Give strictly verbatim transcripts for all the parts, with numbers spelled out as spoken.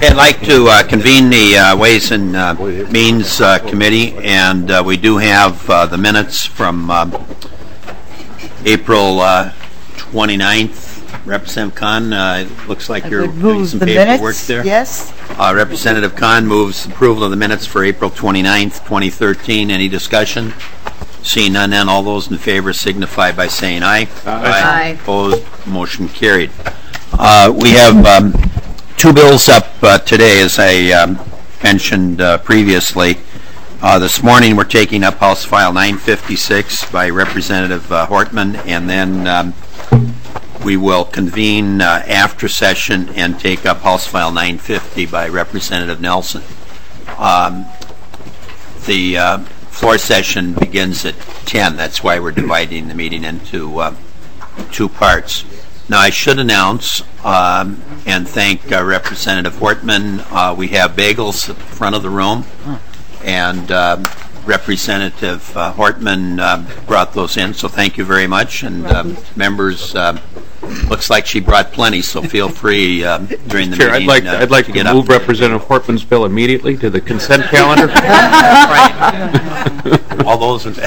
Okay, I'd like to uh, convene the uh, Ways and uh, Means uh, Committee, and uh, we do have uh, the minutes from uh, April uh, twenty-ninth. Representative Khan, uh, it looks like I you're would doing move some the paperwork minutes, there. Yes. Uh, Representative Khan moves approval of the minutes for April twenty-ninth, twenty thirteen. Any discussion? Seeing none, then all those in favor signify by saying aye. Aye. Aye. Opposed? Motion carried. Uh, we have um, two bills up uh, today, as I um, mentioned uh, previously. Uh, this morning we're taking up House File nine fifty-six by Representative uh, Hortman, and then um, we will convene uh, after session and take up House File nine fifty by Representative Nelson. Um, the uh, floor session begins at ten. That's why we're dividing the meeting into uh, two parts. Now, I should announce um, and thank uh, Representative Hortman. Uh, we have bagels at the front of the room, and uh, Representative uh, Hortman uh, brought those in, so thank you very much. And uh, members, uh, looks like she brought plenty, so feel free uh, during the Chair, meeting. I'd like, uh, I'd like to, to move Representative Hortman's bill immediately to the consent calendar. All those in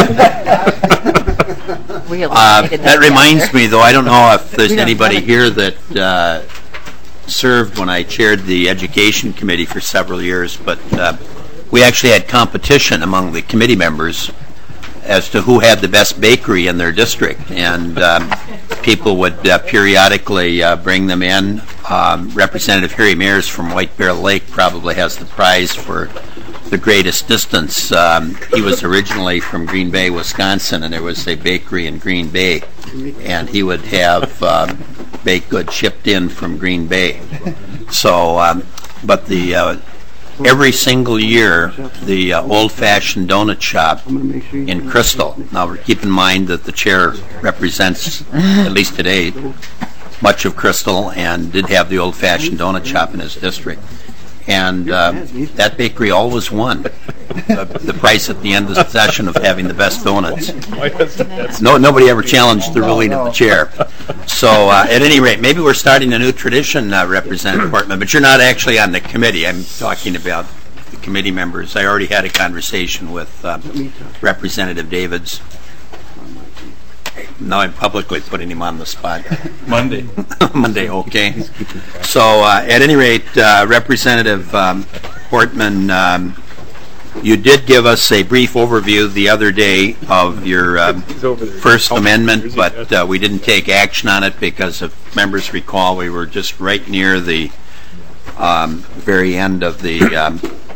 We Uh, that reminds me, though, I don't know if there's We don't anybody have it. here that uh, served when I chaired the Education Committee for several years, but uh, we actually had competition among the committee members as to who had the best bakery in their district, and um, people would uh, periodically uh, bring them in. Um, Representative Harry Mears from White Bear Lake probably has the prize for the greatest distance. Um, he was originally from Green Bay, Wisconsin, and there was a bakery in Green Bay, and he would have um, baked goods shipped in from Green Bay. So, um, but the uh, every single year, the uh, old-fashioned donut shop in Crystal. Now, keep in mind that the chair represents, at least today, much of Crystal, and did have the old-fashioned donut shop in his district. And uh, that bakery always won the, the prize at the end of the session of having the best donuts. No, nobody ever challenged the ruling of the chair. So, uh, at any rate, maybe we're starting a new tradition, uh, Representative Portman, but you're not actually on the committee. I'm talking about the committee members. I already had a conversation with uh, Representative Davids. Now I'm publicly putting him on the spot. Monday. Monday, okay. So, uh, at any rate, uh, Representative um, Hortman, um, you did give us a brief overview the other day of your um, First Amendment, but uh, we didn't take action on it because, if members recall, we were just right near the um, very end of the um,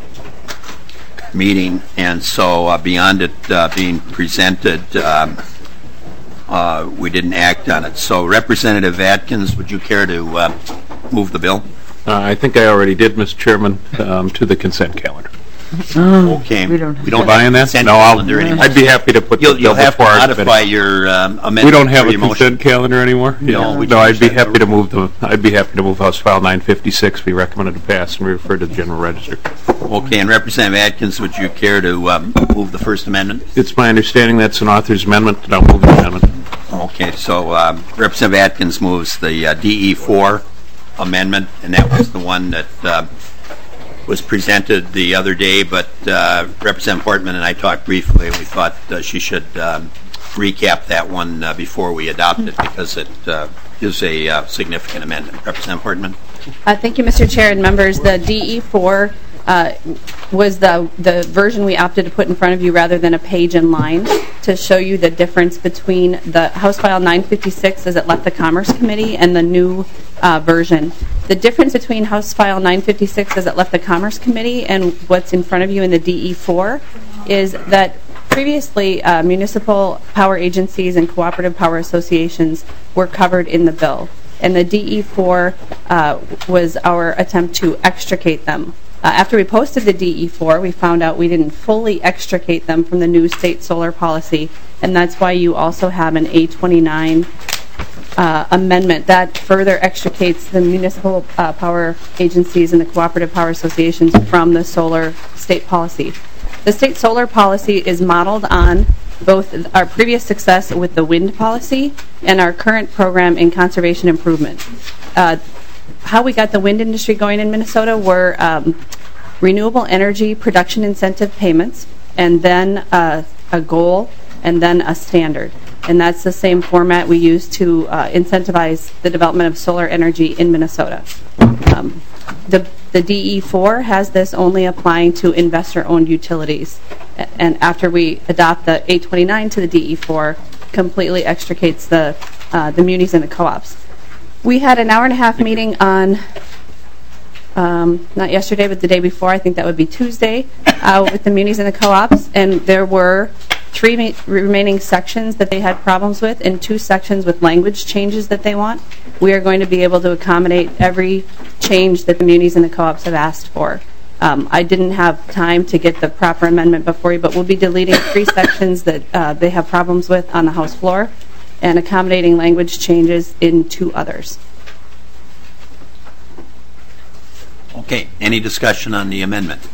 meeting, and so uh, beyond it uh, being presented, um, Uh, we didn't act on it. So, Representative Atkins, would you care to uh, move the bill? Uh, I think I already did, Mister Chairman, um, to the consent calendar. Oh, Okay. we don't- we don't Buying that? consent No, I'll, calendar anymore. I'd be happy to put You'll, the you'll bill have to before our modify committee. your um, amendment. We don't have for a your motion. consent calendar anymore? No, we No, I'd be changed that. happy to move the, I'd be happy to move House File nine fifty-six, be recommended to pass, and refer to the General Register. Okay, and Representative Atkins, would you care to um, move the First Amendment? It's my understanding that's an author's amendment, and I'll move the amendment. Okay, so um, Representative Atkins moves the uh, D E four amendment, and that was the one that uh, was presented the other day, but uh, Representative Portman and I talked briefly. We thought uh, she should um, recap that one uh, before we adopt it, because it uh, is a uh, significant amendment. Representative Portman? Uh, thank you, Mister Chair and members. The D E four uh, was the the version we opted to put in front of you rather than a page and line, to show you the difference between the House File nine fifty-six as it left the Commerce Committee and the new uh, version. The difference between House File nine fifty-six as it left the Commerce Committee and what's in front of you in the D E four is that previously uh, municipal power agencies and cooperative power associations were covered in the bill, and the D E four uh, was our attempt to extricate them. Uh, after we posted the D E four, we found out we didn't fully extricate them from the new state solar policy, and that's why you also have an A twenty-nine uh, amendment that further extricates the municipal uh, power agencies and the cooperative power associations from the solar state policy. The state solar policy is modeled on both our previous success with the wind policy and our current program in conservation improvement. Uh, how we got the wind industry going in Minnesota were um, renewable energy production incentive payments, and then uh, a goal, and then a standard. And that's the same format we use to uh, incentivize the development of solar energy in Minnesota. Um, the the D E four has this only applying to investor-owned utilities, and after we adopt the eight twenty-nine to the D E four, completely extricates the uh, the munis and the co-ops. We had an hour and a half meeting on, um, not yesterday, but the day before, I think that would be Tuesday, uh, with the munis and the co-ops, and there were three ma- remaining sections that they had problems with, and two sections with language changes that they want. We are going to be able to accommodate every change that the munis and the co-ops have asked for. Um, I didn't have time to get the proper amendment before you, but we'll be deleting three sections that uh, they have problems with on the House floor and accommodating language changes in two others. Okay, any discussion on the amendment?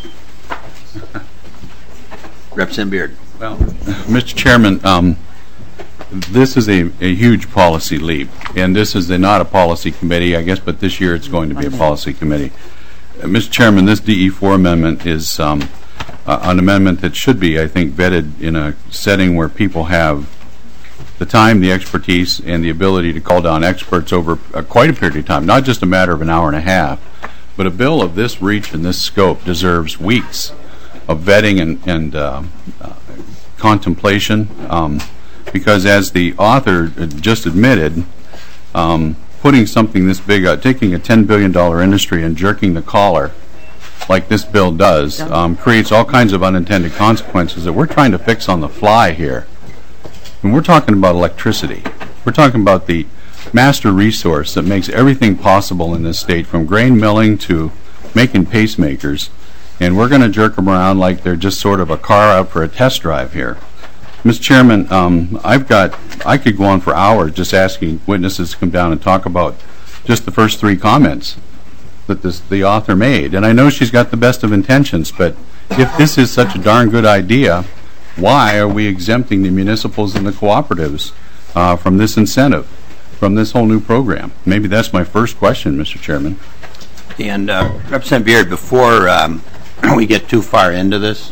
Representative Beard. Well, Mister Chairman, um, this is a, a huge policy leap, and this is a, not a policy committee, I guess, but this year it's going to be a policy committee. Uh, Mister Chairman, this D E four amendment is um, uh, an amendment that should be, I think, vetted in a setting where people have the time, the expertise, and the ability to call down experts over uh, quite a period of time, not just a matter of an hour and a half, but a bill of this reach and this scope deserves weeks of vetting and, and uh, uh, contemplation, um, because as the author just admitted, um, putting something this big out, taking a ten billion dollar industry and jerking the collar like this bill does, um, creates all kinds of unintended consequences that we're trying to fix on the fly here. And we're talking about electricity. We're talking about the master resource that makes everything possible in this state, from grain milling to making pacemakers, and we're going to jerk them around like they're just sort of a car out for a test drive here. Mister Chairman, um, I've got, I could go on for hours just asking witnesses to come down and talk about just the first three comments that this, the author made. And I know she's got the best of intentions, but if this is such a darn good idea, why are we exempting the municipals and the cooperatives uh, from this incentive, from this whole new program? Maybe that's my first question, Mister Chairman. And uh, Representative Beard, before um, we get too far into this,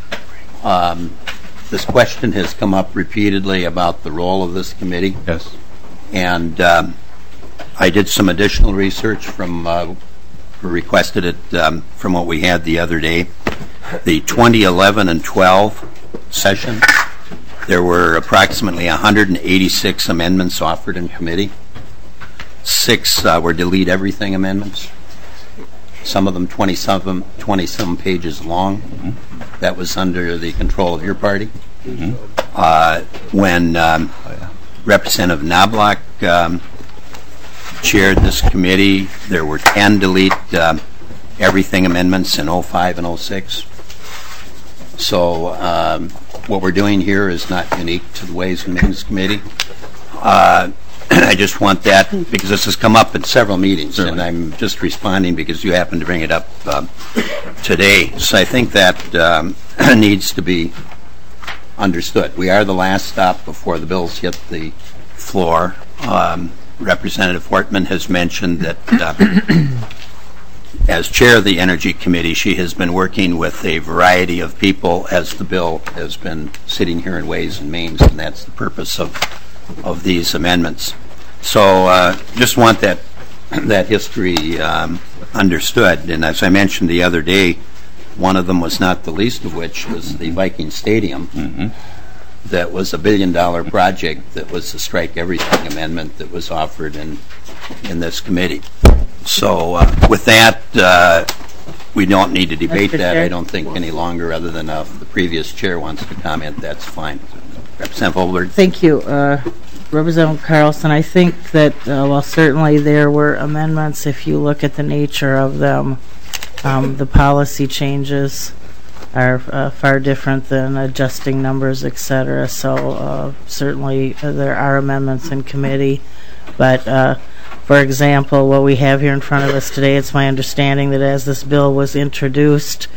um, this question has come up repeatedly about the role of this committee. Yes. And um, I did some additional research from, uh, requested it um, from what we had the other day. The twenty eleven and twelve session, there were approximately one hundred eighty-six amendments offered in committee. Six uh, were delete everything amendments. Some of them twenty-some twenty-some pages long. Mm-hmm. That was under the control of your party. Mm-hmm. Uh, when um, oh, yeah. Representative Knobloch um, chaired this committee, there were ten delete uh, everything amendments in oh five and oh six. So um, what we're doing here is not unique to the Ways and Means Committee. Uh, I just want that because this has come up in several meetings, Certainly. And I'm just responding because you happen to bring it up uh, today. So I think that um, needs to be understood. We are the last stop before the bills hit the floor. Um, Representative Fortman has mentioned that uh, as chair of the Energy Committee, she has been working with a variety of people as the bill has been sitting here in Ways and Means, and that's the purpose of of these amendments. So uh, just want that that history um, understood. And as I mentioned the other day, one of them was not the least of which was the Viking Stadium. Mm-hmm. That was a billion dollar project that was the strike everything amendment that was offered in in this committee. So uh, with that, uh, we don't need to debate Mister that, Chair? I don't think, any longer, other than uh, if the previous chair wants to comment, that's fine. Representative Holberg. Thank you. Uh, Representative Carlson, I think that uh, while certainly there were amendments, if you look at the nature of them, um, the policy changes are uh, far different than adjusting numbers, et cetera. So uh, certainly uh, there are amendments in committee. But, uh, for example, what we have here in front of us today, it's my understanding that as this bill was introduced,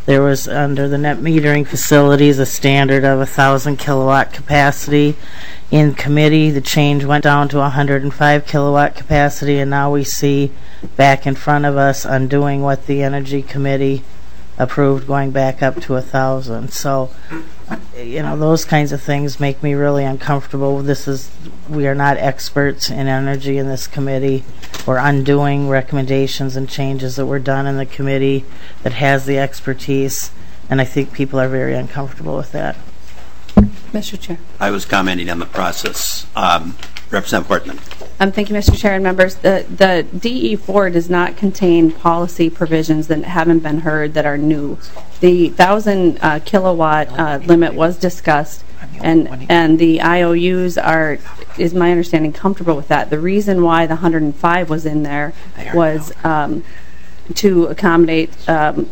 there was, under the net metering facilities, a standard of one thousand kilowatt capacity. In committee, the change went down to one hundred five kilowatt capacity, and now we see back in front of us undoing what the Energy Committee approved, going back up to one thousand. So, you know, those kinds of things make me really uncomfortable. This is, we are not experts in energy in this committee. We're undoing recommendations and changes that were done in the committee that has the expertise, and I think people are very uncomfortable with that. Mister Chair. I was commenting on the process. Um, Representative Portman. Um, thank you, Mister Chair and members. The, the D E four does not contain policy provisions that haven't been heard that are new. The one thousand uh, kilowatt uh, limit was discussed, and and the I O Us are, is my understanding, comfortable with that. The reason why the one hundred five was in there was um, to accommodate um,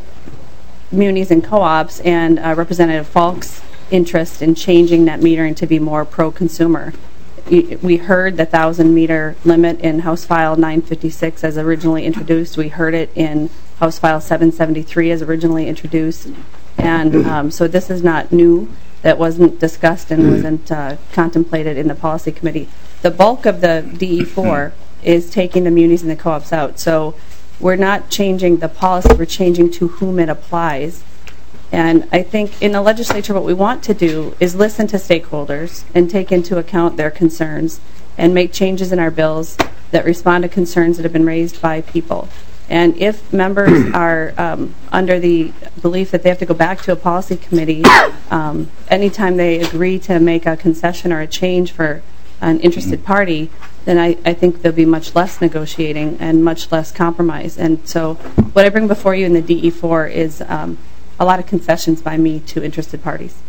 munis and co-ops, and uh, Representative Falk's interest in changing net metering to be more pro-consumer. We heard the one thousand meter limit in House File nine fifty-six as originally introduced. We heard it in House File seven seventy-three as originally introduced. And um, so this is not new. That wasn't discussed and wasn't uh, contemplated in the policy committee. The bulk of the D E four is taking the munis and the co-ops out. So we're not changing the policy. We're changing to whom it applies. And I think in the legislature what we want to do is listen to stakeholders and take into account their concerns and make changes in our bills that respond to concerns that have been raised by people. And if members are um, under the belief that they have to go back to a policy committee um, anytime they agree to make a concession or a change for an interested party, then I, I think there'll be much less negotiating and much less compromise. And so what I bring before you in the D E four is um, a lot of concessions by me to interested parties.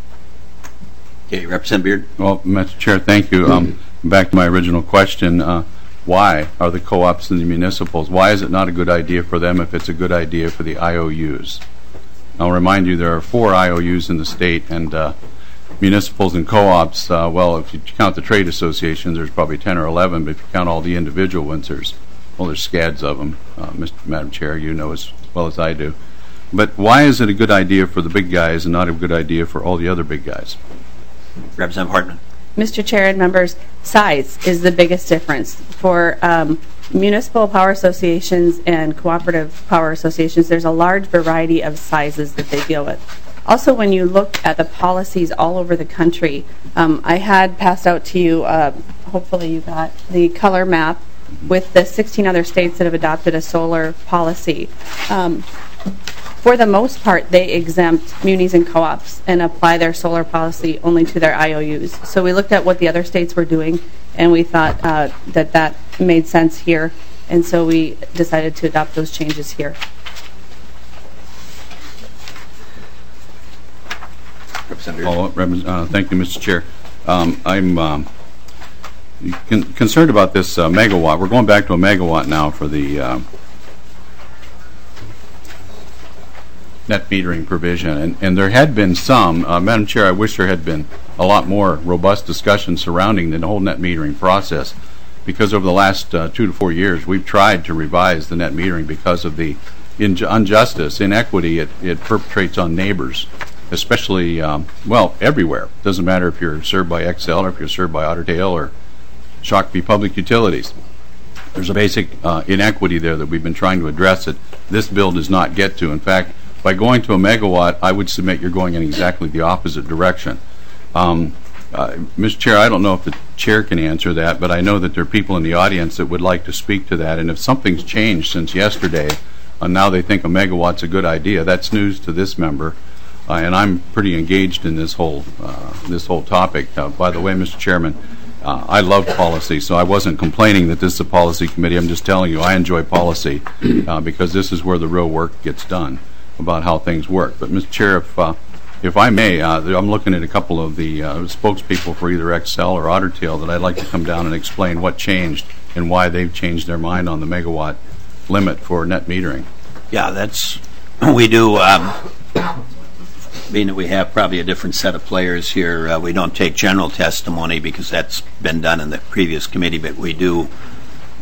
Okay, Representative Beard. Well, Mister Chair, thank you. Um, back to my original question, uh, why are the co-ops and the municipals, why is it not a good idea for them if it's a good idea for the I O Us? I'll remind you there are four I O Us in the state, and uh, municipals and co-ops, uh, well, if you count the trade associations, there's probably ten or eleven, but if you count all the individual ones, there's, well, there's scads of them. Uh, Mister Madam Chair, you know as well as I do. But why is it a good idea for the big guys and not a good idea for all the other big guys? Representative Hartman. Mister Chair and members, size is the biggest difference. For um, municipal power associations and cooperative power associations, there's a large variety of sizes that they deal with. Also, when you look at the policies all over the country, um, I had passed out to you, uh, hopefully you got the color map with the sixteen other states that have adopted a solar policy. Um, For the most part, they exempt munis and co-ops and apply their solar policy only to their I O Us. So we looked at what the other states were doing, and we thought uh, that that made sense here, and so we decided to adopt those changes here. Follow up, uh, thank you, Mister Chair. Um, I'm um, con concerned about this uh, megawatt. We're going back to a megawatt now for the uh, net metering provision, and, and there had been some, uh, Madam Chair, I wish there had been a lot more robust discussion surrounding the whole net metering process, because over the last uh, two to four years we've tried to revise the net metering because of the injustice, inequity it, it perpetrates on neighbors, especially, um, well, everywhere. Doesn't matter if you're served by Xcel or if you're served by Otter Tail or Shakopee Public Utilities. There's a basic uh, inequity there that we've been trying to address that this bill does not get to. In fact, by going to a megawatt, I would submit you're going in exactly the opposite direction. Um, uh, Mister Chair, I don't know if the chair can answer that, but I know that there are people in the audience that would like to speak to that. And if something's changed since yesterday, and now they think a megawatt's a good idea, that's news to this member. Uh, and I'm pretty engaged in this whole uh, this whole topic. Uh, by the way, Mister Chairman, uh, I love policy, so I wasn't complaining that this is a policy committee. I'm just telling you I enjoy policy uh, because this is where the real work gets done about how things work. But Mister Chair, if uh, if I may, uh, I'm looking at a couple of the uh, spokespeople for either Xcel or Otter Tail that I'd like to come down and explain what changed and why they've changed their mind on the megawatt limit for net metering. Yeah, that's, we do, um, being that we have probably a different set of players here, uh, we don't take general testimony because that's been done in the previous committee, but we do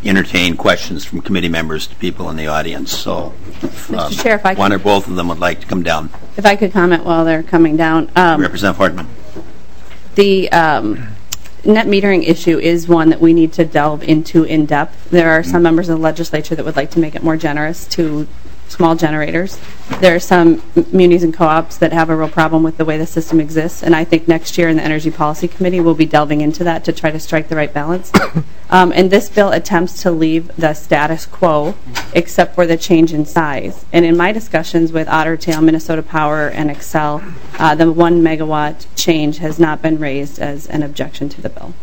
entertain questions from committee members to people in the audience. So, if, um, Mister Chair, if I one could, or both of them would like to come down. if I could comment while they're coming down. Um, Representative Hartman. The um, net metering issue is one that we need to delve into in depth. There are some members of the legislature that would like to make it more generous to small generators. There are some munis and co-ops that have a real problem with the way the system exists, and I think next year in the Energy Policy Committee we'll be delving into that to try to strike the right balance. Um, and this bill attempts to leave the status quo except for the change in size. And in my discussions with Otter Tail, Minnesota Power, and Xcel, uh, the one megawatt change has not been raised as an objection to the bill.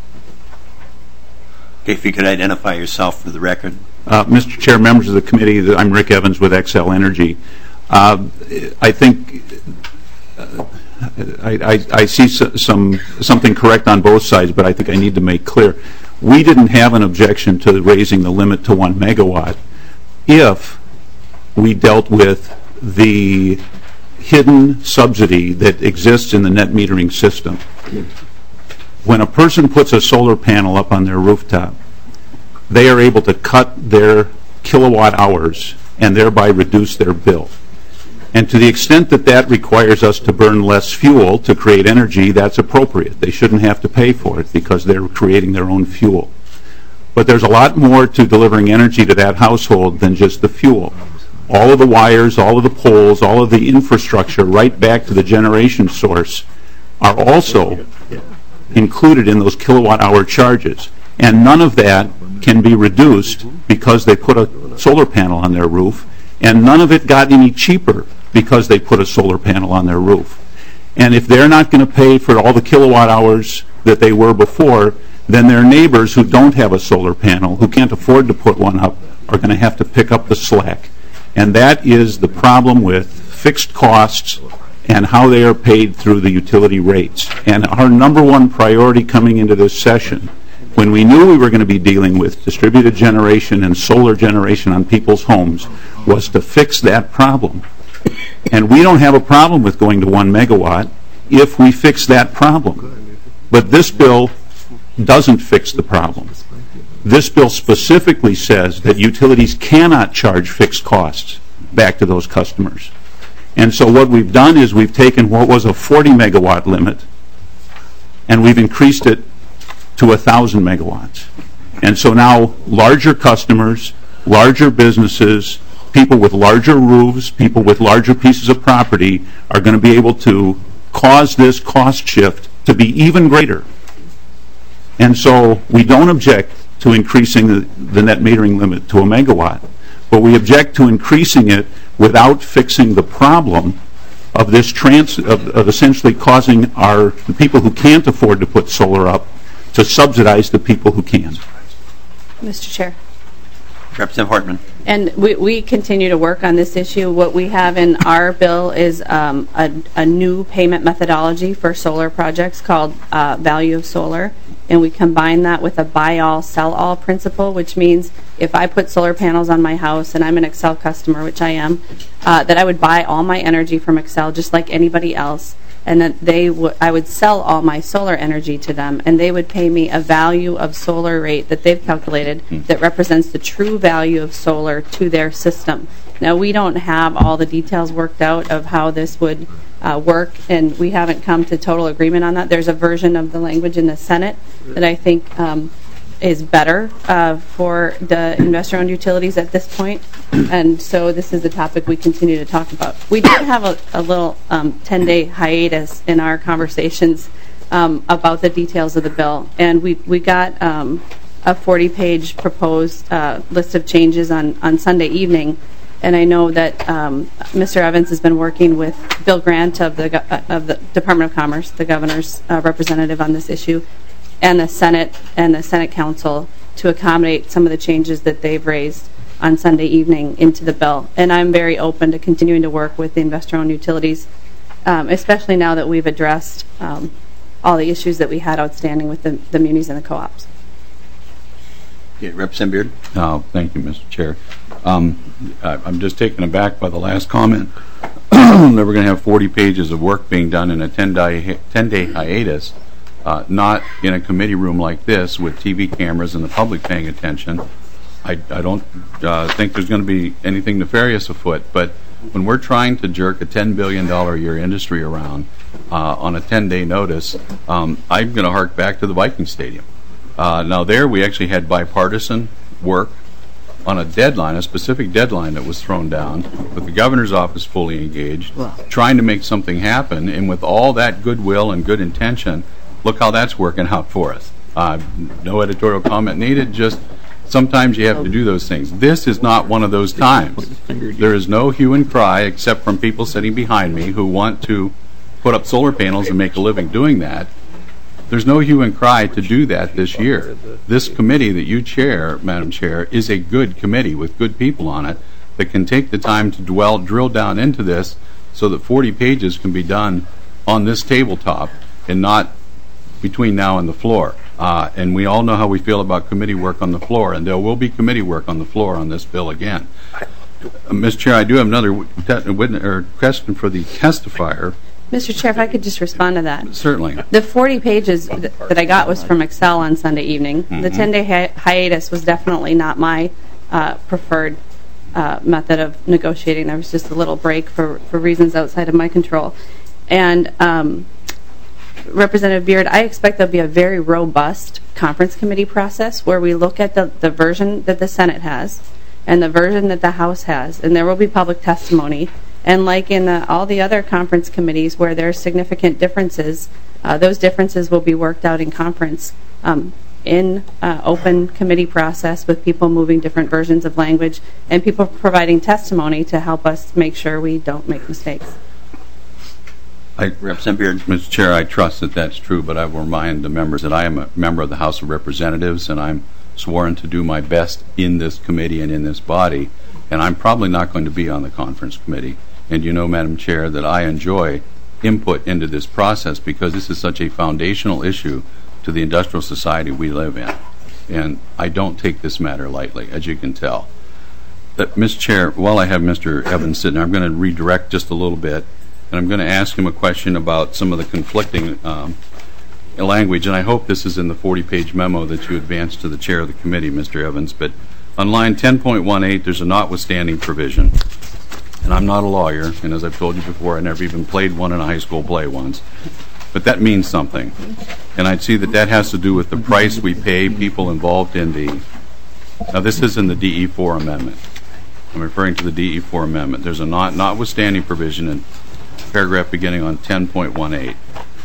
Okay, if you could identify yourself for the record. Uh, Mister Chair, members of the committee, I'm Rick Evans with Xcel Energy. Uh, I think uh, I, I, I see some something correct on both sides, but I think I need to make clear we didn't have an objection to raising the limit to one megawatt if we dealt with the hidden subsidy that exists in the net metering system. When a person puts a solar panel up on their rooftop, they are able to cut their kilowatt hours and thereby reduce their bill. And to the extent that that requires us to burn less fuel to create energy, that's appropriate. They shouldn't have to pay for it because they're creating their own fuel. But there's a lot more to delivering energy to that household than just the fuel. All of the wires, all of the poles, all of the infrastructure right back to the generation source are also included in those kilowatt hour charges. And none of that can be reduced because they put a solar panel on their roof, and none of it got any cheaper because they put a solar panel on their roof. And if they're not going to pay for all the kilowatt hours that they were before, then their neighbors who don't have a solar panel, who can't afford to put one up, are going to have to pick up the slack. And that is the problem with fixed costs and how they are paid through the utility rates. And our number one priority coming into this session, when we knew we were going to be dealing with distributed generation and solar generation on people's homes, was to fix that problem. And we don't have a problem with going to one megawatt if we fix that problem. But this bill doesn't fix the problem. This bill specifically says that utilities cannot charge fixed costs back to those customers. And so what we've done is we've taken what was a forty megawatt limit and we've increased it to one thousand megawatts. And so now larger customers, larger businesses, people with larger roofs, people with larger pieces of property are going to be able to cause this cost shift to be even greater. And so we don't object to increasing the, the net metering limit to a megawatt, but we object to increasing it without fixing the problem of this trans of, of essentially causing our the people who can't afford to put solar up to subsidize the people who can. Mister Chair. Representative Hartman. And we, we continue to work on this issue. What we have in our bill is um, a, a new payment methodology for solar projects called uh, Value of Solar. And we combine that with a buy all, sell all principle, which means if I put solar panels on my house and I'm an Xcel customer, which I am, uh, that I would buy all my energy from Xcel just like anybody else, and that they w- I would sell all my solar energy to them, and they would pay me a value of solar rate that they've calculated that represents the true value of solar to their system. Now, we don't have all the details worked out of how this would uh, work, and we haven't come to total agreement on that. There's a version of the language in the Senate that I think um, is better uh, for the investor-owned utilities at this point, and so this is the topic we continue to talk about. We did have a, a little um, ten-day hiatus in our conversations um, about the details of the bill, and we, we got um, a forty-page proposed uh, list of changes on, on Sunday evening. And I know that um, Mister Evans has been working with Bill Grant of the uh, of the Department of Commerce, the governor's uh, representative on this issue, and the Senate and the Senate Council to accommodate some of the changes that they've raised on Sunday evening into the bill. And I'm very open to continuing to work with the investor-owned utilities, um, especially now that we've addressed um, all the issues that we had outstanding with the, the munis and the co-ops. Okay, Representative Beard. Oh, thank you, Mister Chair. Um, I- I'm just taken aback by the last comment that we're going to have forty pages of work being done in a ten-day ten-day hiatus, uh, not in a committee room like this with T V cameras and the public paying attention, I, I don't uh, think there's going to be anything nefarious afoot, but when we're trying to jerk a ten billion dollars a year industry around uh, on a ten-day notice, um, I'm going to hark back to the Viking Stadium. Uh, now there we actually had bipartisan work on a deadline, a specific deadline that was thrown down, with the governor's office fully engaged, trying to make something happen, and with all that goodwill and good intention, look how that's working out for us. Uh, no editorial comment needed, just sometimes you have to do those things. This is not one of those times. There is no hue and cry except from people sitting behind me who want to put up solar panels and make a living doing that. There's no hue and cry to do that this year. This committee that you chair, Madam Chair, is a good committee with good people on it that can take the time to dwell, drill down into this so that forty pages can be done on this tabletop and not between now and the floor. Uh, and we all know how we feel about committee work on the floor, and there will be committee work on the floor on this bill again. Uh, Mister Chair, I do have another w- witness, or question for the testifier. Mister Chair, if I could just respond to that. Certainly. The forty pages th- that I got was from Excel on Sunday evening. Mm-hmm. The ten-day hi- hiatus was definitely not my uh, preferred uh, method of negotiating. There was just a little break for, for reasons outside of my control. And um, Representative Beard, I expect there'll be a very robust conference committee process where we look at the, the version that the Senate has and the version that the House has, and there will be public testimony. And like in the, all the other conference committees where there are significant differences, uh, those differences will be worked out in conference um, in uh, open committee process with people moving different versions of language and people providing testimony to help us make sure we don't make mistakes. I, Representative Beard. Mister Chair, I trust that that's true, but I will remind the members that I am a member of the House of Representatives, and I'm sworn to do my best in this committee and in this body, and I'm probably not going to be on the conference committee. And you know, Madam Chair, that I enjoy input into this process because this is such a foundational issue to the industrial society we live in. And I don't take this matter lightly, as you can tell. But, Mister Chair, while I have Mister Evans sitting there, I'm going to redirect just a little bit, and I'm going to ask him a question about some of the conflicting um, language, and I hope this is in the forty-page memo that you advanced to the chair of the committee, Mister Evans. But on line ten point one eight, there's a notwithstanding provision. And I'm not a lawyer, and as I've told you before, I never even played one in a high school play once. But that means something. And I'd see that that has to do with the price we pay people involved in the... Now, this is in the D E four amendment. I'm referring to the D E four amendment. There's a not, notwithstanding provision in paragraph beginning on ten point one eight.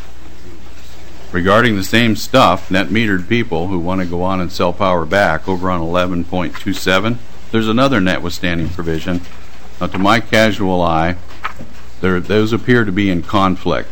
Regarding the same stuff, net metered people who want to go on and sell power back over on eleven point two seven, there's another notwithstanding provision. Now, to my casual eye, there, those appear to be in conflict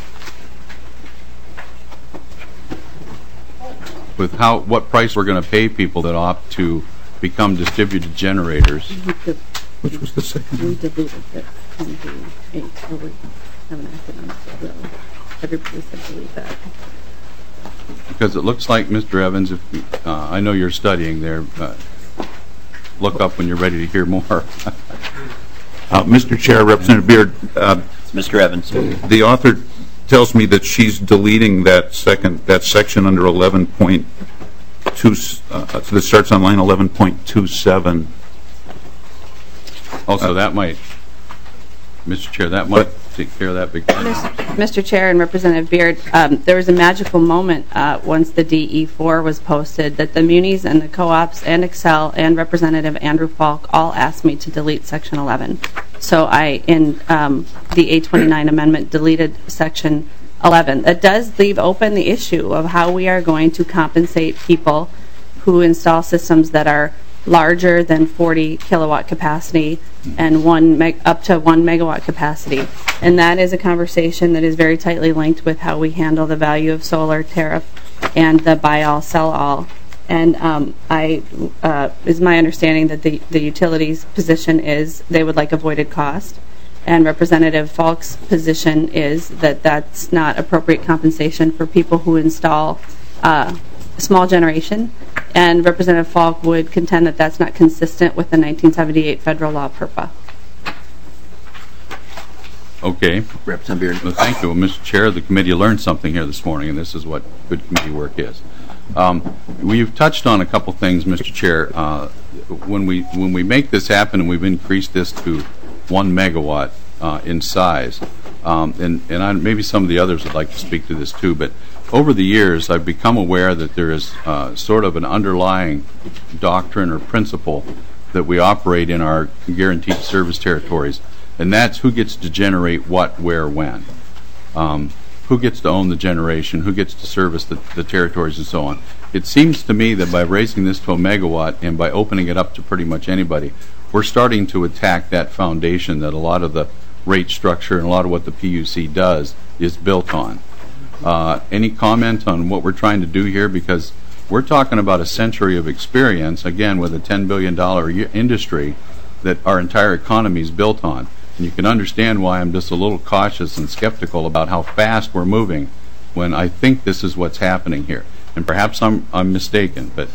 with how what price we're going to pay people that opt to become distributed generators. Which was the second? We deleted the eight, or we haven't acted on it, so everybody said delete that. Because it looks like, Mister Evans, if uh, I know you're studying there, uh, look up when you're ready to hear more. uh, Mister Chair, Representative Beard, uh, Mister Evans. The author tells me that she's deleting that second that section under eleven point two. Uh, so that starts on line eleven point two seven. Also, uh, that might, Mister Chair, that might take care of that big problem. Mister Chair and Representative Beard, um, there was a magical moment uh, once the D E four was posted that the munis and the co-ops and Excel and Representative Andrew Falk all asked me to delete Section eleven. So I, in um, the eight twenty-nine amendment, deleted Section eleven. That does leave open the issue of how we are going to compensate people who install systems that are larger than forty kilowatt capacity and one meg- up to one megawatt capacity. And that is a conversation that is very tightly linked with how we handle the value of solar tariff and the buy all, sell all. And um, I uh, is my understanding that the, the utilities position is they would like avoided cost. And Representative Falk's position is that that's not appropriate compensation for people who install uh, small generation. And Representative Falk would contend that that's not consistent with the nineteen seventy-eight federal law PURPA. Okay. Representative Beard. Well, thank you. Well, Mister Chair, the committee learned something here this morning, and this is what good committee work is. Um, we've touched on a couple things, Mister Chair. Uh, when we when we make this happen, and we've increased this to one megawatt uh, in size, um, and and I, maybe some of the others would like to speak to this too. But over the years, I've become aware that there is uh, sort of an underlying doctrine or principle that we operate in our guaranteed service territories, and that's who gets to generate what, where, when. Um, who gets to own the generation, who gets to service the, the territories, and so on. It seems to me that by raising this to a megawatt and by opening it up to pretty much anybody, we're starting to attack that foundation that a lot of the rate structure and a lot of what the P U C does is built on. Uh, any comment on what we're trying to do here? Because we're talking about a century of experience, again, with a ten billion dollars industry that our entire economy is built on. And you can understand why I'm just a little cautious and skeptical about how fast we're moving when I think this is what's happening here. And perhaps I'm, I'm mistaken, but...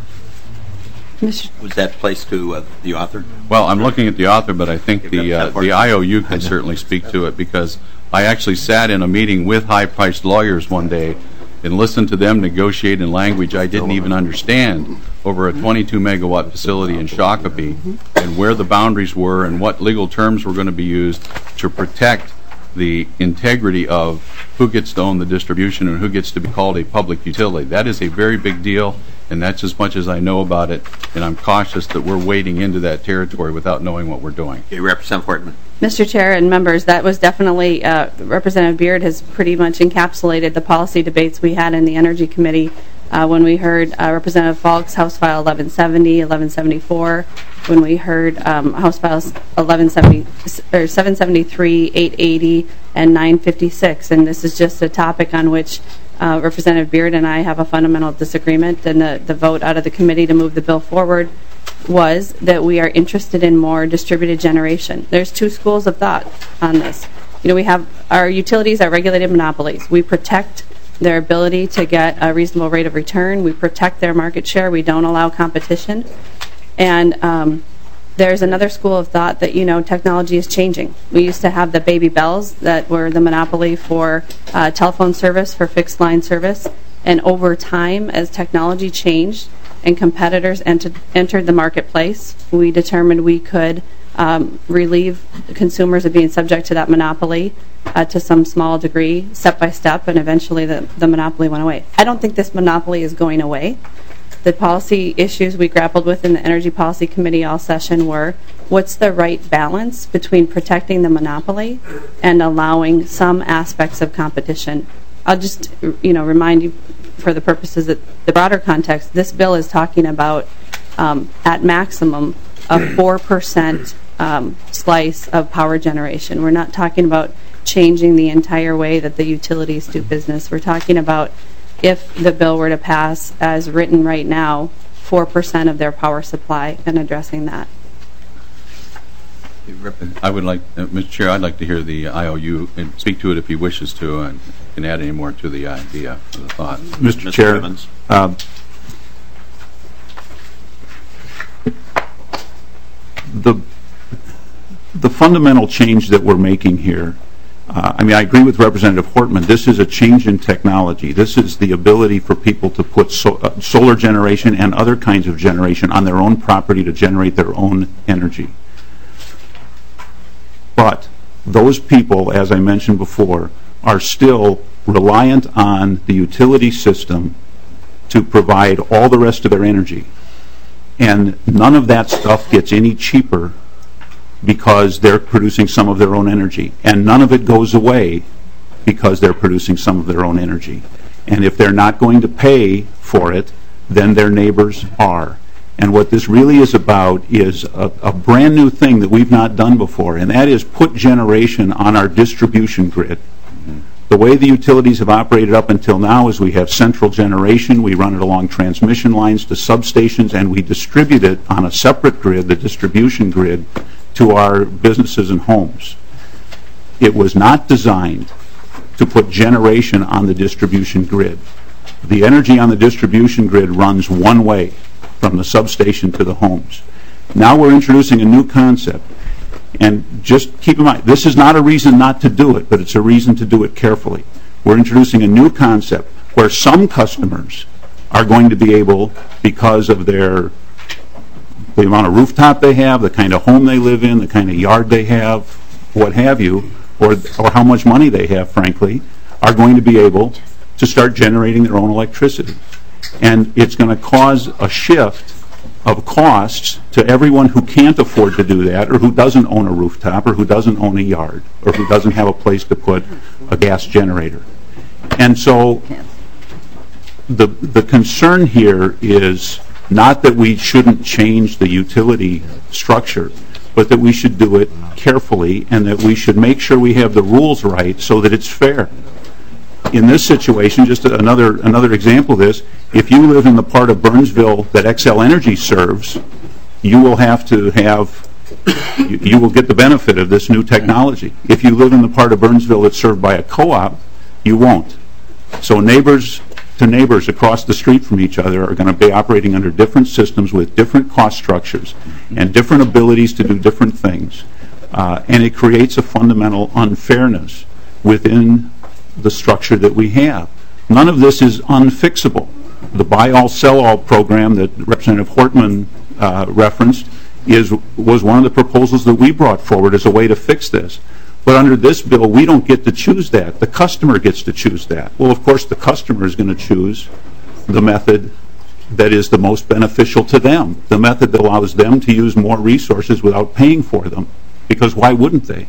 Was that placed to uh, the author? Well, I'm looking at the author, but I think the, uh, got the I O U can certainly speak to it, because I actually sat in a meeting with high-priced lawyers one day and listened to them negotiate in language I didn't even understand over a twenty-two megawatt facility in Shakopee, and where the boundaries were and what legal terms were going to be used to protect the integrity of who gets to own the distribution and who gets to be called a public utility. That is a very big deal, and that's as much as I know about it, and I'm cautious that we're wading into that territory without knowing what we're doing. Okay, Representative Hortman. Mister Chair and members, that was definitely, uh, Representative Beard has pretty much encapsulated the policy debates we had in the Energy Committee uh, when we heard uh, Representative Falk's House File eleven seventy, eleven seventy-four, when we heard um, House Files eleven seventy, or seven seventy-three, eight eighty, and nine fifty-six. And this is just a topic on which uh, Representative Beard and I have a fundamental disagreement, and the, the vote out of the committee to move the bill forward was that we are interested in more distributed generation. There's two schools of thought on this. You know, we have our utilities are regulated monopolies. We protect their ability to get a reasonable rate of return. We protect their market share. We don't allow competition. And um, there's another school of thought that, you know, technology is changing. We used to have the baby bells that were the monopoly for uh, telephone service, for fixed line service. And over time, as technology changed, and competitors entered, entered the marketplace, we determined we could um, relieve consumers of being subject to that monopoly uh, to some small degree, step by step, and eventually the, the monopoly went away. I don't think this monopoly is going away. The policy issues we grappled with in the Energy Policy Committee all session were, what's the right balance between protecting the monopoly and allowing some aspects of competition? I'll just, you know, remind you, for the purposes of the broader context, this bill is talking about, um, at maximum, a four percent um, slice of power generation. We're not talking about changing the entire way that the utilities do business. We're talking about, if the bill were to pass as written right now, four percent of their power supply, and addressing that. I would like, uh, Mister Chair, I'd like to hear the I O U and speak to it if he wishes to, and can add any more to the idea, to the thought. Mister Mister Chair, Evans. uh, the the fundamental change that we're making here, uh, I mean, I agree with Representative Hortman. This is a change in technology. This is the ability for people to put so, uh, solar generation and other kinds of generation on their own property to generate their own energy. But those people, as I mentioned before, are still reliant on the utility system to provide all the rest of their energy. And none of that stuff gets any cheaper because they're producing some of their own energy. And none of it goes away because they're producing some of their own energy. And if they're not going to pay for it, then their neighbors are. And what this really is about is a, a brand new thing that we've not done before, and that is put generation on our distribution grid. Mm-hmm. The way the utilities have operated up until now is we have central generation, we run it along transmission lines to substations, and we distribute it on a separate grid, the distribution grid, to our businesses and homes. It was not designed to put generation on the distribution grid. The energy on the distribution grid runs one way, from the substation to the homes. Now we're introducing a new concept. And just keep in mind, this is not a reason not to do it, but it's a reason to do it carefully. We're introducing a new concept where some customers are going to be able, because of their the amount of rooftop they have, the kind of home they live in, the kind of yard they have, what have you, or, or how much money they have, frankly, are going to be able to start generating their own electricity. And it's going to cause a shift of costs to everyone who can't afford to do that, or who doesn't own a rooftop, or who doesn't own a yard, or who doesn't have a place to put a gas generator. And so the the concern here is not that we shouldn't change the utility structure, but that we should do it carefully, and that we should make sure we have the rules right so that it's fair. In this situation, just another another example of this, if you live in the part of Burnsville that Xcel Energy serves, you will have to have, you, you will get the benefit of this new technology. If you live in the part of Burnsville that's served by a co-op, you won't. So neighbors to neighbors across the street from each other are going to be operating under different systems with different cost structures and different abilities to do different things. Uh, and it creates a fundamental unfairness within the structure that we have. None of this is unfixable. The buy-all, sell-all program that Representative Hortman uh, referenced is was one of the proposals that we brought forward as a way to fix this. But under this bill, we don't get to choose that. The customer gets to choose that. Well, of course, the customer is going to choose the method that is the most beneficial to them, the method that allows them to use more resources without paying for them, because why wouldn't they?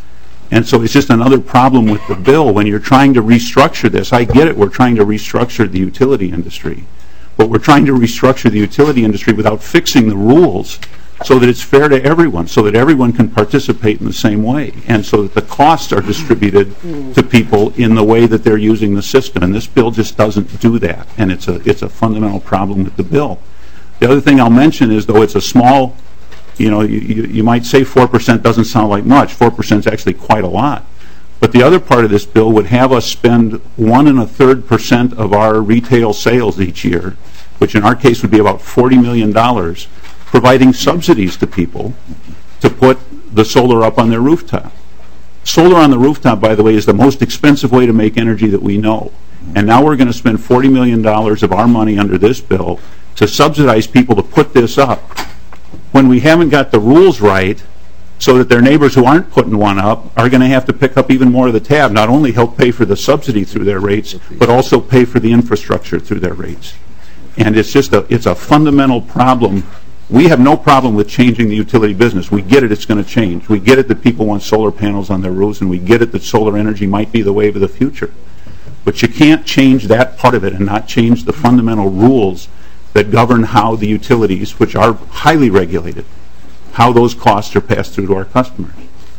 And so it's just another problem with the bill. When you're trying to restructure this, I get it, we're trying to restructure the utility industry. But we're trying to restructure the utility industry without fixing the rules so that it's fair to everyone, so that everyone can participate in the same way, and so that the costs are distributed to people in the way that they're using the system. And this bill just doesn't do that, and it's a, it's a fundamental problem with the bill. The other thing I'll mention is, though it's a small, you know, you, you, you might say four percent doesn't sound like much. four percent is actually quite a lot. But the other part of this bill would have us spend one and a third percent of our retail sales each year, which in our case would be about forty million dollars, providing subsidies to people to put the solar up on their rooftop. Solar on the rooftop, by the way, is the most expensive way to make energy that we know. And now we're going to spend forty million dollars of our money under this bill to subsidize people to put this up, when we haven't got the rules right, so that their neighbors who aren't putting one up are going to have to pick up even more of the tab, not only help pay for the subsidy through their rates, but also pay for the infrastructure through their rates. And it's just a, it's a fundamental problem. We have no problem with changing the utility business. We get it, it's going to change. We get it that people want solar panels on their roofs, and we get it that solar energy might be the wave of the future. But you can't change that part of it and not change the fundamental rules that govern how the utilities, which are highly regulated, how those costs are passed through to our customers.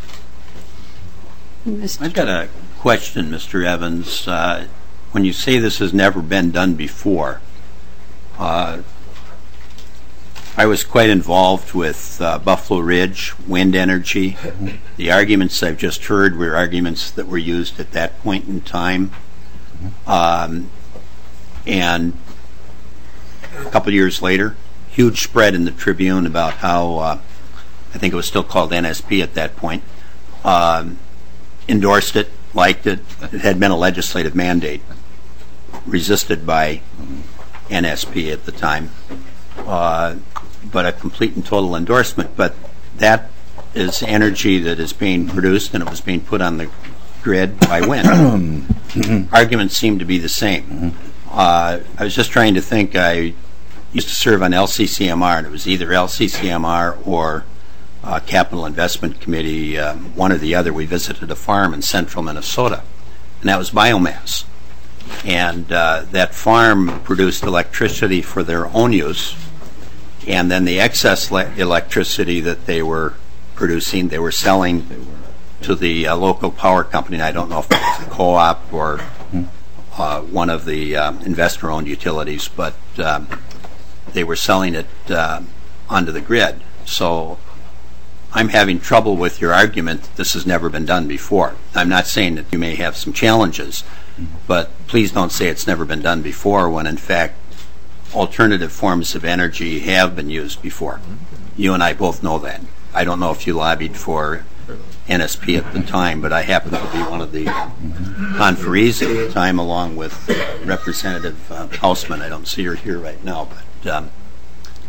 I've got a question, Mister Evans. Uh, when you say this has never been done before, uh, I was quite involved with uh, Buffalo Ridge, wind energy. The arguments I've just heard were arguments that were used at that point in time. Um, and a couple years later, huge spread in the Tribune about how, uh, I think it was still called N S P at that point, um, endorsed it, liked it. It had been a legislative mandate, resisted by N S P at the time, uh, but a complete and total endorsement. But that is energy that is being produced, and it was being put on the grid by wind. Arguments seem to be the same. Uh, I was just trying to think. I used to serve on L C C M R, and it was either L C C M R or uh, Capital Investment Committee, um, one or the other. We visited a farm in central Minnesota, and that was biomass. And uh, that farm produced electricity for their own use, and then the excess le- electricity that they were producing, they were selling to the uh, local power company. I don't know if it was a co-op or uh, one of the uh, investor-owned utilities, but um, they were selling it uh, onto the grid. So I'm having trouble with your argument that this has never been done before. I'm not saying that you may have some challenges, but please don't say it's never been done before when, in fact, alternative forms of energy have been used before. You and I both know that. I don't know if you lobbied for N S P at the time, but I happened to be one of the conferees at the time, along with Representative uh, Hausman. I don't see her here right now, but um,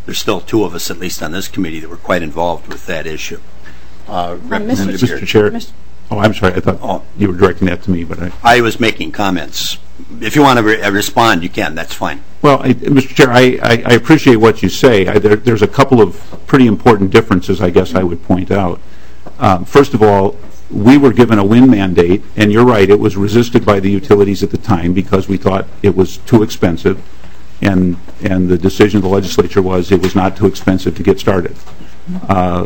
there's still two of us, at least on this committee, that were quite involved with that issue. Uh, Representative Mister Beard. Chair, Mister oh, I'm sorry, I thought Oh. you were directing that to me, but I... I was making comments. If you want to re- uh, respond, you can. That's fine. Well, I, Mister Chair, I, I, I appreciate what you say. I, there, there's a couple of pretty important differences, I guess I would point out. Um, first of all, we were given a wind mandate, and you're right, it was resisted by the utilities at the time because we thought it was too expensive, and, and the decision of the legislature was it was not too expensive to get started. Uh,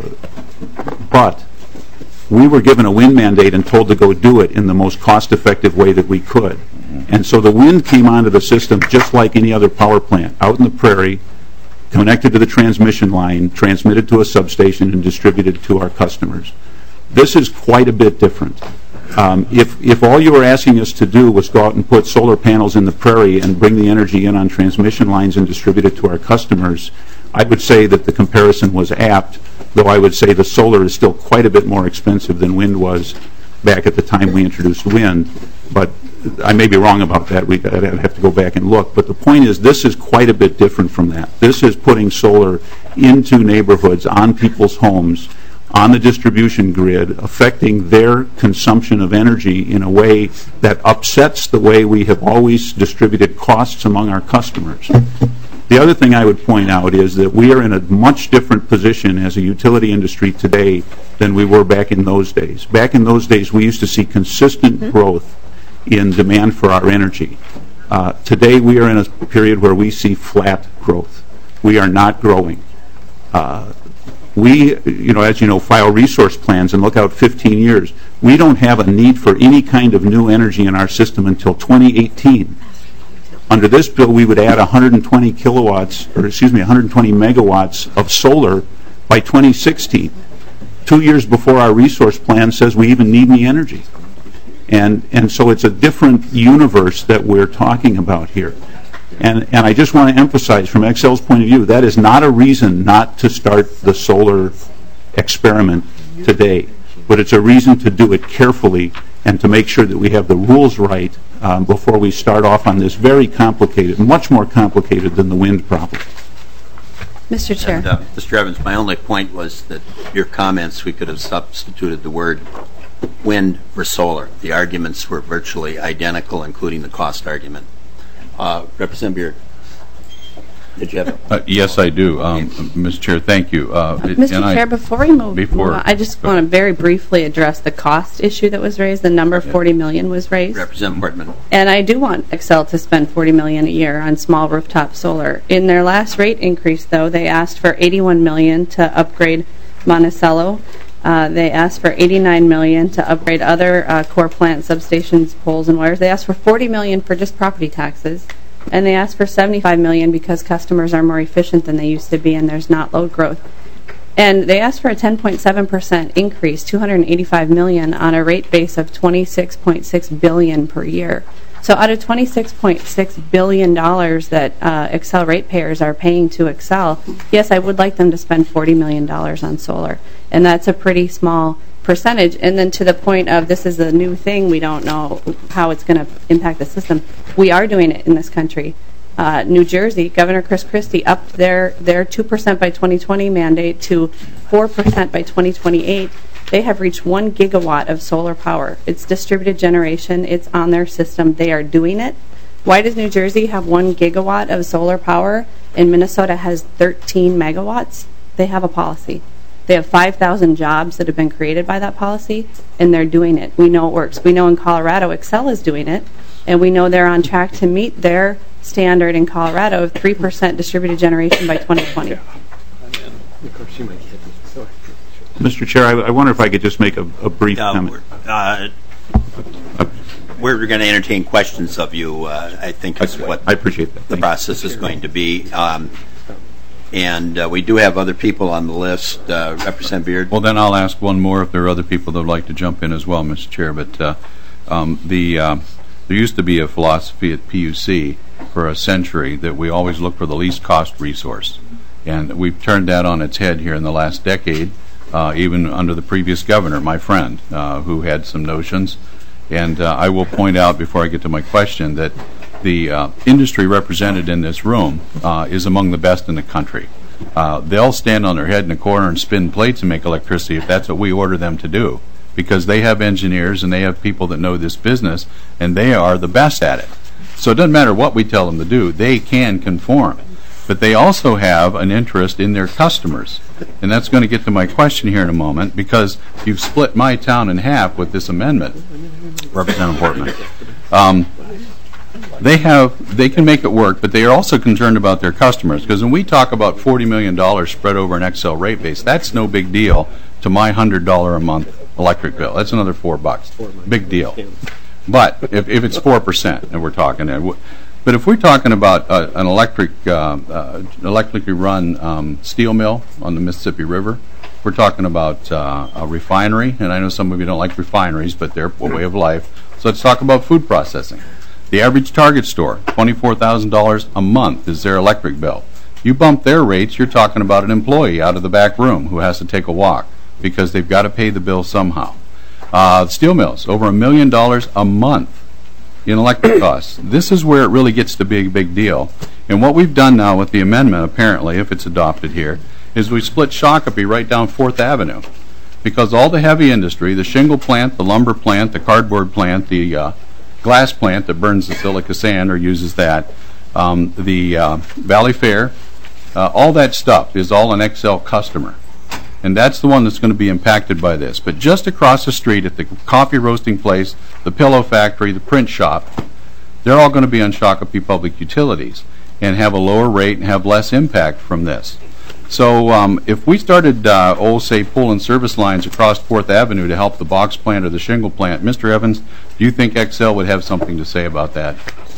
but we were given a wind mandate and told to go do it in the most cost-effective way that we could. And so the wind came onto the system just like any other power plant, out in the prairie, connected to the transmission line, transmitted to a substation, and distributed to our customers. This is quite a bit different. Um, if, if all you were asking us to do was go out and put solar panels in the prairie and bring the energy in on transmission lines and distribute it to our customers, I would say that the comparison was apt, though I would say the solar is still quite a bit more expensive than wind was back at the time we introduced wind. But I may be wrong about that. We'd I'd have to go back and look. But the point is, this is quite a bit different from that. This is putting solar into neighborhoods, on people's homes, on the distribution grid, affecting their consumption of energy in a way that upsets the way we have always distributed costs among our customers. The other thing I would point out is that we are in a much different position as a utility industry today than we were back in those days. Back in those days, we used to see consistent mm-hmm. growth in demand for our energy. Uh, today, we are in a period where we see flat growth. We are not growing. Uh, we, you know, as you know, file resource plans and look out fifteen years. We don't have a need for any kind of new energy in our system until twenty eighteen. Under this bill, we would add one hundred twenty kilowatts, or excuse me, one hundred twenty megawatts of solar by twenty sixteen, two years before our resource plan says we even need any energy. And and so it's a different universe that we're talking about here. And and I just want to emphasize, from Xcel's point of view, that is not a reason not to start the solar experiment today, but it's a reason to do it carefully and to make sure that we have the rules right um, before we start off on this very complicated, much more complicated than the wind problem. Mister Chair. And, uh, Mister Evans, my only point was that your comments, we could have substituted the word wind for solar. The arguments were virtually identical, including the cost argument. Uh, Representative Beard, did you have a... Uh, yes, I do. Um, Mister Chair, thank you. Uh, it, Mister and Chair, I, before we move, before, move on, I just want to very briefly address the cost issue that was raised. The number yeah. forty million dollars was raised. Representative Portman. And I do want Xcel to spend forty million dollars a year on small rooftop solar. In their last rate increase, though, they asked for eighty-one million dollars to upgrade Monticello. Uh, they asked for eighty-nine million dollars to upgrade other uh, core plant substations, poles, and wires. They asked for forty million dollars for just property taxes. And they asked for seventy-five million dollars because customers are more efficient than they used to be and there's not load growth. And they asked for a ten point seven percent increase, two hundred eighty-five million dollars on a rate base of twenty-six point six billion dollars per year. So out of twenty-six point six billion dollars that uh, Xcel ratepayers are paying to Xcel, yes, I would like them to spend forty million dollars on solar. And that's a pretty small percentage. And then to the point of this is a new thing, we don't know how it's going to impact the system. We are doing it in this country. Uh, New Jersey, Governor Chris Christie upped their, their two percent by twenty twenty mandate to four percent by twenty twenty-eight. They have reached one gigawatt of solar power. It's distributed generation. It's on their system. They are doing it. Why does New Jersey have one gigawatt of solar power and Minnesota has thirteen megawatts? They have a policy. They have five thousand jobs that have been created by that policy, and they're doing it. We know it works. We know in Colorado, Xcel is doing it, and we know they're on track to meet their standard in Colorado of three percent distributed generation by twenty twenty. Mister Chair, I, I wonder if I could just make a, a brief Uh, comment. uh, we're going to entertain questions of you, uh, I think is what I appreciate that. the Thank process is going to be. Um, and uh, we do have other people on the list. Uh, Representative Beard. well, then I'll ask one more if there are other people that would like to jump in as well, Mister Chair. But uh, um, the uh, there used to be a philosophy at P U C for a century that we always look for the least cost resource. And we've turned that on its head here in the last decade, uh, even under the previous governor, my friend, uh, who had some notions. And uh, I will point out before I get to my question that the uh, industry represented in this room uh, is among the best in the country. Uh, they'll stand on their head in a corner and spin plates and make electricity if that's what we order them to do, because they have engineers and they have people that know this business, and they are the best at it. So it doesn't matter what we tell them to do, they can conform. But they also have an interest in their customers. And that's going to get to my question here in a moment, because you've split my town in half with this amendment, Representative Portman. Um, they have, they can make it work, but they are also concerned about their customers. Because when we talk about forty million dollars spread over an Xcel rate base, that's no big deal to my one hundred dollars a month electric bill. That's another four bucks. Big deal. But if, if it's four percent, and we're talking, but if we're talking about uh, an electric, uh, uh, electrically run um, steel mill on the Mississippi River, we're talking about uh, a refinery, and I know some of you don't like refineries, but they're a way of life. So let's talk about food processing. The average Target store, twenty-four thousand dollars a month is their electric bill. You bump their rates, you're talking about an employee out of the back room who has to take a walk because they've got to pay the bill somehow. Uh, steel mills, over a million dollars a month in electric costs. This is where it really gets to be a big deal. And what we've done now with the amendment, apparently, if it's adopted here, is we split Shakopee right down Fourth Avenue. Because all the heavy industry, the shingle plant, the lumber plant, the cardboard plant, the uh, glass plant that burns the silica sand or uses that, um, the uh, Valley Fair, uh, all that stuff is all an Xcel customer. And that's the one that's going to be impacted by this. But just across the street at the coffee roasting place, the pillow factory, the print shop, they're all going to be on Shakopee Public Utilities and have a lower rate and have less impact from this. So um, if we started, uh, oh, say, pulling service lines across Fourth Avenue to help the box plant or the shingle plant, Mister Evans, do you think Xcel would have something to say about that?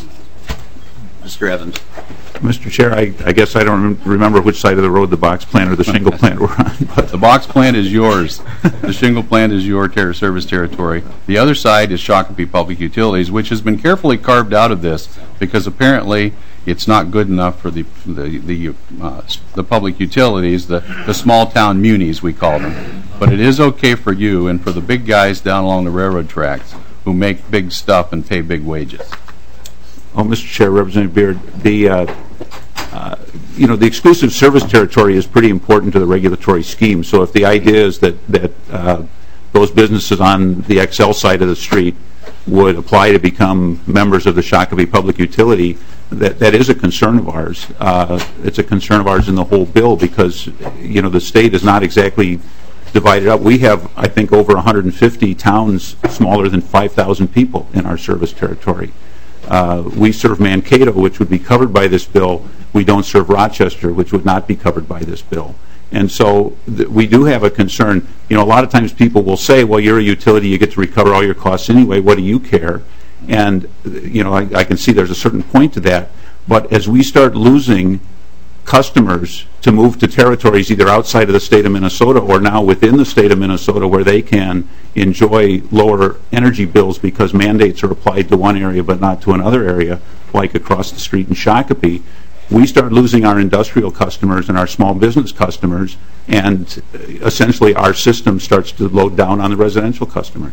Mister Evans. Mister Chair, I, I guess I don't rem- remember which side of the road the box plant or the shingle plant were on. But The box plant is yours. The shingle plant is your ter- service territory. The other side is Shakopee Public Utilities, which has been carefully carved out of this because apparently it's not good enough for the the the, uh, the public utilities, the, the small town munis we call them. But it is okay for you and for the big guys down along the railroad tracks who make big stuff and pay big wages. Oh, Mister Chair, Representative Beard, the uh, uh, you know the exclusive service territory is pretty important to the regulatory scheme. So if the idea is that that uh, those businesses on the Xcel side of the street would apply to become members of the Shakopee Public Utility, that that is a concern of ours. Uh, it's a concern of ours in the whole bill because you know the state is not exactly divided up. We have, I think, over one hundred fifty towns smaller than five thousand people in our service territory. Uh, we serve Mankato, which would be covered by this bill. We don't serve Rochester, which would not be covered by this bill. And so th- we do have a concern. You know, a lot of times people will say, well, you're a utility, you get to recover all your costs anyway, what do you care? And, you know, I, I can see there's a certain point to that. But as we start losing customers to move to territories either outside of the state of Minnesota or now within the state of Minnesota where they can enjoy lower energy bills because mandates are applied to one area but not to another area, like across the street in Shakopee, we start losing our industrial customers and our small business customers, and essentially our system starts to load down on the residential customers.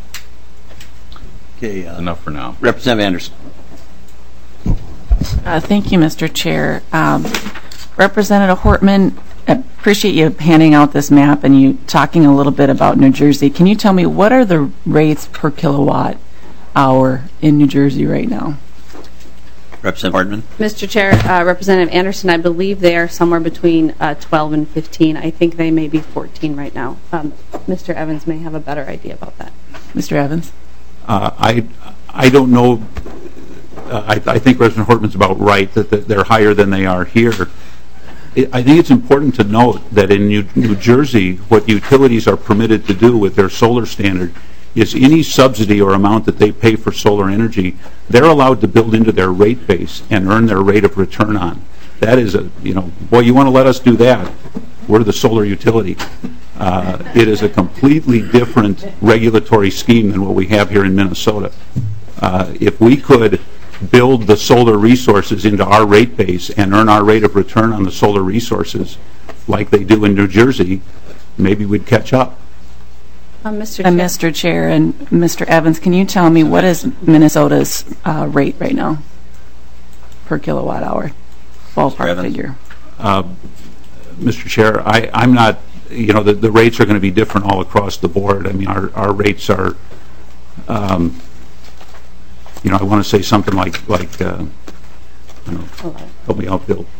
Okay, uh, Enough for now. Representative Anderson. Uh, thank you, Mister Chair. Um, Representative Hortman, I appreciate you handing out this map and you talking a little bit about New Jersey. Can you tell me what are the rates per kilowatt hour in New Jersey right now? Representative Hardman. Mister Chair, uh, Representative Anderson, I believe they are somewhere between uh, twelve and fifteen. I think they may be fourteen right now. Um, Mister Evans may have a better idea about that. Mister Evans? Uh, I I don't know. Uh, I, I think Representative Hortman's about right that, that they're higher than they are here. It, I think it's important to note that in New, New Jersey, what utilities are permitted to do with their solar standard is any subsidy or amount that they pay for solar energy, they're allowed to build into their rate base and earn their rate of return on. That is a, you know, boy, you want to let us do that? We're the solar utility. Uh, it is a completely different regulatory scheme than what we have here in Minnesota. Uh, if we could build the solar resources into our rate base and earn our rate of return on the solar resources like they do in New Jersey, maybe we'd catch up. Um, Mister Uh, Chair. Mister Chair and Mister Evans, can you tell me what is Minnesota's uh, rate right now per kilowatt hour? Ballpark Evans. figure. Uh, Mister Chair, I, I'm not, you know, the, the rates are going to be different all across the board. I mean, our, our rates are, um, you know, I want to say something like, like uh, I don't know, help me out, Bill.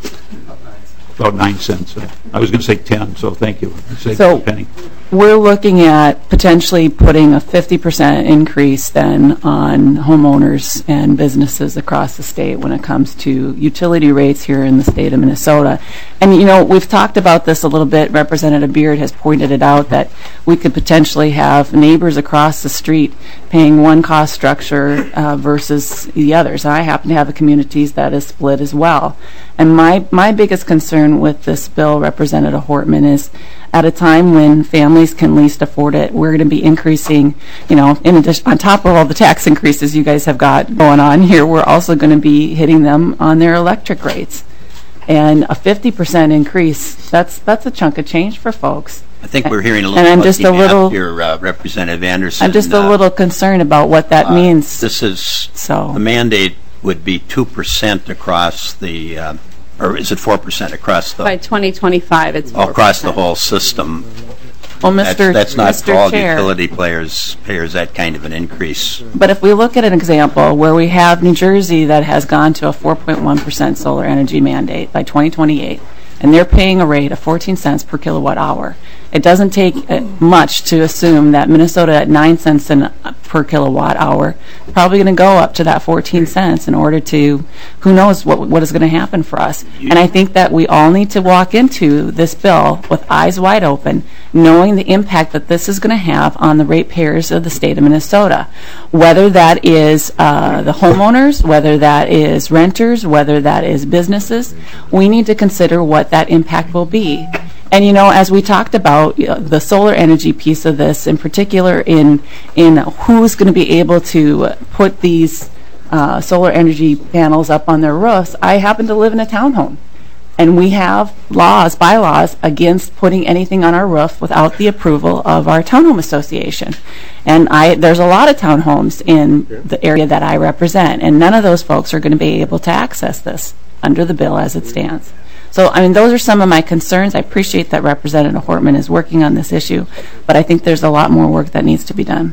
About nine cents. I was going to say ten, so thank you. Say So- a penny. We're looking at potentially putting a fifty percent increase then on homeowners and businesses across the state when it comes to utility rates here in the state of Minnesota. And, you know, we've talked about this a little bit. Representative Beard has pointed it out that we could potentially have neighbors across the street paying one cost structure uh, versus the others. And I happen to have a communities that is split as well. And my, my biggest concern with this bill, Representative Hortman, is at a time when families can least afford it, we're going to be increasing, you know, in addition, on top of all the tax increases you guys have got going on here, we're also going to be hitting them on their electric rates. And a fifty percent increase, that's that's a chunk of change for folks. I think we're hearing a little And I'm fuzzy just a math little- here, uh, Representative Anderson. I'm just a Uh, little concerned about what that uh, means. This is, So- the mandate would be two percent across the, uh, or is it four percent across By the, twenty twenty-five, it's four percent. across the whole system? Well, That's, Mister that's not for Mister all Chair. utility players, payers, that kind of an increase. But if we look at an example where we have New Jersey that has gone to a four point one percent solar energy mandate by twenty twenty-eight, and they're paying a rate of fourteen cents per kilowatt hour, it doesn't take uh, much to assume that Minnesota at nine cents an, uh, per kilowatt hour probably going to go up to that fourteen cents in order to, who knows what what is going to happen for us. And I think that we all need to walk into this bill with eyes wide open, knowing the impact that this is going to have on the ratepayers of the state of Minnesota. Whether that is uh, the homeowners, whether that is renters, whether that is businesses, we need to consider what that impact will be. And, you know, as we talked about, you know, the solar energy piece of this, in particular in in who's going to be able to put these uh, solar energy panels up on their roofs, I happen to live in a townhome. And we have laws, bylaws, against putting anything on our roof without the approval of our townhome association. And I, there's a lot of townhomes in the area that I represent, and none of those folks are going to be able to access this under the bill as it stands. So, I mean, those are some of my concerns. I appreciate that Representative Hortman is working on this issue, but I think there's a lot more work that needs to be done.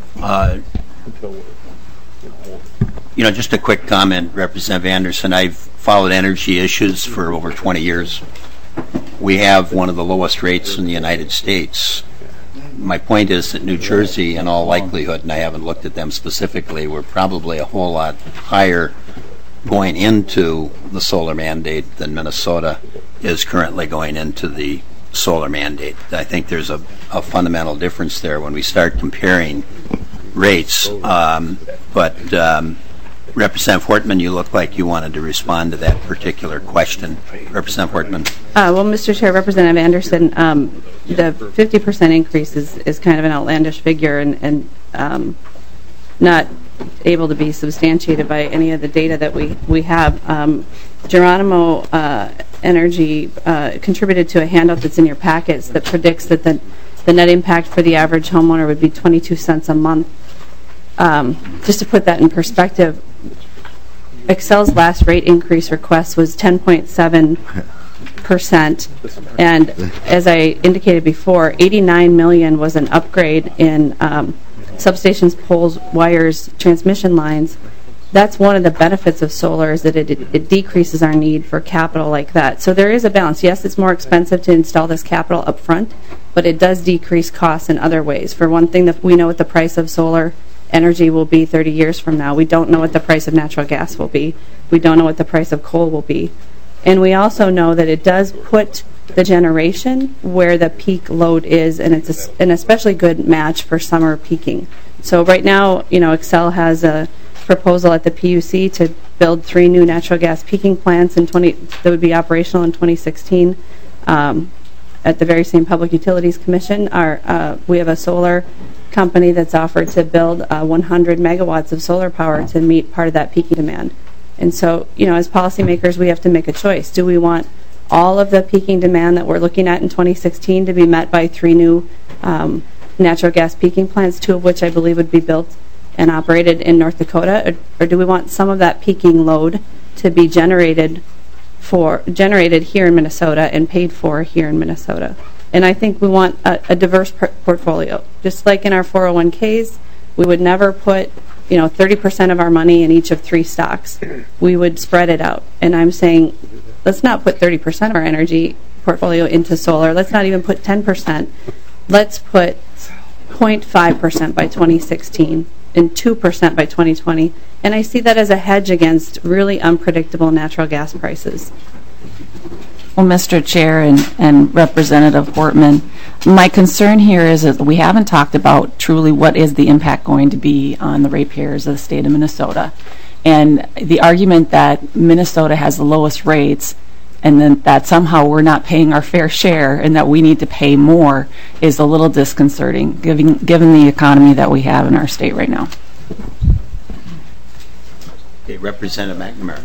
Uh, You know, just a quick comment, Representative Anderson. I've followed energy issues for over twenty years. We have one of the lowest rates in the United States. My point is that New Jersey, in all likelihood, and I haven't looked at them specifically, were probably a whole lot higher going into the solar mandate than Minnesota is currently going into the solar mandate. I think there's a, a fundamental difference there when we start comparing rates. Um, but um, Representative Hortman, you look like you wanted to respond to that particular question. Representative Hortman. Uh, well, Mister Chair, Representative Anderson, um, the fifty percent increase is, is kind of an outlandish figure and, and um, not able to be substantiated by any of the data that we, we have. Um, Geronimo uh, Energy uh, contributed to a handout that's in your packets that predicts that the, the net impact for the average homeowner would be twenty-two cents a month. Um, just to put that in perspective, Xcel's last rate increase request was ten point seven percent, and as I indicated before, eighty-nine million dollars was an upgrade in um, substations, poles, wires, transmission lines. That's one of the benefits of solar, is that it, it decreases our need for capital like that. So there is a balance. Yes, it's more expensive to install this capital up front, but it does decrease costs in other ways. For one thing, that we know what the price of solar energy will be thirty years from now. We don't know what the price of natural gas will be. We don't know what the price of coal will be. And we also know that it does put the generation where the peak load is, and it's a, an especially good match for summer peaking. So right now, you know, Xcel has a proposal at the P U C to build three new natural gas peaking plants in twenty that would be operational in twenty sixteen. Um, at the very same Public Utilities Commission, our uh, we have a solar company that's offered to build uh, one hundred megawatts of solar power to meet part of that peaking demand. And so, you know, as policymakers, we have to make a choice. Do we want all of the peaking demand that we're looking at in twenty sixteen to be met by three new um, natural gas peaking plants, two of which I believe would be built and operated in North Dakota, or, or do we want some of that peaking load to be generated for, generated here in Minnesota and paid for here in Minnesota. And I think we want a, a diverse por- portfolio. Just like in our four oh one Ks, we would never put, you know, thirty percent of our money in each of three stocks. We would spread it out. And I'm saying, let's not put thirty percent of our energy portfolio into solar. Let's not even put ten percent. Let's put zero point five percent by twenty sixteen and two percent by twenty twenty. And I see that as a hedge against really unpredictable natural gas prices. Well, Mister Chair and, and Representative Hortman, my concern here is that we haven't talked about truly what is the impact going to be on the ratepayers of the state of Minnesota. And the argument that Minnesota has the lowest rates and then that somehow we're not paying our fair share and that we need to pay more is a little disconcerting, given, given the economy that we have in our state right now. Okay, Representative McNamara.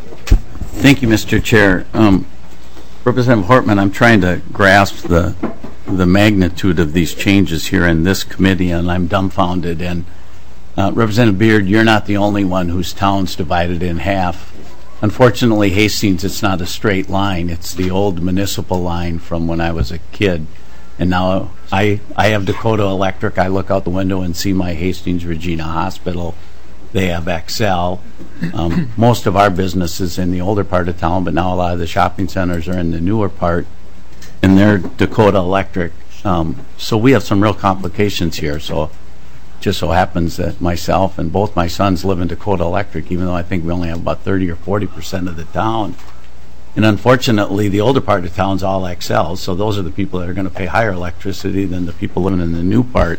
Thank you, Mister Chair. Um, Representative Hortman, I'm trying to grasp the the magnitude of these changes here in this committee, and I'm dumbfounded. And uh, Representative Beard, you're not the only one whose town's divided in half. Unfortunately, Hastings, it's not a straight line. It's the old municipal line from when I was a kid. And now I, I have Dakota Electric. I look out the window and see my Hastings Regina Hospital. They have Xcel. Um, most of our business is in the older part of town, but now a lot of the shopping centers are in the newer part, and they're Dakota Electric. Um, so we have some real complications here. So it just so happens that myself and both my sons live in Dakota Electric, even though I think we only have about thirty or forty percent of the town. And unfortunately, the older part of town's all Xcel, so those are the people that are going to pay higher electricity than the people living in the new part.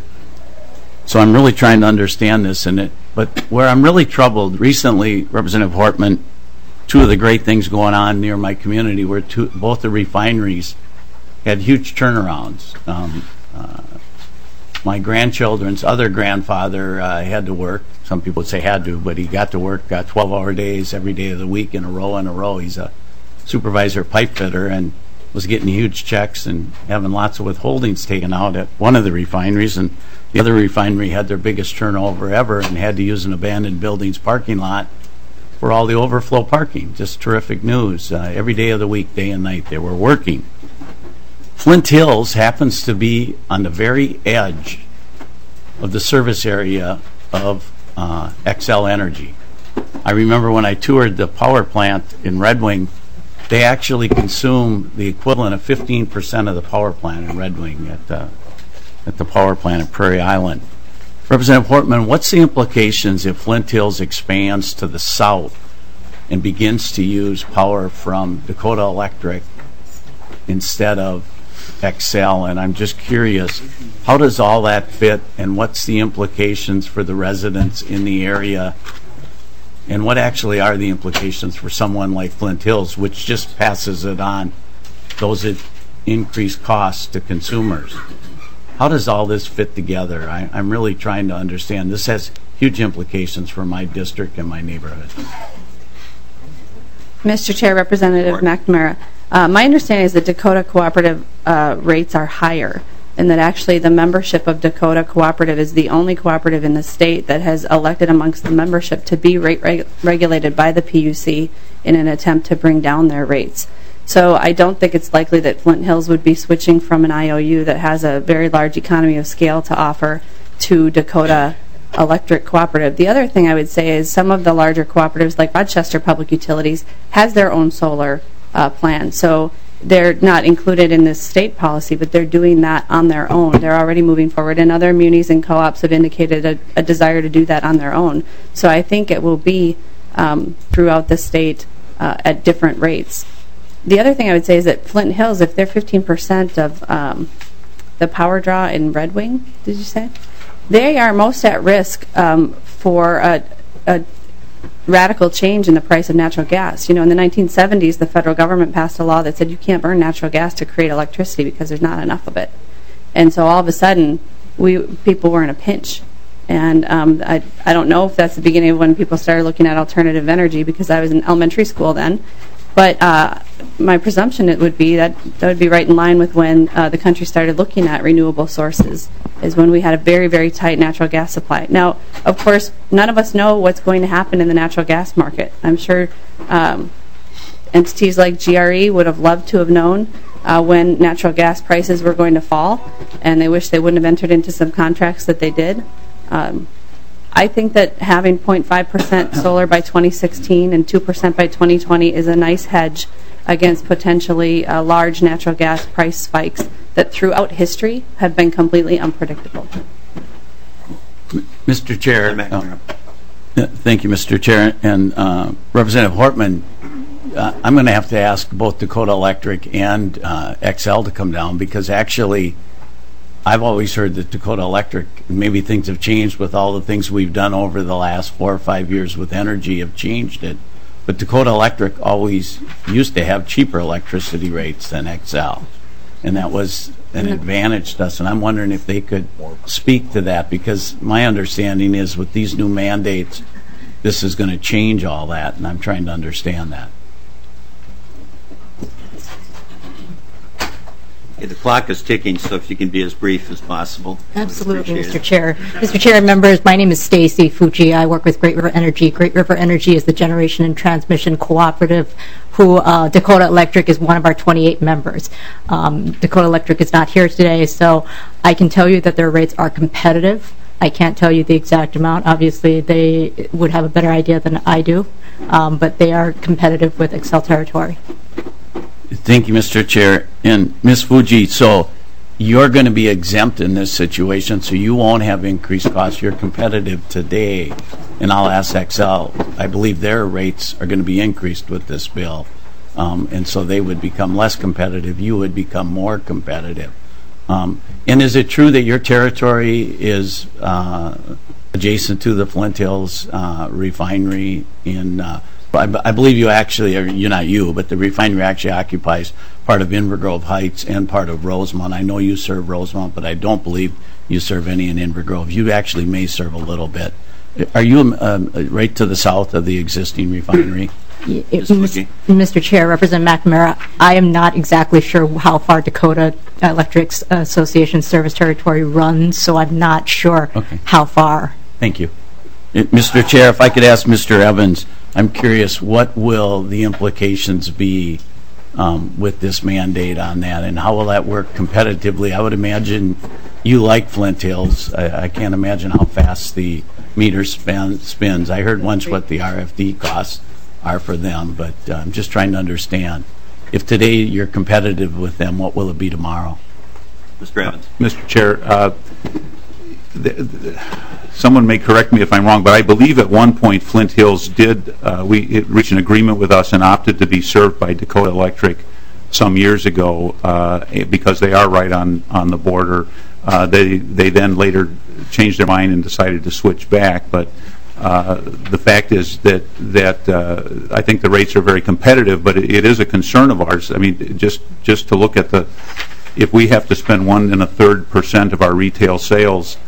So I'm really trying to understand this, and it, but where I'm really troubled, recently, Representative Hortman, two of the great things going on near my community were two, both the refineries had huge turnarounds. Um, uh, my grandchildren's other grandfather uh, had to work. Some people would say had to, but he got to work, got twelve-hour days every day of the week in a row in a row. He's a supervisor pipe fitter and was getting huge checks and having lots of withholdings taken out at one of the refineries, and the other refinery had their biggest turnover ever and had to use an abandoned building's parking lot for all the overflow parking. Just terrific news. Uh, every day of the week, day and night, they were working. Flint Hills happens to be on the very edge of the service area of uh, Xcel Energy. I remember when I toured the power plant in Red Wing, they actually consume the equivalent of fifteen percent of the power plant in Red Wing at, uh, at the power plant at Prairie Island. Representative Hortman, what's the implications if Flint Hills expands to the south and begins to use power from Dakota Electric instead of Xcel? And I'm just curious, how does all that fit, and what's the implications for the residents in the area? And what actually are the implications for someone like Flint Hills, which just passes it on, those increased costs to consumers? How does all this fit together? I, I'm really trying to understand. This has huge implications for my district and my neighborhood. Mister Chair, Representative McNamara, uh, my understanding is that Dakota Cooperative uh, rates are higher, and that actually the membership of Dakota Cooperative is the only cooperative in the state that has elected amongst the membership to be rate reg- regulated by the P U C in an attempt to bring down their rates. So I don't think it's likely that Flint Hills would be switching from an I O U that has a very large economy of scale to offer to Dakota Electric Cooperative. The other thing I would say is some of the larger cooperatives, like Rochester Public Utilities, has their own solar uh, plan. So they're not included in this state policy, but they're doing that on their own. They're already moving forward, and other munis and co-ops have indicated a, a desire to do that on their own. So I think it will be um, throughout the state uh, at different rates. The other thing I would say is that Flint Hills, if they're fifteen percent of um, the power draw in Red Wing, did you say? They are most at risk um, for a, a radical change in the price of natural gas. You know, in the nineteen seventies, the federal government passed a law that said you can't burn natural gas to create electricity because there's not enough of it. And so all of a sudden, we people were in a pinch. And um, I, I don't know if that's the beginning of when people started looking at alternative energy, because I was in elementary school then. But uh, my presumption it would be that that would be right in line with when uh, the country started looking at renewable sources, is when we had a very, very tight natural gas supply. Now, of course, none of us know what's going to happen in the natural gas market. I'm sure um, entities like G R E would have loved to have known uh, when natural gas prices were going to fall, and they wish they wouldn't have entered into some contracts that they did. Um, I think that having zero point five percent solar by twenty sixteen and two percent by twenty twenty is a nice hedge against potentially uh, large natural gas price spikes that throughout history have been completely unpredictable. Mister Chair, uh, thank you, Mister Chair, and uh, Representative Hortman. Uh, I'm going to have to ask both Dakota Electric and uh, Xcel to come down, because actually I've always heard that Dakota Electric, maybe things have changed with all the things we've done over the last four or five years with energy have changed it, but Dakota Electric always used to have cheaper electricity rates than Xcel, and that was an advantage to us, and I'm wondering if they could speak to that, because my understanding is with these new mandates, this is going to change all that, and I'm trying to understand that. Okay, the clock is ticking, so if you can be as brief as possible. Absolutely, Mister Chair. Mister Chair and members, my name is Stacy Fucci. I work with Great River Energy. Great River Energy is the generation and transmission cooperative who uh, Dakota Electric is one of our twenty-eight members. Um, Dakota Electric is not here today, so I can tell you that their rates are competitive. I can't tell you the exact amount. Obviously, they would have a better idea than I do, um, but they are competitive with Xcel Territory. Thank you, Mister Chair. And Miz Fuji, so you're going to be exempt in this situation, so you won't have increased costs. You're competitive today. And I'll ask Xcel, I believe their rates are going to be increased with this bill. Um, and so they would become less competitive. You would become more competitive. Um, and is it true that your territory is uh, adjacent to the Flint Hills uh, refinery in uh, I, I believe you actually, or you're not you, but the refinery actually occupies part of Inver Grove Heights and part of Rosemont. I know you serve Rosemont, but I don't believe you serve any in Inver Grove. You actually may serve a little bit. Are you um, right to the south of the existing refinery? It, Mister Chair, Representative McNamara, I am not exactly sure how far Dakota Electric Association service territory runs, so I'm not sure okay. how far. Thank you. Mister Chair, if I could ask Mister Evans, I'm curious, what will the implications be um, with this mandate on that, and how will that work competitively? I would imagine you like Flint Hills. I, I can't imagine how fast the meter spin, spins. I heard once what the R F D costs are for them, but uh, I'm just trying to understand. If today you're competitive with them, what will it be tomorrow? Mister Evans. Uh, Mister Chair, uh, the, the, someone may correct me if I'm wrong, but I believe at one point Flint Hills did, uh, we reached an agreement with us and opted to be served by Dakota Electric some years ago uh, because they are right on, on the border. Uh, they, they then later changed their mind and decided to switch back, but uh, the fact is that, that uh, I think the rates are very competitive, but it, it is a concern of ours. I mean, just, just to look at the, if we have to spend one and a third percent of our retail sales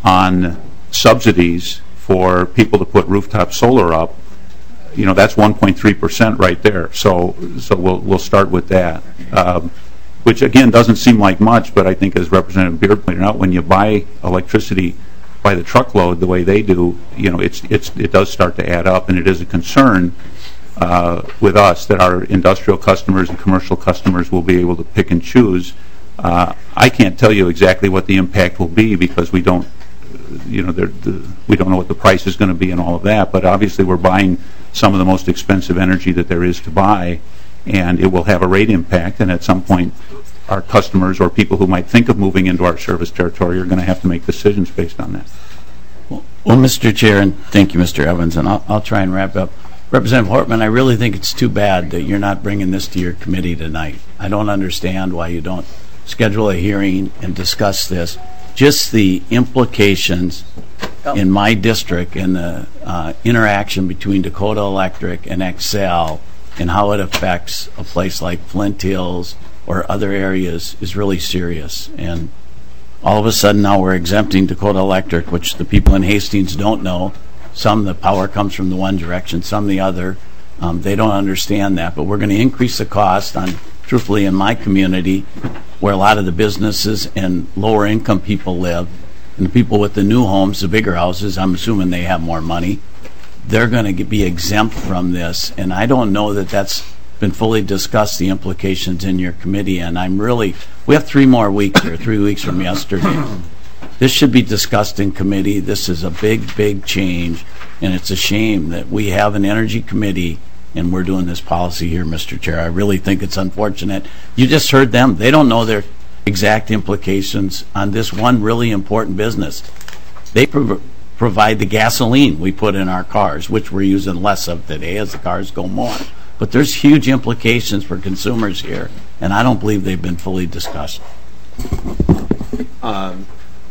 on subsidies for people to put rooftop solar up, you know, that's one point three percent right there. So, so we'll we'll start with that, um, which again doesn't seem like much, but I think, as Representative Beard pointed out, when you buy electricity by the truckload the way they do, you know, it's it's it does start to add up, and it is a concern uh, with us that our industrial customers and commercial customers will be able to pick and choose. Uh, I can't tell you exactly what the impact will be because we don't. You know, the, we don't know what the price is going to be and all of that, but obviously we're buying some of the most expensive energy that there is to buy, and it will have a rate impact, and at some point our customers or people who might think of moving into our service territory are going to have to make decisions based on that. Well, well Mister Chair, and thank you, Mister Evans, and I'll, I'll try and wrap up. Representative Hortman, I really think it's too bad that you're not bringing this to your committee tonight. I don't understand why you don't schedule a hearing and discuss this. Just the implications in my district and the uh, interaction between Dakota Electric and Xcel and how it affects a place like Flint Hills or other areas is really serious. And all of a sudden now we're exempting Dakota Electric, which the people in Hastings don't know. Some the power comes from the one direction, some the other. Um, they don't understand that, but we're going to increase the cost on, truthfully, in my community, where a lot of the businesses and lower income people live, and the people with the new homes, the bigger houses, I'm assuming they have more money, they're going to be exempt from this, and I don't know that that's been fully discussed, the implications in your committee, and I'm really, we have three more weeks here, three weeks from yesterday. This should be discussed in committee. This is a big, big change, and it's a shame that we have an energy committee and we're doing this policy here, Mister Chair. I really think it's unfortunate. You just heard them. They don't know their exact implications on this one really important business. They prov- provide the gasoline we put in our cars, which we're using less of today as the cars go more. But there's huge implications for consumers here, and I don't believe they've been fully discussed. Um,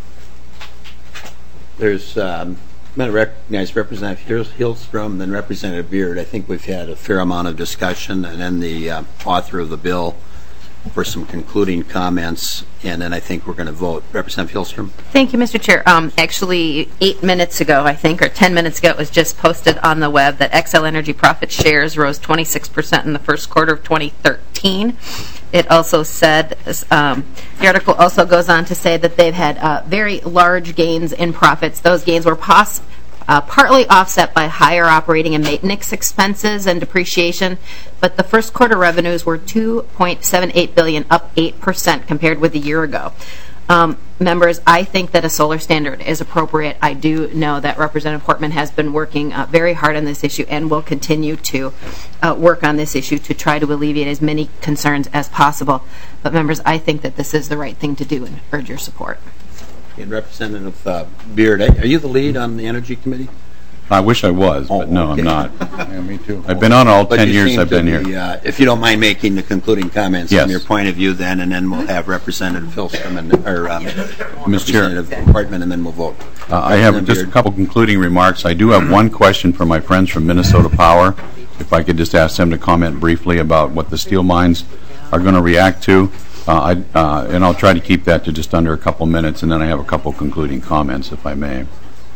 there's um, I'm going to recognize Representative Hillstrom, then Representative Beard. I think we've had a fair amount of discussion, and then the uh, author of the bill for some concluding comments, and then I think we're going to vote. Representative Hillstrom. Thank you, Mister Chair. Um, actually, eight minutes ago, I think, or ten minutes ago, it was just posted on the web that Xcel Energy profit shares rose twenty-six percent in the first quarter of twenty thirteen. It also said, um, the article also goes on to say that they've had uh, very large gains in profits. Those gains were pos- uh, partly offset by higher operating and maintenance expenses and depreciation, but the first quarter revenues were two point seven eight billion dollars, up eight percent compared with a year ago. Um, members, I think that a solar standard is appropriate. I do know that Representative Hortman has been working uh, very hard on this issue and will continue to uh, work on this issue to try to alleviate as many concerns as possible. But members, I think that this is the right thing to do and urge your support. And Representative uh, Beard, are you the lead on the Energy Committee? I wish I was, but Oh, no, okay. I'm not. Yeah, me too. I've been on all But ten you years seem I've to been be, here. Uh, if you don't mind making the concluding comments Yes. from your point of view, then, and then we'll have Representative Hillstrom and or um, Mister Chair. Representative Hartman, and then we'll vote. Uh, I have Representative just a Beard. couple concluding remarks. I do have one question for my friends from Minnesota Power. If I could just ask them to comment briefly about what the steel mines are going to react to. Uh, I, uh, and I'll try to keep that to just under a couple minutes, and then I have a couple concluding comments, if I may.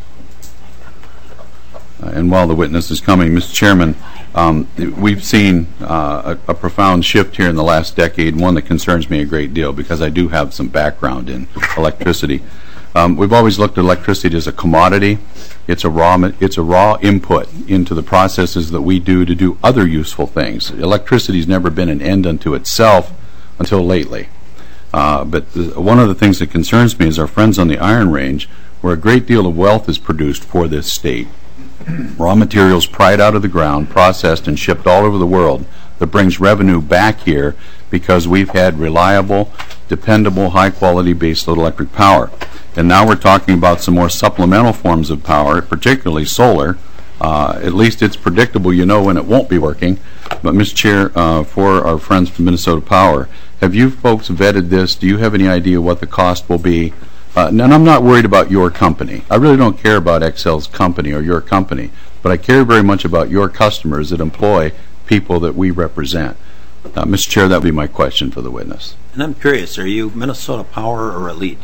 Uh, and while the witness is coming, Mister Chairman, um, we've seen uh, a, a profound shift here in the last decade, one that concerns me a great deal because I do have some background in electricity. Um, we've always looked at electricity as a commodity. It's a raw it's a raw input into the processes that we do to do other useful things. Electricity's never been an end unto itself until lately. Uh, but th- one of the things that concerns me is our friends on the Iron Range, where a great deal of wealth is produced for this state. Raw materials pried out of the ground, processed and shipped all over the world that brings revenue back here because we've had reliable, dependable, high-quality baseload electric power. And now we're talking about some more supplemental forms of power, particularly solar. Uh, at least it's predictable, you know when it won't be working. But, Mister Chair, uh, for our friends from Minnesota Power, have you folks vetted this? Do you have any idea what the cost will be? Uh, and I'm not worried about your company. I really don't care about Xcel's company or your company, but I care very much about your customers that employ people that we represent. Uh, Mister Chair, that would be my question for the witness. And I'm curious, are you Minnesota Power or Elite?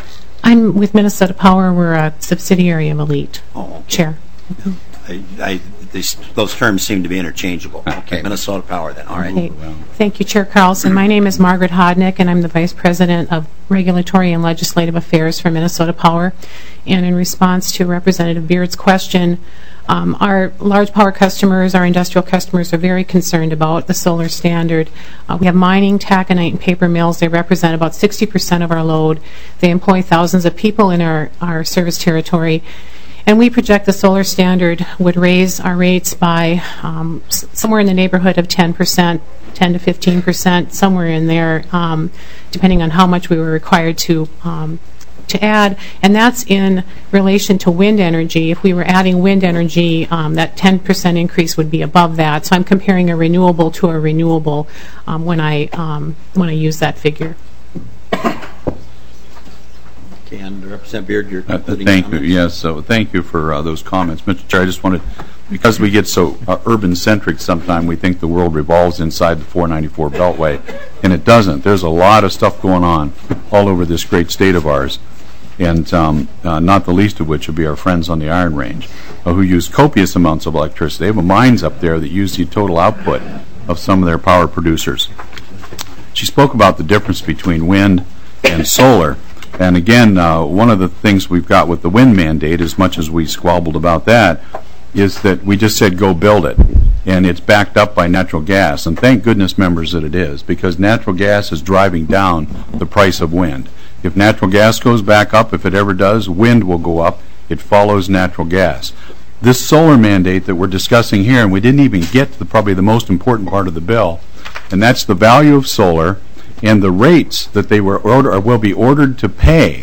I'm with Minnesota Power. We're a subsidiary of Elite. Oh, okay. Chair. I, I, these, those terms seem to be interchangeable. Okay, Minnesota Power then. All right. Okay. Thank you, Chair Carlson. My name is Margaret Hodnick, and I'm the Vice President of Regulatory and Legislative Affairs for Minnesota Power. And in response to Representative Beard's question, um, our large power customers, our industrial customers, are very concerned about the solar standard. Uh, we have mining, taconite, and paper mills. They represent about sixty percent of our load. They employ thousands of people in our, our service territory. And we project the solar standard would raise our rates by um, s- somewhere in the neighborhood of ten percent, ten to fifteen percent, somewhere in there, um, depending on how much we were required to um, to add. And that's in relation to wind energy. If we were adding wind energy, um, that ten percent increase would be above that. So I'm comparing a renewable to a renewable um, when I um, when I use that figure. Okay, and Representative Beard, your Uh, concluding Thank you. comments? Yes, so thank you for uh, those comments. Mister Chair, I just wanted, because we get so uh, urban-centric sometimes, we think the world revolves inside the four ninety-four Beltway, and it doesn't. There's a lot of stuff going on all over this great state of ours, and um, uh, not the least of which would be our friends on the Iron Range, uh, who use copious amounts of electricity. They have mines up there that use the total output of some of their power producers. She spoke about the difference between wind and solar. And again, uh, one of the things we've got with the wind mandate, as much as we squabbled about that, is that we just said go build it. and it's backed up by natural gas. And thank goodness, members, that it is, because natural gas is driving down the price of wind. If natural gas goes back up, if it ever does, wind will go up. It follows natural gas. This solar mandate that we're discussing here, and we didn't even get to the, probably the most important part of the bill, and that's the value of solar and the rates that they were order, or will be ordered to pay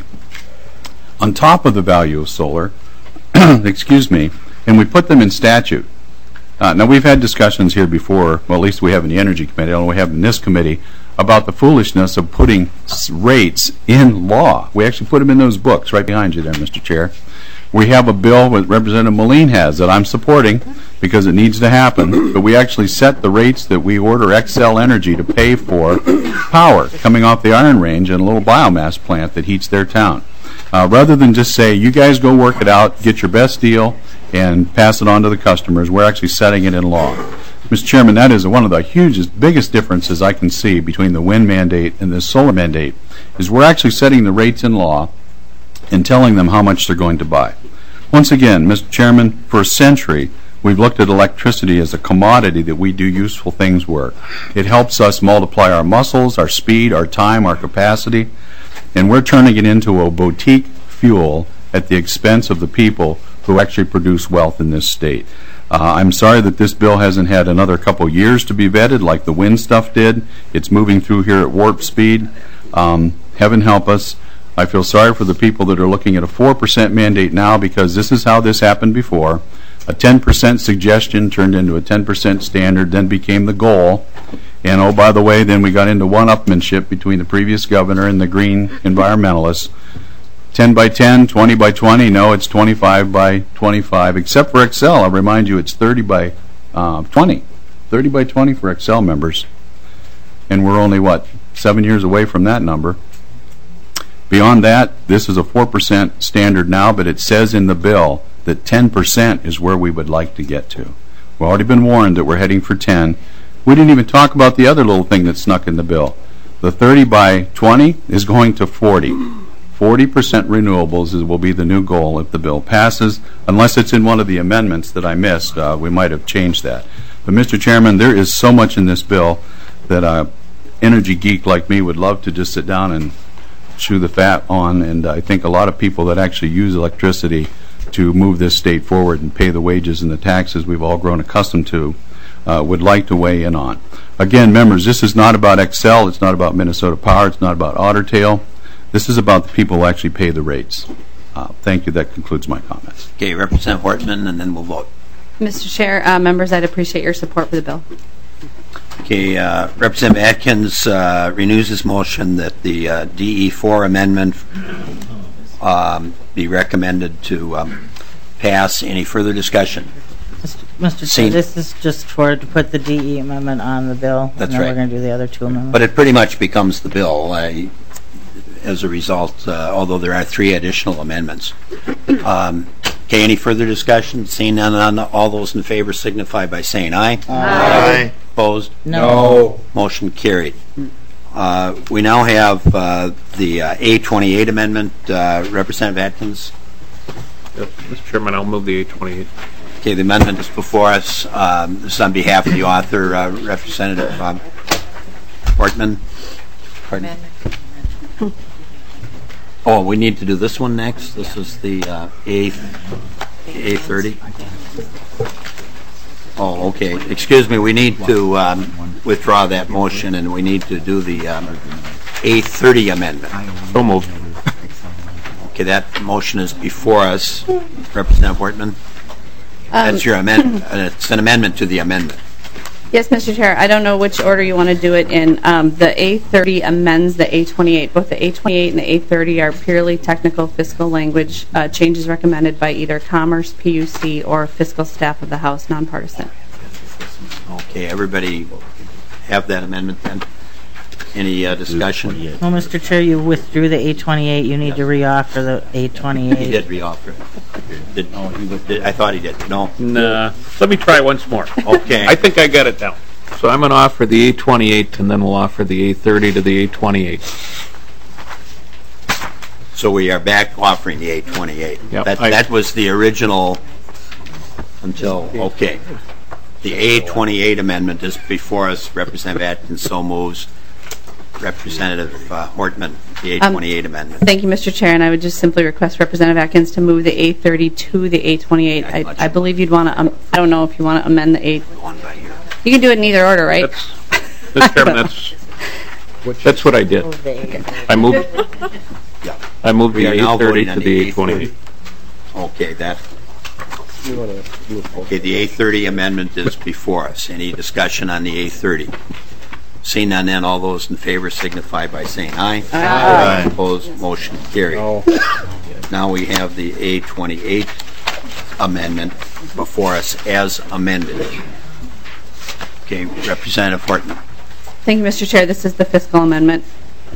on top of the value of solar, excuse me, and we put them in statute. Uh, now, we've had discussions here before, well, at least we have in the Energy Committee, and we have in this committee, about the foolishness of putting s- rates in law. We actually put them in those books right behind you there, Mister Chair. We have a bill that Representative Moline has that I'm supporting because it needs to happen, but we actually set the rates that we order Xcel Energy to pay for power coming off the Iron Range and a little biomass plant that heats their town. Uh, rather than just say, you guys go work it out, get your best deal, and pass it on to the customers, we're actually setting it in law. Mister Chairman, that is one of the hugest, biggest differences I can see between the wind mandate and the solar mandate, is we're actually setting the rates in law and telling them how much they're going to buy. Once again, Mister Chairman, for a century, we've looked at electricity as a commodity that we do useful things with. It helps us multiply our muscles, our speed, our time, our capacity, and we're turning it into a boutique fuel at the expense of the people who actually produce wealth in this state. Uh, I'm sorry that this bill hasn't had another couple years to be vetted like the wind stuff did. It's moving through here at warp speed. Um, heaven help us. I feel sorry for the people that are looking at a four percent mandate now, because this is how this happened before. A ten percent suggestion turned into a ten percent standard, then became the goal. And oh, by the way, then we got into one-upmanship between the previous governor and the green environmentalists. ten by ten, twenty by twenty, no, it's twenty-five by twenty-five, except for Xcel. I'll remind you, it's thirty by twenty. thirty by twenty for Xcel members. And we're only, what, seven years away from that number. Beyond that, this is a four percent standard now, but it says in the bill that ten percent is where we would like to get to. We've already been warned that we're heading for ten. We didn't even talk about the other little thing that snuck in the bill. The thirty by twenty is going to forty. forty percent renewables is, will be the new goal if the bill passes, unless it's in one of the amendments that I missed. Uh, we might have changed that. But, Mister Chairman, there is so much in this bill that an energy geek like me would love to just sit down and chew the fat on, and I think a lot of people that actually use electricity to move this state forward and pay the wages and the taxes we've all grown accustomed to uh, would like to weigh in on. Again, members, this is not about Xcel, it's not about Minnesota Power, it's not about Otter Tail. This is about the people who actually pay the rates. Uh, thank you. That concludes my comments. Okay, Representative Hortman, and then we'll vote. Mister Chair, uh, members, I'd appreciate your support for the bill. Okay, uh, Representative Atkins uh, renews his motion that the uh, D E four amendment um, be recommended to um, pass. Any further discussion? Mister Chair, this is just for to put the D E amendment on the bill. That's and then right. We're going to do the other two amendments. But it pretty much becomes the bill uh, as a result, uh, although there are three additional amendments. Um, okay, any further discussion? Seeing none, none, all those in favor signify by saying aye. Aye. Aye. Opposed? No. Motion carried. Uh, we now have uh, the uh, A twenty-eight amendment. Uh, Representative Atkins. Yep. Mister Chairman, I'll move the A twenty-eight. Okay, the amendment is before us. Um, this is on behalf of the author, uh, Representative um, Portman. Pardon? Oh, we need to do this one next. This is the uh, A A thirty. Oh, okay. Excuse me. We need to um, withdraw that motion, and we need to do the um, A thirty amendment. So moved. Okay, that motion is before us. Representative Portman. Um, That's your amendment. Uh, it's an amendment to the amendment. Yes, Mister Chair. I don't know which order you want to do it in. Um, the A thirty amends the A twenty-eight. Both the A twenty-eight and the A thirty are purely technical fiscal language uh, changes recommended by either Commerce, P U C, or fiscal staff of the House, nonpartisan. Okay, everybody have that amendment then? Any uh, discussion? Well, Mister Chair, you withdrew the A twenty-eight. You need yes. to re-offer the A twenty-eight. He did re-offer. Did, oh, he did, I thought he did. No? Nah. Let me try once more. Okay. I think I got it down. So I'm going to offer the A twenty-eight, and then we'll offer the A thirty to the A twenty-eight. So we are back offering the A twenty-eight. Yep, that, I, that was the original until, okay. The A twenty-eight amendment is before us. Representative Atkins so moves. Representative uh, Hortman, the A twenty-eight Um, amendment. Thank you, Mister Chair, and I would just simply request Representative Atkins to move the A thirty to the A twenty-eight. I, I believe you'd want to, um, I don't know if you want to amend the A. One by here. You can do it in either order, right? That's, Mister Chairman, that's, that's what I did. I moved, Yeah. I moved We the are now A thirty voting on to the the A twenty. Okay, that. Okay, the A thirty amendment is before us. Any discussion on the A thirty? Seeing none, then all those in favor signify by saying aye. Aye. Opposed, motion carried. Now we have the A twenty-eight amendment before us as amended. Okay, Representative Hortman. Thank you, Mister Chair. This is the fiscal amendment.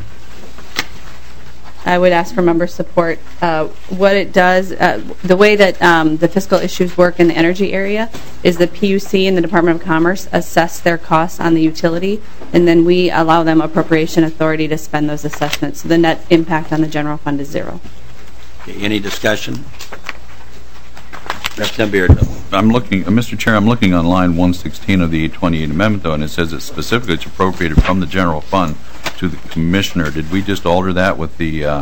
I would ask for member support. Uh, what it does, uh, the way that um, the fiscal issues work in the energy area is the P U C and the Department of Commerce assess their costs on the utility, and then we allow them appropriation authority to spend those assessments. So the net impact on the general fund is zero. Okay, any discussion? Representative Beard. I'm looking, uh, Mister Chair, I'm looking on line one sixteen of the A twenty-eight amendment, though, and it says that specifically it's appropriated from the general fund to the commissioner. Did we just alter that with the uh,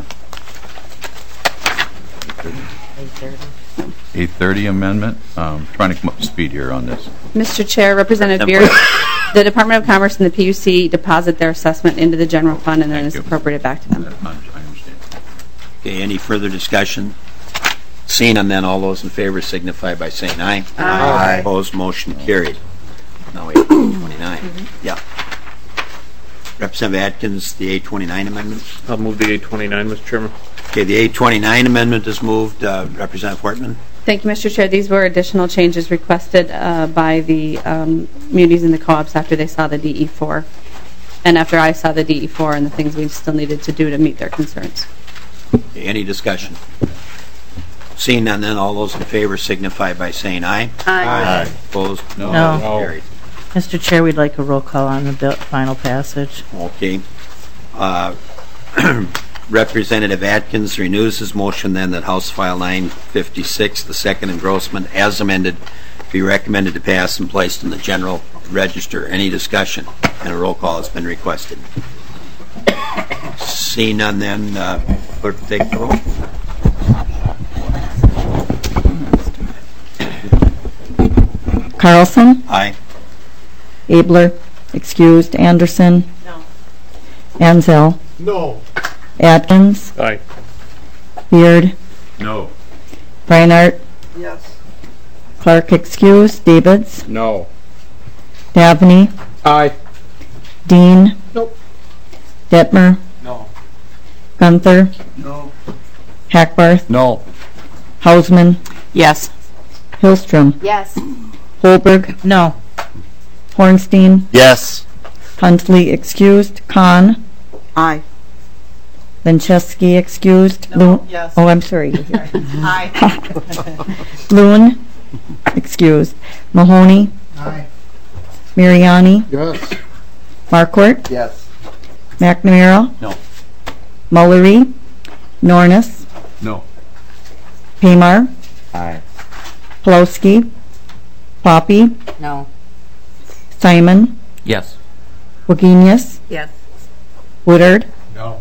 A thirty amendment? Um, trying to come up to speed here on this. Mister Chair, Representative Beard, the Department of Commerce and the P U C deposit their assessment into the general fund, and then Thank it's you. appropriated back to them. I understand. Okay, any further discussion? Seeing none, then all those in favor signify by saying aye. Aye. Opposed, motion carried. Now we have A twenty-nine. Yeah. Representative Atkins, the A twenty-nine amendment. I'll move the A twenty-nine, Mister Chairman. Okay, the A twenty-nine amendment is moved. Uh, Representative Hortman. Thank you, Mister Chair. These were additional changes requested uh, by the um, munis and the co-ops after they saw the D E four, and after I saw the D E four and the things we still needed to do to meet their concerns. Okay, any discussion? Seeing none, then all those in favor signify by saying aye. Aye. Opposed? No. Carried. Mister Chair, we'd like a roll call on the bill, final passage. Okay. Uh, Representative Atkins renews his motion then that House File nine fifty-six, the second engrossment as amended, be recommended to pass and placed in the general register. Any discussion? And a roll call has been requested. Seeing none, then uh, clerk will take the roll. Carlson? Aye. Abler? Excused. Anderson? No. Ansel? No. Atkins? Aye. Beard? No. Reinhardt? Yes. Clark excused. Davids? No. Dabney? Aye. Dean? Nope. Detmer? No. Gunther? No. Hackbarth? No. Hausman? Yes. Hillstrom? Yes. Holberg? No. Hornstein? Yes. Huntley excused. Khan? Aye. Linchesky excused. Loon? yes. Oh, I'm sorry. Aye. Loon? Excused. Mahoney? Aye. Mariani? Yes. Marquardt? Yes. McNamara? No. Mullery? Nornis? No. Pamar? Aye. Pulowski? Poppy? No. Simon? Yes. Wagenius? Yes. Woodard? No.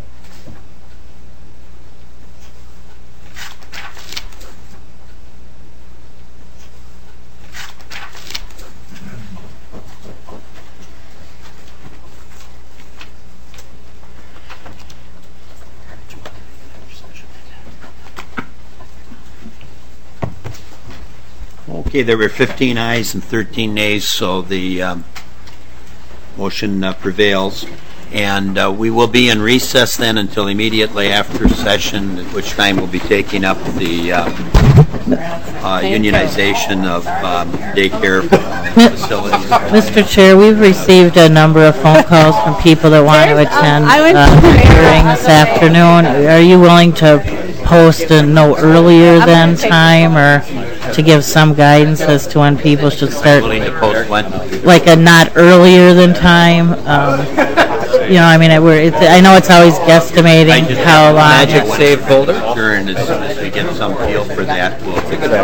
Okay, there were fifteen ayes and thirteen nays, so the um, motion uh, prevails. And uh, we will be in recess then until immediately after session, at which time we'll be taking up the uh, uh, unionization of um, daycare facilities. Mister Chair, we've received a number of phone calls from people that want to attend I went- uh, the hearing this afternoon. Are you willing to post a no earlier than time, or to give some guidance as to when people should start, Willing to post when? like a not earlier than time? Um, you know, I mean, it, we're, it's, I know it's always guesstimating how long. Magic save folder? Sure, and as soon as we get some feel for that, we'll fix it.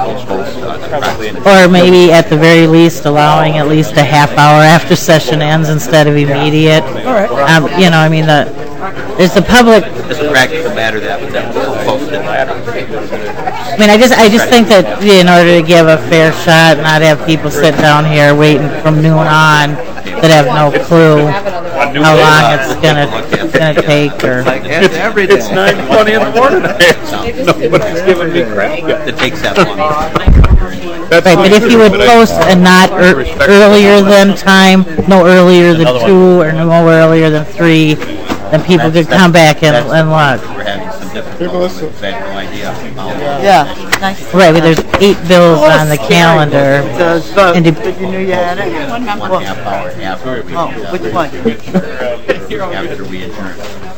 Or maybe at the very least allowing at least a half hour after session ends instead of immediate. Um, you know, I mean, the, there's the public. It's a practical matter that would then post it. I mean, I just, I just think that in order to give a fair shot, not have people sit down here waiting from noon on that have no clue how long it's gonna, gonna take, or. It's, it's nine twenty in the morning. Nobody's giving me crap. It takes that long. Right, but if you would post a not ear- earlier than time, no earlier than two, or no earlier than three, then people could come back and, and look. We're having some difficulties. I had no idea. Yeah. Right, but there's eight bills on the calendar. And de- Did you know you had it? One half hour after we, Oh, which one? after we adjourn.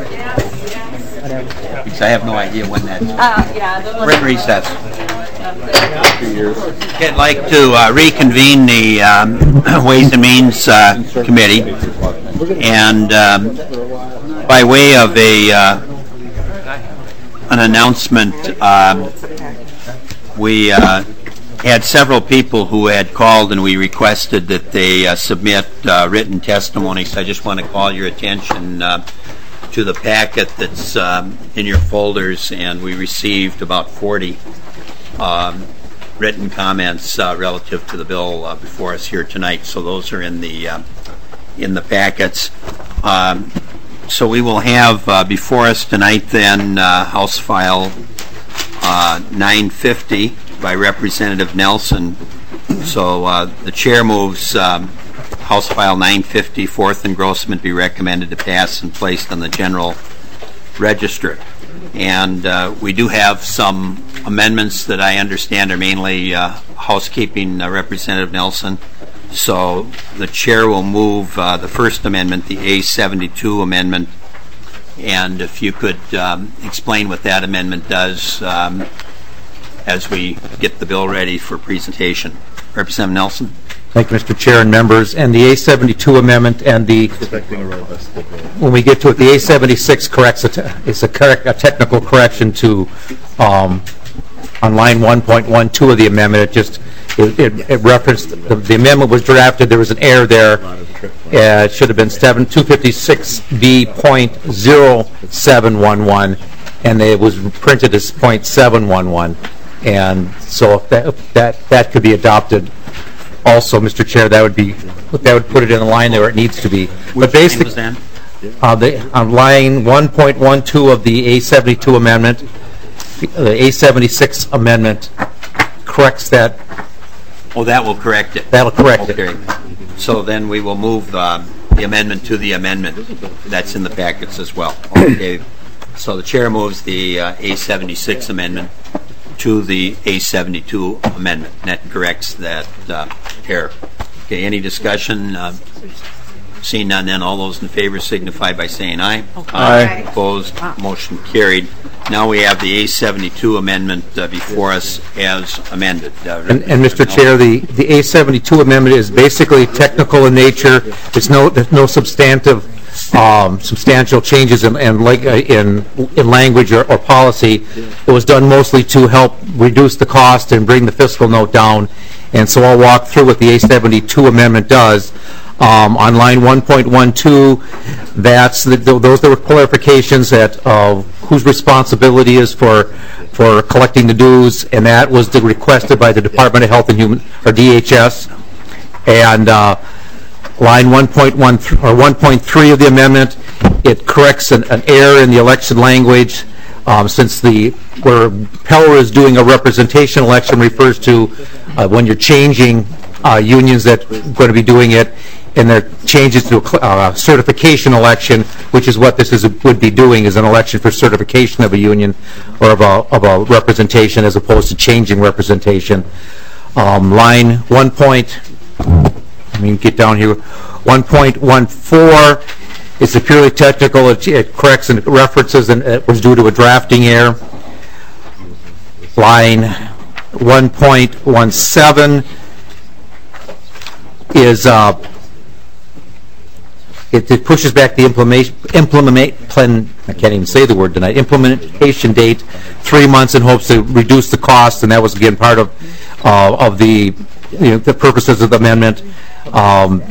Because I have no idea when that's. Uh, yeah. We're in recess. I'd like to uh, reconvene the um, Ways and Means uh, Committee, and um, by way of a uh, an announcement, um, we uh, had several people who had called, and we requested that they uh, submit uh, written testimony. So I just want to call your attention uh, to the packet that's um, in your folders, and we received about forty um, written comments uh, relative to the bill uh, before us here tonight. So those are in the uh, in the packets. Um, so we will have uh, before us tonight then uh, House File uh, nine fifty by Representative Nelson. So uh, the chair moves um, House File nine fifty, fourth engrossment, be recommended to pass and placed on the general register. And uh, we do have some amendments that I understand are mainly uh, housekeeping, uh, Representative Nelson. So the chair will move uh, the first amendment, the A seventy-two amendment, and if you could um, explain what that amendment does um, as we get the bill ready for presentation. Representative Nelson. Thank you, Mister Chair and members. And the A seventy-two amendment and the, when we get to it, the A seventy-six corrects, a te- is a, correct, a technical correction to, um, on line one point one two of the amendment, it just, it, it, it referenced, the, the amendment was drafted, there was an error there. Uh, it should have been two fifty-six B point zero seven one one, and it was printed as point seven one one. And so if that, if that, that could be adopted also, Mister Chair, that would be, that would put it in the line there where it needs to be. Which but basically, was that? Uh, the, on line one point one two of the A seventy-two amendment, the A seventy-six amendment corrects that. Oh, that will correct it. That'll correct okay. it. So then we will move uh, the amendment to the amendment. That's in the packets as well. Okay. So the chair moves the uh, A seventy-six amendment to the A seventy-two amendment. And that corrects that uh, error. Okay, any discussion? Uh, seeing none, then all those in favor signify by saying aye. Aye. Opposed? Motion carried. Now we have the A seventy-two amendment uh, before us as amended. Uh, and, and Mister Chair, the, the A seventy-two amendment is basically technical in nature. There's no there's no substantive um, substantial changes in in, like, uh, in, in language or, or policy. It was done mostly to help reduce the cost and bring the fiscal note down. And so I'll walk through what the A seventy-two amendment does. Um, on line one point one two, that's the, those are the clarifications that uh, whose responsibility is for for collecting the dues, and that was the requested by the Department of Health and Human, or D H S. And uh, line one point one or one point three of the amendment, it corrects an, an error in the election language. Um, since the where Peller is doing a representation election refers to uh, when you're changing uh, unions that are going to be doing it, and there changes to a uh, certification election, which is what this is would be doing, is an election for certification of a union or of a, of a representation as opposed to changing representation. Um, line one point, I mean, get down here, one point one four. It's a purely technical. It, it corrects and references, and it was due to a drafting error. Line one point one seven is uh, it, it pushes back the implementation, implement, plan, I can't even say the word tonight, implementation date three months in hopes to reduce the cost, and that was again part of uh, of the you know, the purposes of the amendment. Um,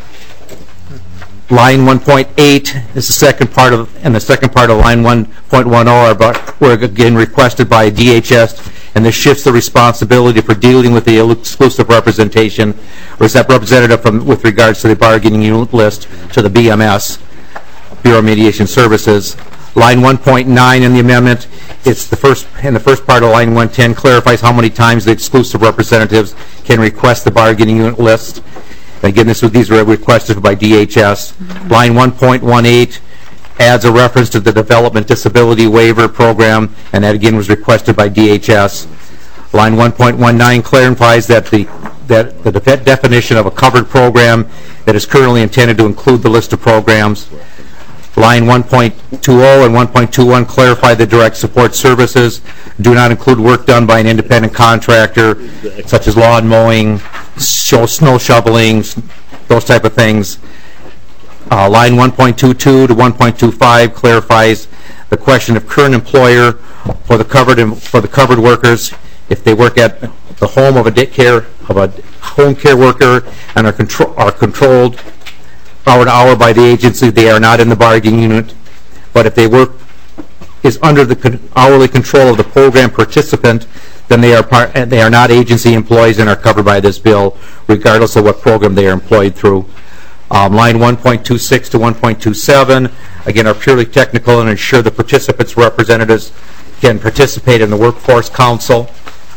line one point eight is the second part of, and the second part of line one point ten are about, were again requested by D H S, and this shifts the responsibility for dealing with the exclusive representation, or is that representative from, with regards to the bargaining unit list, to the B M S, Bureau of Mediation Services. Line one point nine in the amendment, it's the first, in the first part of line one ten clarifies how many times the exclusive representatives can request the bargaining unit list. And again, this, these were requested by D H S. Mm-hmm. Line one point one eight adds a reference to the Development Disability Waiver Program, and that again was requested by D H S. Line one point one nine clarifies that the that the de definition of a covered program that is currently intended to include the list of programs. Line one point two zero and one point two one clarify the direct support services do not include work done by an independent contractor, such as lawn mowing, snow shoveling, those type of things. Uh, line one point two two to one point two five clarifies the question of current employer for the covered for the covered workers. If they work at the home of a daycare of a home care worker and are control are controlled hour to hour by the agency, they are not in the bargaining unit. But if they work is under the con hourly control of the program participant, then they are part, they are not agency employees and are covered by this bill, regardless of what program they are employed through. Um, line one point two six to one point two seven, again, are purely technical and ensure the participants' representatives can participate in the workforce council.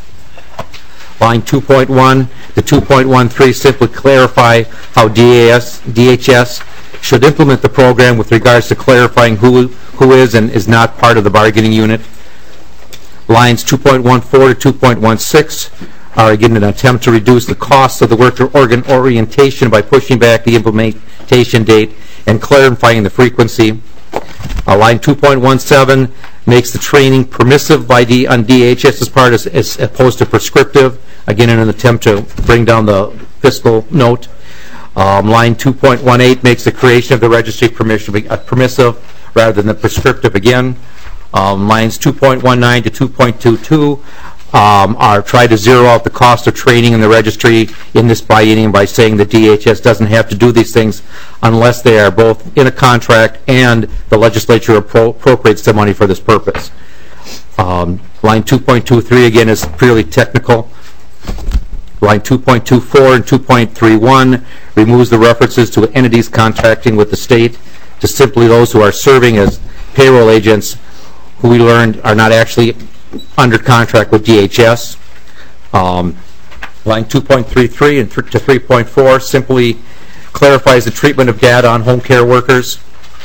Line two point one to two point one three simply clarify how D H S should implement the program with regards to clarifying who who is and is not part of the bargaining unit. Lines two point one four to two point one six are again an attempt to reduce the cost of the worker organ orientation by pushing back the implementation date and clarifying the frequency. Uh, line two point one seven makes the training permissive by D on DHS's part as, as opposed to prescriptive, again in an attempt to bring down the fiscal note. Um, line two point one eight makes the creation of the registry permission uh, permissive rather than the prescriptive again. Um, lines two point one nine to two point two two um, are try to zero out the cost of training in the registry in this biennium by saying that D H S doesn't have to do these things unless they are both in a contract and the legislature appro appropriates the money for this purpose. Um, line two point two three again is purely technical. Line two point two four and two point three one removes the references to entities contracting with the state to simply those who are serving as payroll agents, who we learned are not actually under contract with D H S. Um, line two point three three and th to three point four simply clarifies the treatment of data on home care workers.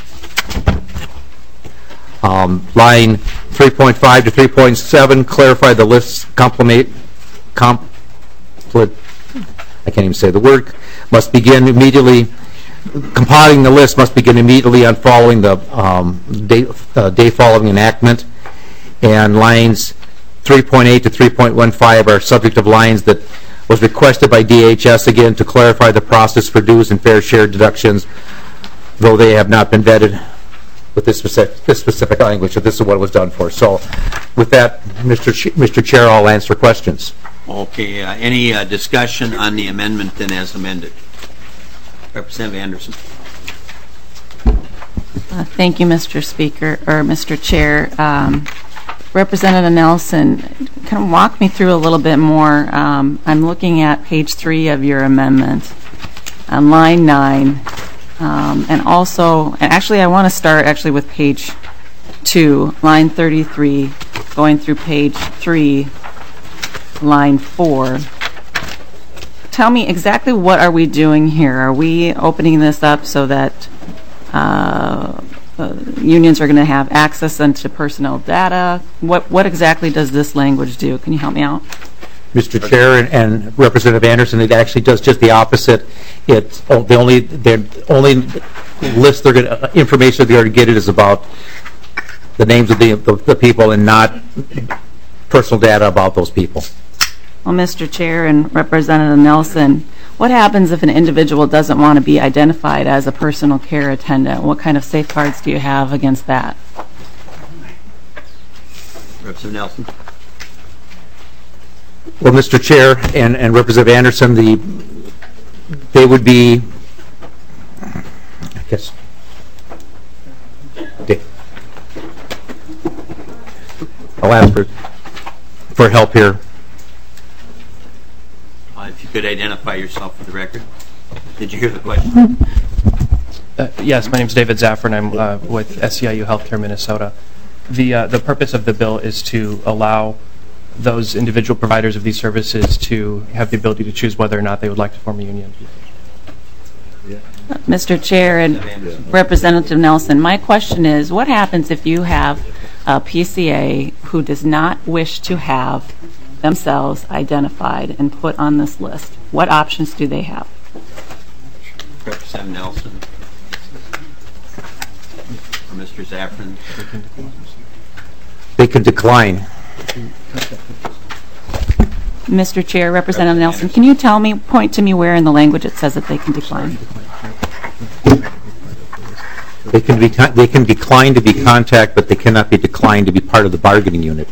Um, line three point five to three point seven clarify the lists complement comp I can't even say the word must begin immediately. Compiling the list must begin immediately on following the um, day, uh, day following enactment. And lines three point eight to three point one five are subject of lines that was requested by D H S again to clarify the process for dues and fair share deductions, though they have not been vetted with this specific, this specific language. So this is what it was done for. So with that, Mister Ch Mister Chair, I'll answer questions. Okay. Uh, any uh, discussion on the amendment then as amended? Representative Anderson. Uh, thank you, Mister Speaker, or Mister Chair. Um, Representative Nelson, kind of walk me through a little bit more. Um, I'm looking at page three of your amendment on line nine, um, and also, and actually I want to start actually with page two, line thirty-three, going through page three, line four. Tell me exactly what are we doing here? Are we opening this up so that uh, uh, unions are going to have access into personnel data? What what exactly does this language do? Can you help me out? Mister Chair and, and Representative Anderson, it actually does just the opposite. It's oh, the only the only list they're going to, uh, information they're going to get it is about the names of the, the the people and not personal data about those people. Well, Mister Chair and Representative Nelson, what happens if an individual doesn't want to be identified as a personal care attendant? What kind of safeguards do you have against that? Representative Nelson. Well, Mister Chair and, and Representative Anderson, the they would be, I guess, they, I'll ask for, for help here. Uh, if you could identify yourself for the record. Did you hear the question? Uh, yes, my name is David Zaffron. I'm uh, with S E I U Healthcare Minnesota. The uh, the purpose of the bill is to allow those individual providers of these services to have the ability to choose whether or not they would like to form a union. Mister Chair and Representative Nelson, my question is, what happens if you have a P C A who does not wish to have themselves identified and put on this list? What options do they have? Representative Nelson. Or Mister Zaffron. They can decline. Mister Chair, Representative Nelson, can you tell me, point to me where in the language it says that they can decline? They can be they can decline to be contact, but they cannot be declined to be part of the bargaining unit.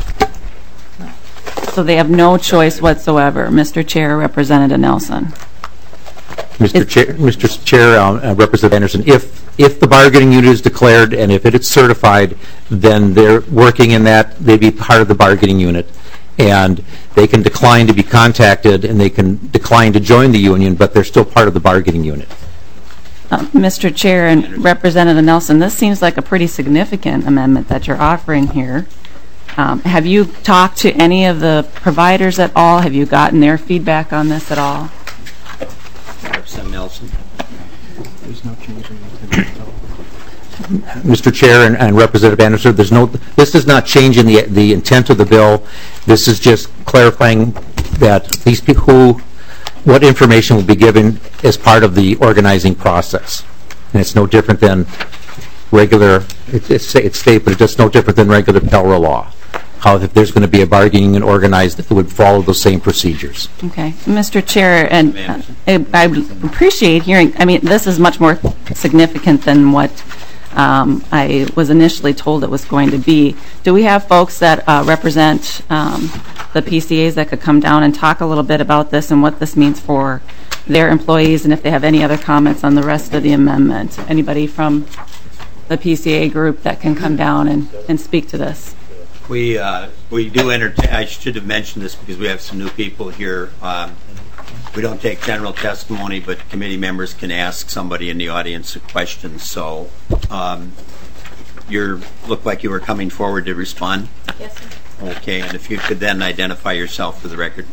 So they have no choice whatsoever, Mister Chair, Representative Nelson. Mister Chair, Mister Chair, um, uh, Representative Anderson, if if the bargaining unit is declared and if it is certified, then they're working in that, they'd be part of the bargaining unit. And they can decline to be contacted and they can decline to join the union, but they're still part of the bargaining unit. Uh, Mister Chair and Representative Nelson, this seems like a pretty significant amendment that you're offering here. Um, have you talked to any of the providers at all? Have you gotten their feedback on this at all? Representative Nelson. There's no change in the Mister Chair and, and Representative Anderson, there's no. This does not change in the the intent of the bill. This is just clarifying that these people who, what information will be given as part of the organizing process, and it's no different than regular. It's it's, it's state, but it's just no different than regular Pelra law. How if there's going to be a bargaining and organized, it would follow the same procedures. Okay, Mister Chair, and uh, I, I appreciate hearing. I mean, this is much more significant than what Um, I was initially told it was going to be. Do we have folks that uh, represent um, the P C As that could come down and talk a little bit about this and what this means for their employees, and if they have any other comments on the rest of the amendment? Anybody from the P C A group that can come down and, and speak to this? We uh, we do entertain. I should have mentioned this because we have some new people here. Um, we don't take general testimony, but committee members can ask somebody in the audience a question. So, um, you look like you were coming forward to respond. Yes, sir. Okay, and if you could then identify yourself for the record.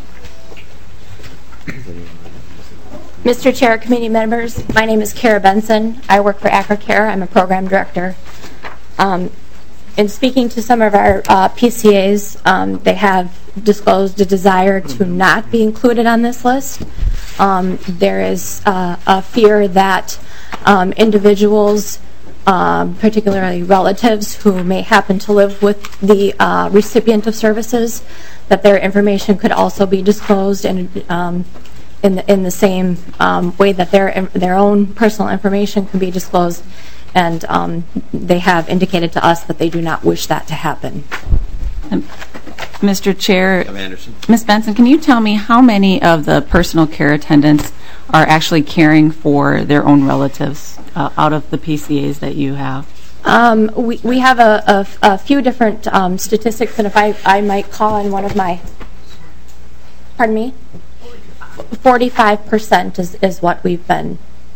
Mister Chair, committee members, my name is Kara Benson. I work for AcroCare. I'm a program director. Um, in speaking to some of our uh, P C As, um, they have disclosed a desire to not be included on this list. Um, there is uh, a fear that um, individuals, um, particularly relatives who may happen to live with the uh, recipient of services, that their information could also be disclosed and um, in the, in the same um, way that their their own personal information can be disclosed, and um, they have indicated to us that they do not wish that to happen. Um, Mister Chair, Anderson. Miz Benson, can you tell me how many of the personal care attendants are actually caring for their own relatives uh, out of the P C As that you have? Um, we, we have a, a, a few different um, statistics, and if I, I might call on one of my, pardon me? forty-five percent is, is what we've been.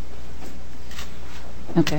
Okay.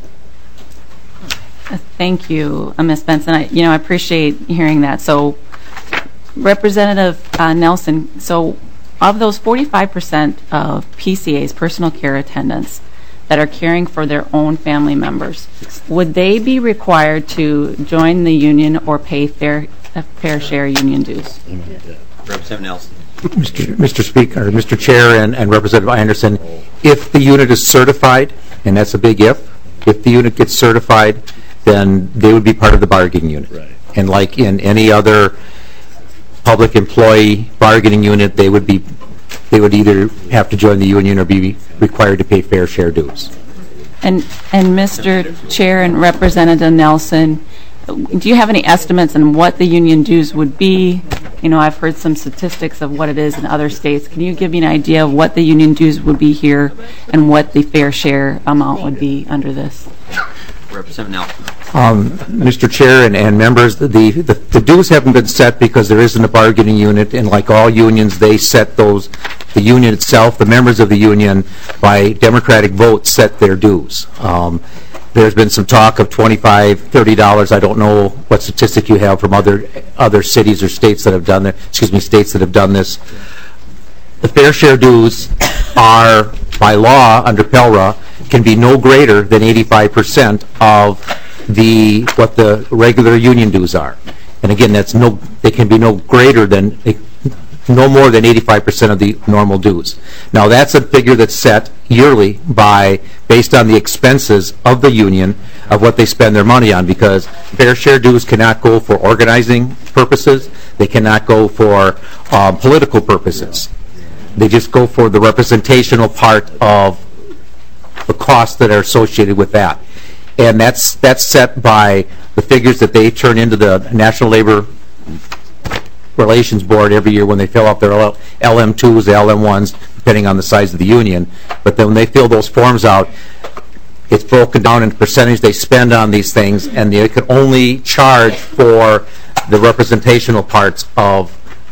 Uh, Thank you, uh, Miz Benson. I, you know, I appreciate hearing that. So, Representative uh, Nelson, so of those forty-five percent of P C As, personal care attendants, that are caring for their own family members, would they be required to join the union or pay fair, uh, fair share union dues? Representative Nelson. Mister Mister Speaker, Mister Chair, and, and Representative Anderson, if the unit is certified, and that's a big if, if the unit gets certified, then they would be part of the bargaining unit. Right. And like in any other public public employee bargaining unit, they would be, they would either have to join the union or be required to pay fair share dues. And, and Mister Chair and Representative Nelson, do you have any estimates on what the union dues would be? You know, I've heard some statistics of what it is in other states. Can you give me an idea of what the union dues would be here and what the fair share amount would be under this? Representative Nelson. Um, Mister Chair and, and members, the, the, the dues haven't been set because there isn't a bargaining unit, and like all unions, they set those, the union itself, the members of the union, by democratic vote, set their dues. Um, there's been some talk of twenty-five dollars, thirty dollars. I don't know what statistic you have from other other cities or states that have done it, excuse me, states that have done this. The fair share dues are, by law, under P E L R A, can be no greater than eighty-five percent of the what the regular union dues are. And again, that's no, they can be no greater than, no more than eighty-five percent of the normal dues. Now that's a figure that's set yearly by, based on the expenses of the union of what they spend their money on, because fair share dues cannot go for organizing purposes, they cannot go for um, political purposes. They just go for the representational part of the costs that are associated with that. And that's that's set by the figures that they turn into the National Labor Relations Board every year when they fill out their L M twos, the L M ones, depending on the size of the union. But then when they fill those forms out, it's broken down into percentage they spend on these things, and they can only charge for the representational parts of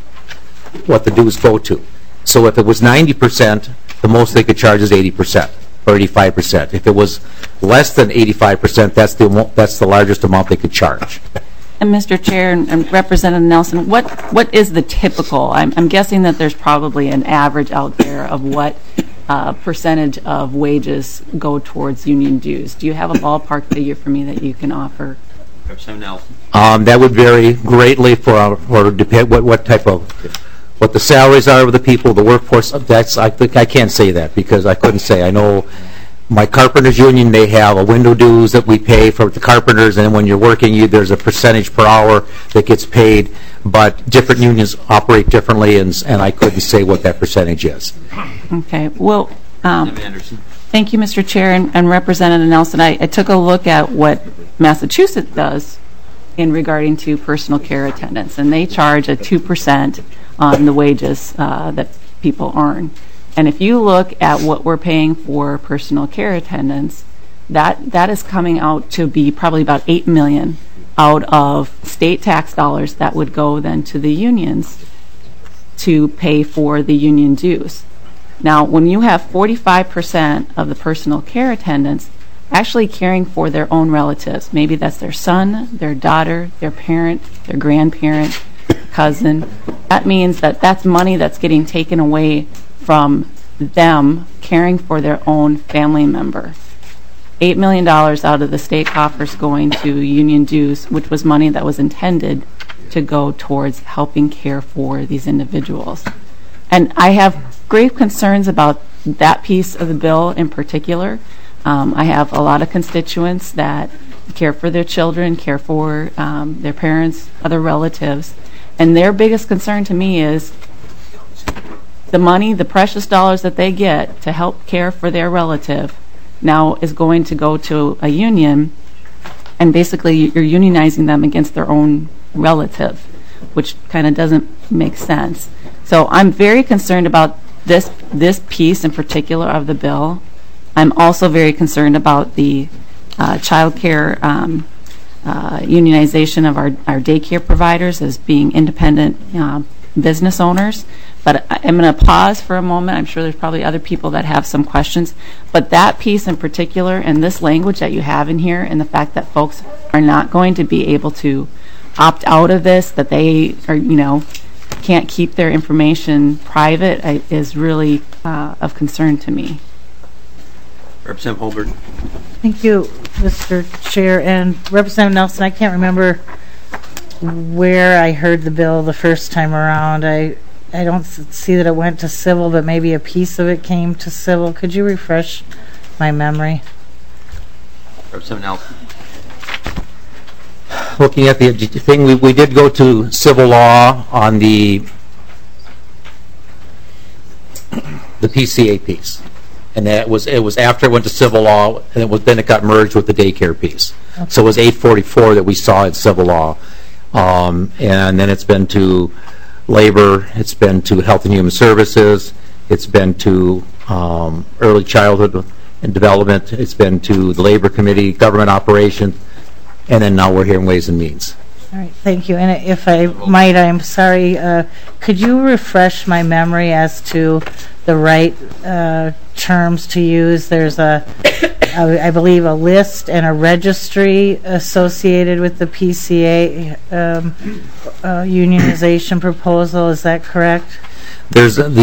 what the dues go to. So if it was ninety percent, the most they could charge is eighty percent. Or eighty-five percent. If it was less than eighty-five percent, that's the that's the largest amount they could charge. And Mister Chair and, and Representative Nelson, what what is the typical? I'm, I'm guessing that there's probably an average out there of what uh, percentage of wages go towards union dues. Do you have a ballpark figure for me that you can offer? Representative Nelson. Um, that would vary greatly for for depend what what type of. What the salaries are of the people, the workforce. That's I think I can't say that because I couldn't say. I know my carpenters union, they have a window dues that we pay for the carpenters, and when you're working, you, there's a percentage per hour that gets paid. But different unions operate differently, and and I couldn't say what that percentage is. Okay. Well, um, thank you, Mister Chair and, and Representative Nelson. I, I took a look at what Massachusetts does in regarding to personal care attendants, and they charge a two percent on the wages uh, that people earn. And if you look at what we're paying for personal care attendants, that that is coming out to be probably about eight million dollars out of state tax dollars that would go then to the unions to pay for the union dues. Now, when you have forty-five percent of the personal care attendants actually caring for their own relatives, maybe that's their son, their daughter, their parent, their grandparent, cousin, that means that that's money that's getting taken away from them caring for their own family member. eight million dollars out of the state coffers going to union dues, which was money that was intended to go towards helping care for these individuals. And I have grave concerns about that piece of the bill in particular. Um, I have a lot of constituents that care for their children, care for um, their parents, other relatives, and their biggest concern to me is the money, the precious dollars that they get to help care for their relative now is going to go to a union, and basically you're unionizing them against their own relative, which kind of doesn't make sense. So I'm very concerned about this this piece in particular of the bill. I'm also very concerned about the uh, child care um, uh, unionization of our, our daycare providers as being independent uh, business owners. But I, I'm going to pause for a moment. I'm sure there's probably other people that have some questions. But that piece in particular and this language that you have in here and the fact that folks are not going to be able to opt out of this, that they are, you know, can't keep their information private I, is really uh, of concern to me. Representative Holberg. Thank you, Mister Chair. And Representative Nelson, I can't remember where I heard the bill the first time around. I I don't see that it went to civil, but maybe a piece of it came to civil. Could you refresh my memory? Representative Nelson. looking at the thing, we, we did go to civil law on the the P C A piece, and that was it was after it went to civil law, and it was then it got merged with the daycare piece. Okay. So it was eight forty-four that we saw in civil law, um, and then it's been to labor, it's been to health and human services, it's been to um, early childhood and development, it's been to the labor committee, government operations, and then now we're here in ways and means. All right, thank you. And if I might, I'm sorry, uh, could you refresh my memory as to the right uh, terms to use? There's a, a, I believe, a list and a registry associated with the P C A um, uh, unionization proposal. Is that correct? There's the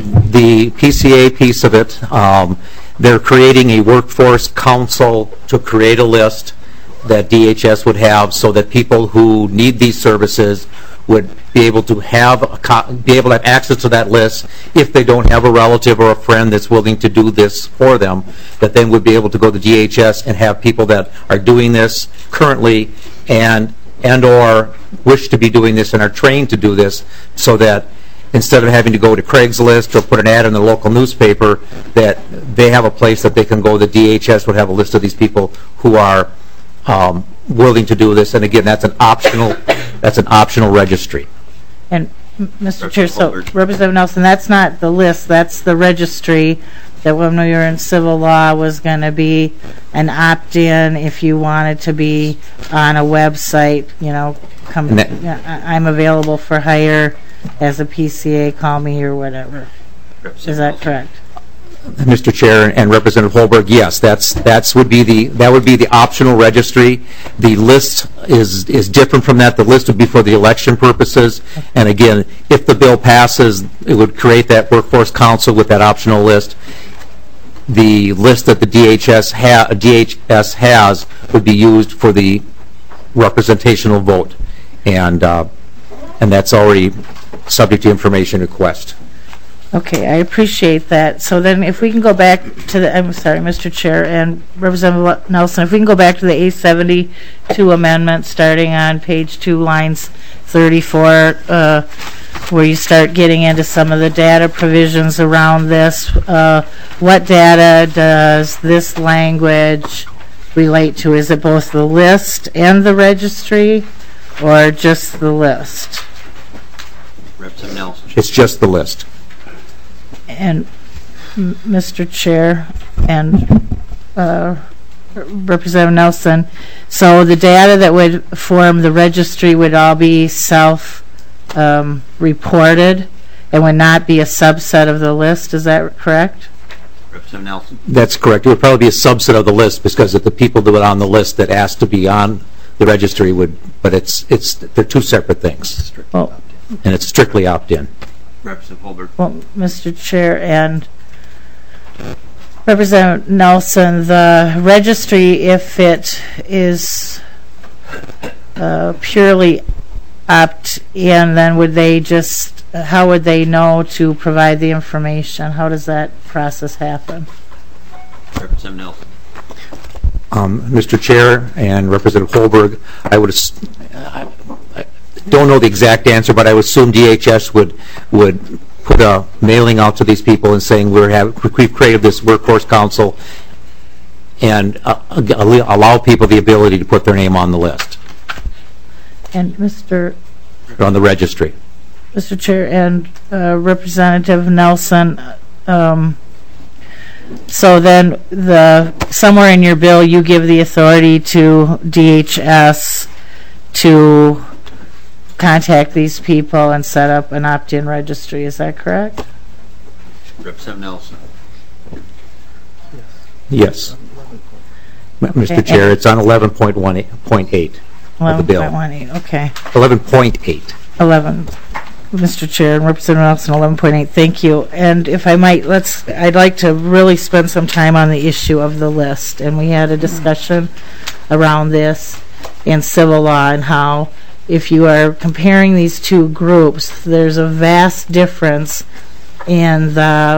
the P C A piece of it. Um, they're creating a workforce council to create a list that D H S would have, so that people who need these services would be able to have a co be able to have access to that list if they don't have a relative or a friend that's willing to do this for them. That then would be able to go to D H S and have people that are doing this currently and and or wish to be doing this and are trained to do this, so that instead of having to go to Craigslist or put an ad in the local newspaper, that they have a place that they can go. The D H S would have a list of these people who are um, willing to do this, and again, that's an optional. That's an optional registry. And Mister Chair, so Representative Nelson, that's not the list. That's the registry that when we were in civil law was going to be an opt-in if you wanted to be on a website. You know, come. Yeah, I'm available for hire as a P C A. Call me or whatever. Is that correct? Mister Chair and Representative Holberg, yes, that's that's would be the that would be the optional registry. The list is is different from that. The list would be for the election purposes, and again, if the bill passes, it would create that workforce council with that optional list. The list that the D H S ha D H S has would be used for the representational vote, and uh, and that's already subject to information request. Okay, I appreciate that. So then if we can go back to the, I'm sorry, Mister Chair and Representative Nelson, if we can go back to the A seventy-two amendment starting on page two, lines thirty-four, uh, where you start getting into some of the data provisions around this. Uh, what data does this language relate to? Is it both the list and the registry, or just the list? Representative Nelson. It's just the list. And Mister Chair and uh, Representative Nelson, so the data that would form the registry would all be self-reported um, and would not be a subset of the list. Is that correct? Representative Nelson. That's correct. It would probably be a subset of the list, because of the people that were on the list that asked to be on the registry would. But it's it's they're two separate things, well, and it's strictly opt-in. Representative Holberg. Well, Mister Chair and Representative Nelson, the registry, if it is uh, purely opt-in, then would they just, uh, how would they know to provide the information? How does that process happen? Representative Nelson. Um, Mister Chair and Representative Holberg, I would I, I don't know the exact answer, but I would assume D H S would would put a mailing out to these people and saying we're have we've created this workforce council, and uh, allow people the ability to put their name on the list. And Mister on the registry. Mister Chair and uh, Representative Nelson. Um, So then, the somewhere in your bill, you give the authority to D H S to contact these people and set up an opt-in registry. Is that correct? Representative Nelson. Yes. Mister Okay. Chair, it's on eleven point eight of the bill. eleven point eighteen, okay. eleven point eight. eleven. Mister Chair and Representative Nelson, eleven point eight, thank you. And if I might, let's, I'd like to really spend some time on the issue of the list. And we had a discussion around this in civil law and how if you are comparing these two groups, there's a vast difference in the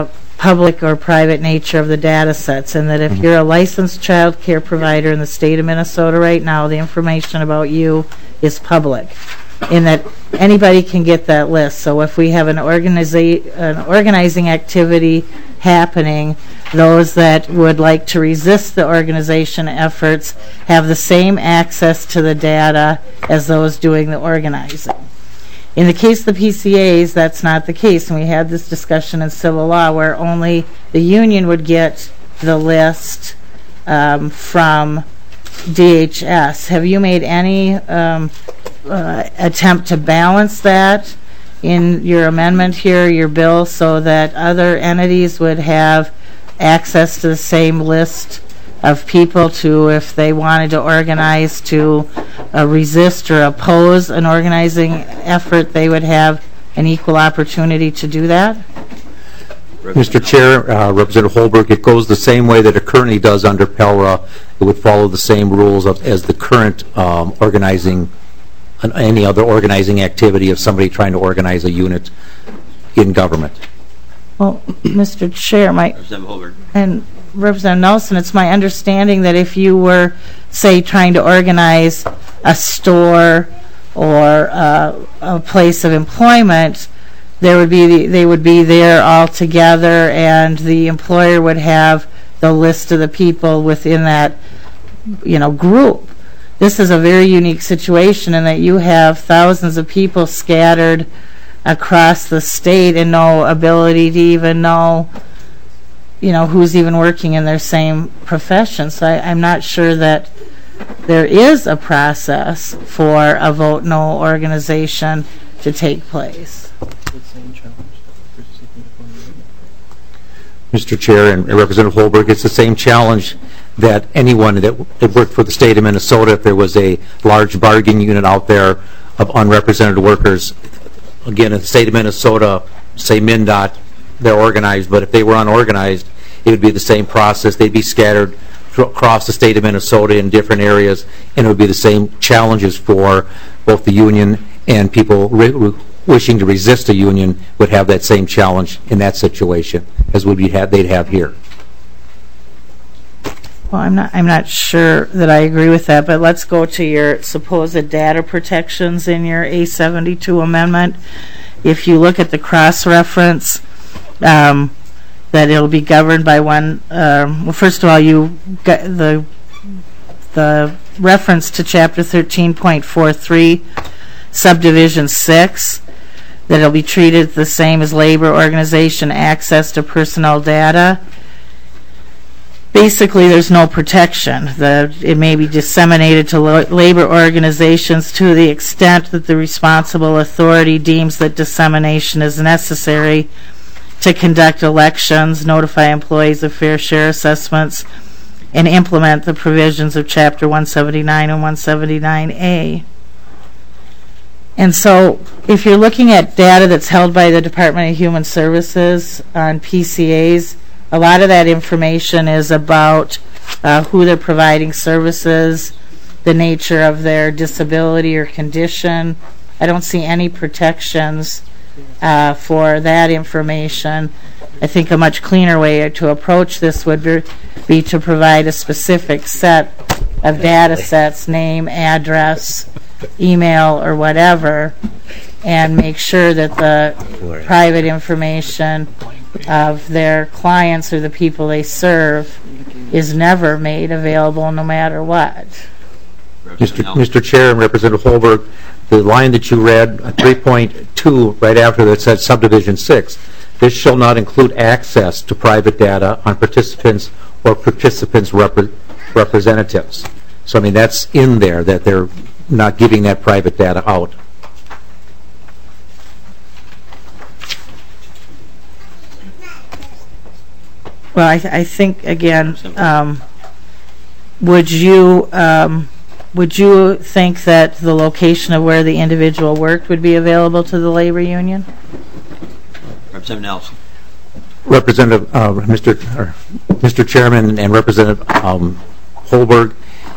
public or private nature of the data sets, and that if you're a licensed child care provider in the state of Minnesota right now, the information about you is public, in that anybody can get that list. So if we have an, organiza- an organizing activity happening, those that would like to resist the organization efforts have the same access to the data as those doing the organizing. In the case of the P C As, that's not the case, and we had this discussion in civil law where only the union would get the list um, from D H S. Have you made any um, uh, attempt to balance that in your amendment here, your bill, so that other entities would have access to the same list of people to, if they wanted to organize to uh, resist or oppose an organizing effort, they would have an equal opportunity to do that? Mister Chair, uh, Representative Holberg, it goes the same way that it currently does under PELRA. It would follow the same rules of, as the current um, organizing, uh, any other organizing activity of somebody trying to organize a unit in government. Well, Mister Chair, my... Representative Holberg. And Representative Nelson, it's my understanding that if you were, say, trying to organize a store or uh, a place of employment, there would be the, they would be there all together, and the employer would have the list of the people within that, you know, group. This is a very unique situation in that you have thousands of people scattered across the state and no ability to even know, you know, who's even working in their same profession. So I, I'm not sure that there is a process for a vote no organization to take place. Mister Chair and Representative Holberg, it's the same challenge that anyone that, that worked for the state of Minnesota, if there was a large bargaining unit out there of unrepresented workers, again, in the state of Minnesota, say MnDOT, they're organized, but if they were unorganized, it would be the same process. They'd be scattered across the state of Minnesota in different areas, and it would be the same challenges for both the union and people re- wishing to resist a union would have that same challenge in that situation as would be had they'd have here. Well, I'm not I'm not sure that I agree with that, but let's go to your supposed data protections in your A seventy-two amendment. If you look at the cross-reference, um, that it'll be governed by one, um, well, first of all, you got the the reference to Chapter thirteen point forty-three, Subdivision six, that it'll be treated the same as labor organization access to personnel data. Basically, there's no protection. The, it may be disseminated to lo- labor organizations to the extent that the responsible authority deems that dissemination is necessary to conduct elections, notify employees of fair share assessments, and implement the provisions of Chapter one seventy-nine and one seventy-nine A. And so, if you're looking at data that's held by the Department of Human Services on P C As, a lot of that information is about uh, who they're providing services, the nature of their disability or condition. I don't see any protections uh, for that information. I think a much cleaner way to approach this would be, be to provide a specific set of data sets, name, address, email, or whatever, and make sure that the private information of their clients or the people they serve is never made available no matter what. Mister Mister Chair and Representative Holberg, the line that you read, uh, three point two, right after that said subdivision six, this shall not include access to private data on participants or participants' repre- representatives. So, I mean, that's in there, that they're not giving that private data out. Well, I, th- I think, again, um, would you um, would you think that the location of where the individual worked would be available to the labor union? Representative Nelson. Representative, uh, Mister or Mister Chairman and Representative um, Holberg,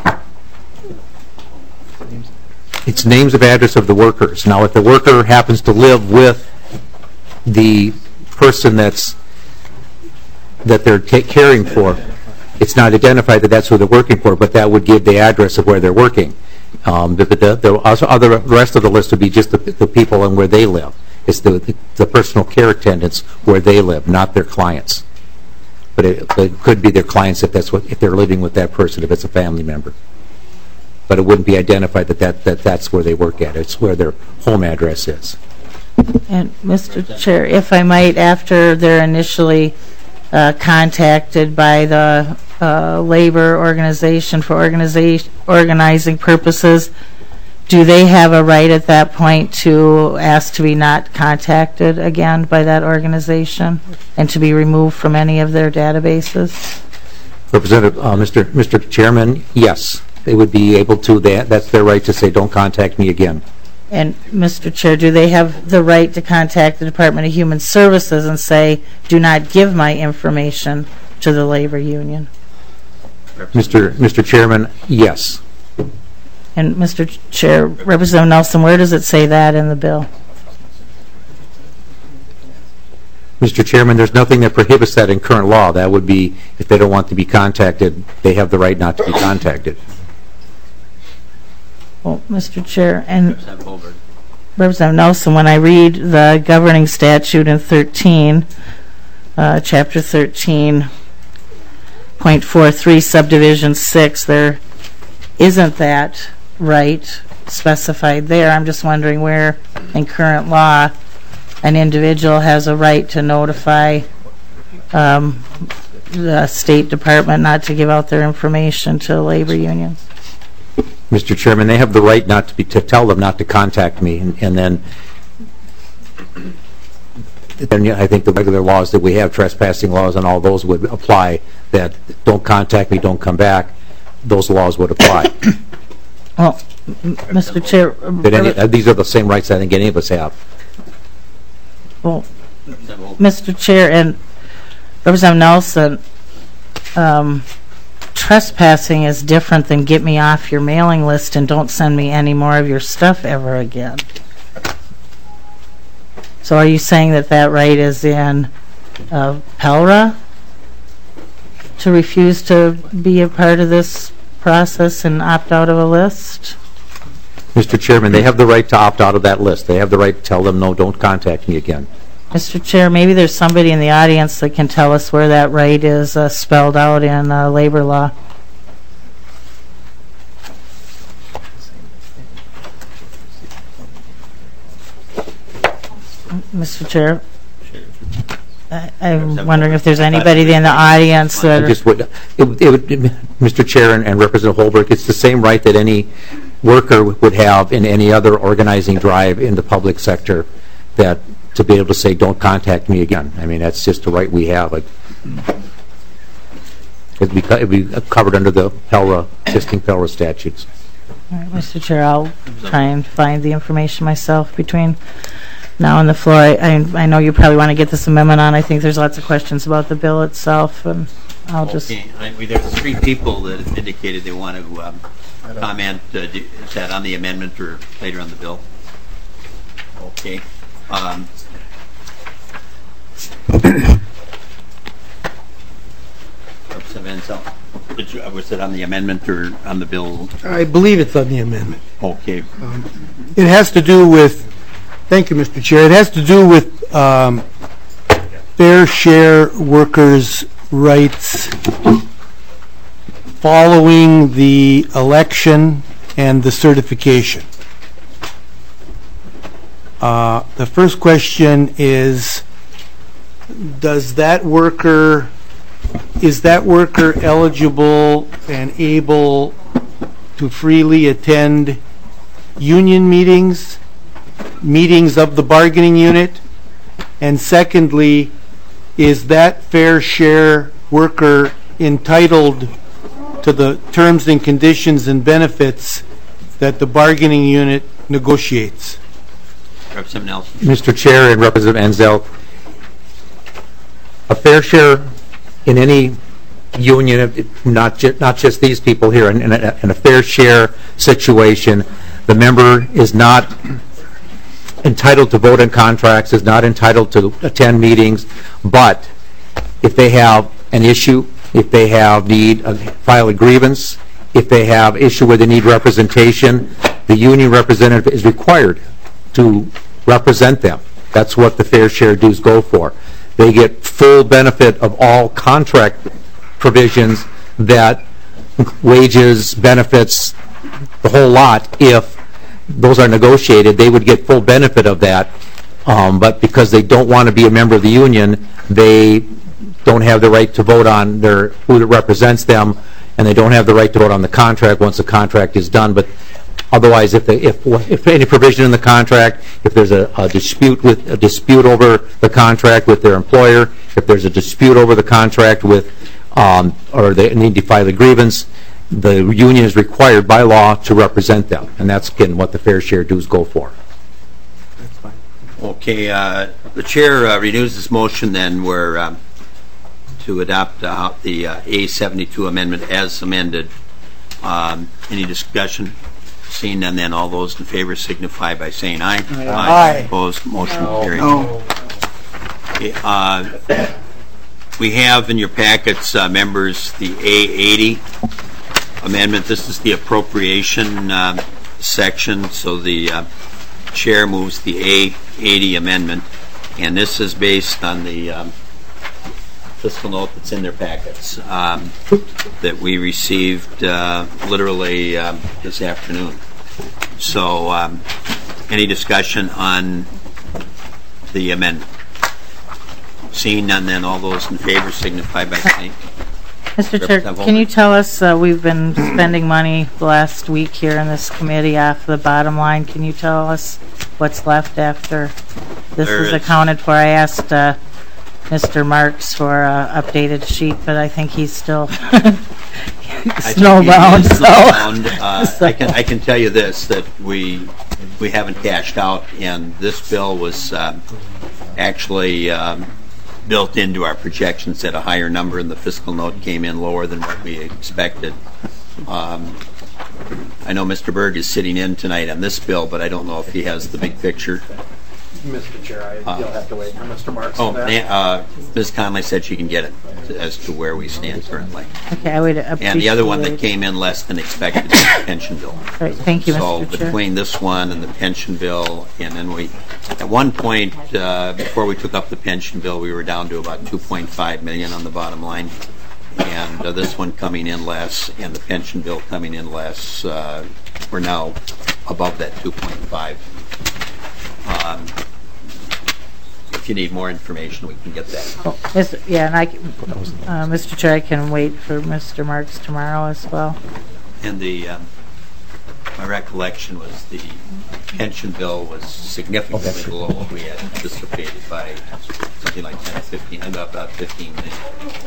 it's names of address of the workers. Now, if the worker happens to live with the person that's that they're ta- caring for, it's not identified that that's who they're working for, but that would give the address of where they're working. Um, the, the, the, other, the rest of the list would be just the, the people and where they live. It's the, the, the personal care attendants where they live, not their clients. But it, it could be their clients if that's what if they're living with that person, if it's a family member. But it wouldn't be identified that, that, that that's where they work at. It's where their home address is. And Mister Chair, if I might, after they're initially uh, contacted by the uh, labor organization for organization, organizing purposes, do they have a right at that point to ask to be not contacted again by that organization and to be removed from any of their databases? Representative, uh, Mister Mister Chairman, yes, they would be able to. They, that's their right to say, "Don't contact me again." And Mister Chair, do they have the right to contact the Department of Human Services and say, "Do not give my information to the labor union"? Mister Mister Chairman, yes. And Mister Chair, Representative Nelson, where does it say that in the bill? Mister Chairman, there's nothing that prohibits that in current law. That would be, if they don't want to be contacted, they have the right not to be contacted. Well, Mister Chair, and Representative Nelson, when I read the governing statute in thirteen, uh, Chapter thirteen point four three, Subdivision six, there isn't that right specified there. I'm just wondering where in current law an individual has a right to notify um, the State Department not to give out their information to labor unions. Mister Chairman, they have the right not to be to tell them not to contact me, and, and then then I think the regular laws that we have, trespassing laws and all those, would apply. That don't contact me, don't come back. Those laws would apply. Well, Mister Chair, But any, uh, these are the same rights I think any of us have. well, Mister Chair and Representative Nelson, um, trespassing is different than get me off your mailing list and don't send me any more of your stuff ever again. So are you saying that that right is in uh, PELRA to refuse to be a part of this process and opt out of a list? Mister Chairman, they have the right to opt out of that list. They have the right to tell them, no, don't contact me again. Mister Chair, maybe there's somebody in the audience that can tell us where that right is uh, spelled out in uh, labor law. Mister Chair, I, I'm wondering if there's anybody in the audience that... I just would, it, would- it would, Mister Chair and, and Representative Holbrook, it's the same right that any worker would have in any other organizing drive in the public sector, that to be able to say, don't contact me again. I mean, that's just a right we have. Like, it'd be, co- it'd be covered under the PELRA, existing PELRA statutes. All right, Mister Chair, I'll try and find the information myself between now and the floor. I, I, I know you probably want to get this amendment on. I think there's lots of questions about the bill itself, and I'll just... Okay, I, we, there's three people that have indicated they want to um, comment. Uh, do, is that on the amendment or later on the bill? Okay. Um, Representative Ansel, did you, was it on the amendment or on the bill? I believe it's on the amendment. Okay. Um, it has to do with, thank you, Mister Chair, it has to do with um, fair share workers' rights following the election and the certification. Uh, the first question is, does that worker, is that worker eligible and able to freely attend union meetings, meetings of the bargaining unit? And secondly, is that fair share worker entitled to the terms and conditions and benefits that the bargaining unit negotiates? Representative Nelson. Mister Chair and Representative Ansel, a fair share in any union, not, ju not just these people here, in, in, a, in a fair share situation, the member is not entitled to vote in contracts, is not entitled to attend meetings, but if they have an issue, if they have need, uh, file a grievance, if they have issue where they need representation, the union representative is required to represent them. That's what the fair share dues go for. They get full benefit of all contract provisions, that wages, benefits, the whole lot. If those are negotiated, they would get full benefit of that. Um, but because they don't want to be a member of the union, they don't have the right to vote on their who represents them, and they don't have the right to vote on the contract once the contract is done. But otherwise, if they, if if any provision in the contract, if there's a, a dispute with a dispute over the contract with their employer, if there's a dispute over the contract with, um, or they need to file a grievance, the union is required by law to represent them, and that's again what the fair share dues go for. That's fine. Okay, uh, the chair uh, renews this motion. Then we're um, to adopt uh, the uh, A seventy-two amendment as amended. Um, any discussion? Seeing none, then all those in favor signify by saying aye. Aye. Aye. Opposed, motion No. carried. No. Okay, uh, we have in your packets, uh, members, the A eighty amendment. This is the appropriation uh, section, so the uh, chair moves the A eighty amendment, and this is based on the um, fiscal note that's in their packets um, that we received uh, literally um, this afternoon. So, um, any discussion on the amendment? Seeing none, then all those in favor signify by saying. Mister Chair, can you tell us, uh, we've been spending money the last week here in this committee off the bottom line. Can you tell us what's left after this There is is- accounted for? I asked uh, Mister Marks for an updated sheet, but I think he's still snowbound. I think he is So. snowbound. Uh, So. I can I can tell you this, that we we haven't cashed out, and this bill was um, actually um, built into our projections at a higher number, and the fiscal note came in lower than what we expected. Um, I know Mister Berg is sitting in tonight on this bill, but I don't know if he has the big picture. Mister Chair, I, Uh, you'll have to wait for Mister Marks. Oh, for that. uh, Miz Conley said she can get it as to where we stand currently. Okay, I would appreciate. And the other one that came in less than expected is the pension bill. Right, thank you, So Mister Chair. between this one and the pension bill, and then we, at one point, uh, before we took up the pension bill, we were down to about two point five million on the bottom line. And uh, this one coming in less, and the pension bill coming in less, uh, we're now above that two point five. Um, If you need more information, we can get that. Oh, Mister Yeah, and I, can- uh, Mister Chair, I can wait for Mister Marks tomorrow as well. And the, um, my recollection was the pension bill was significantly below what we had anticipated by something like ten or fifteen, about about fifteen million.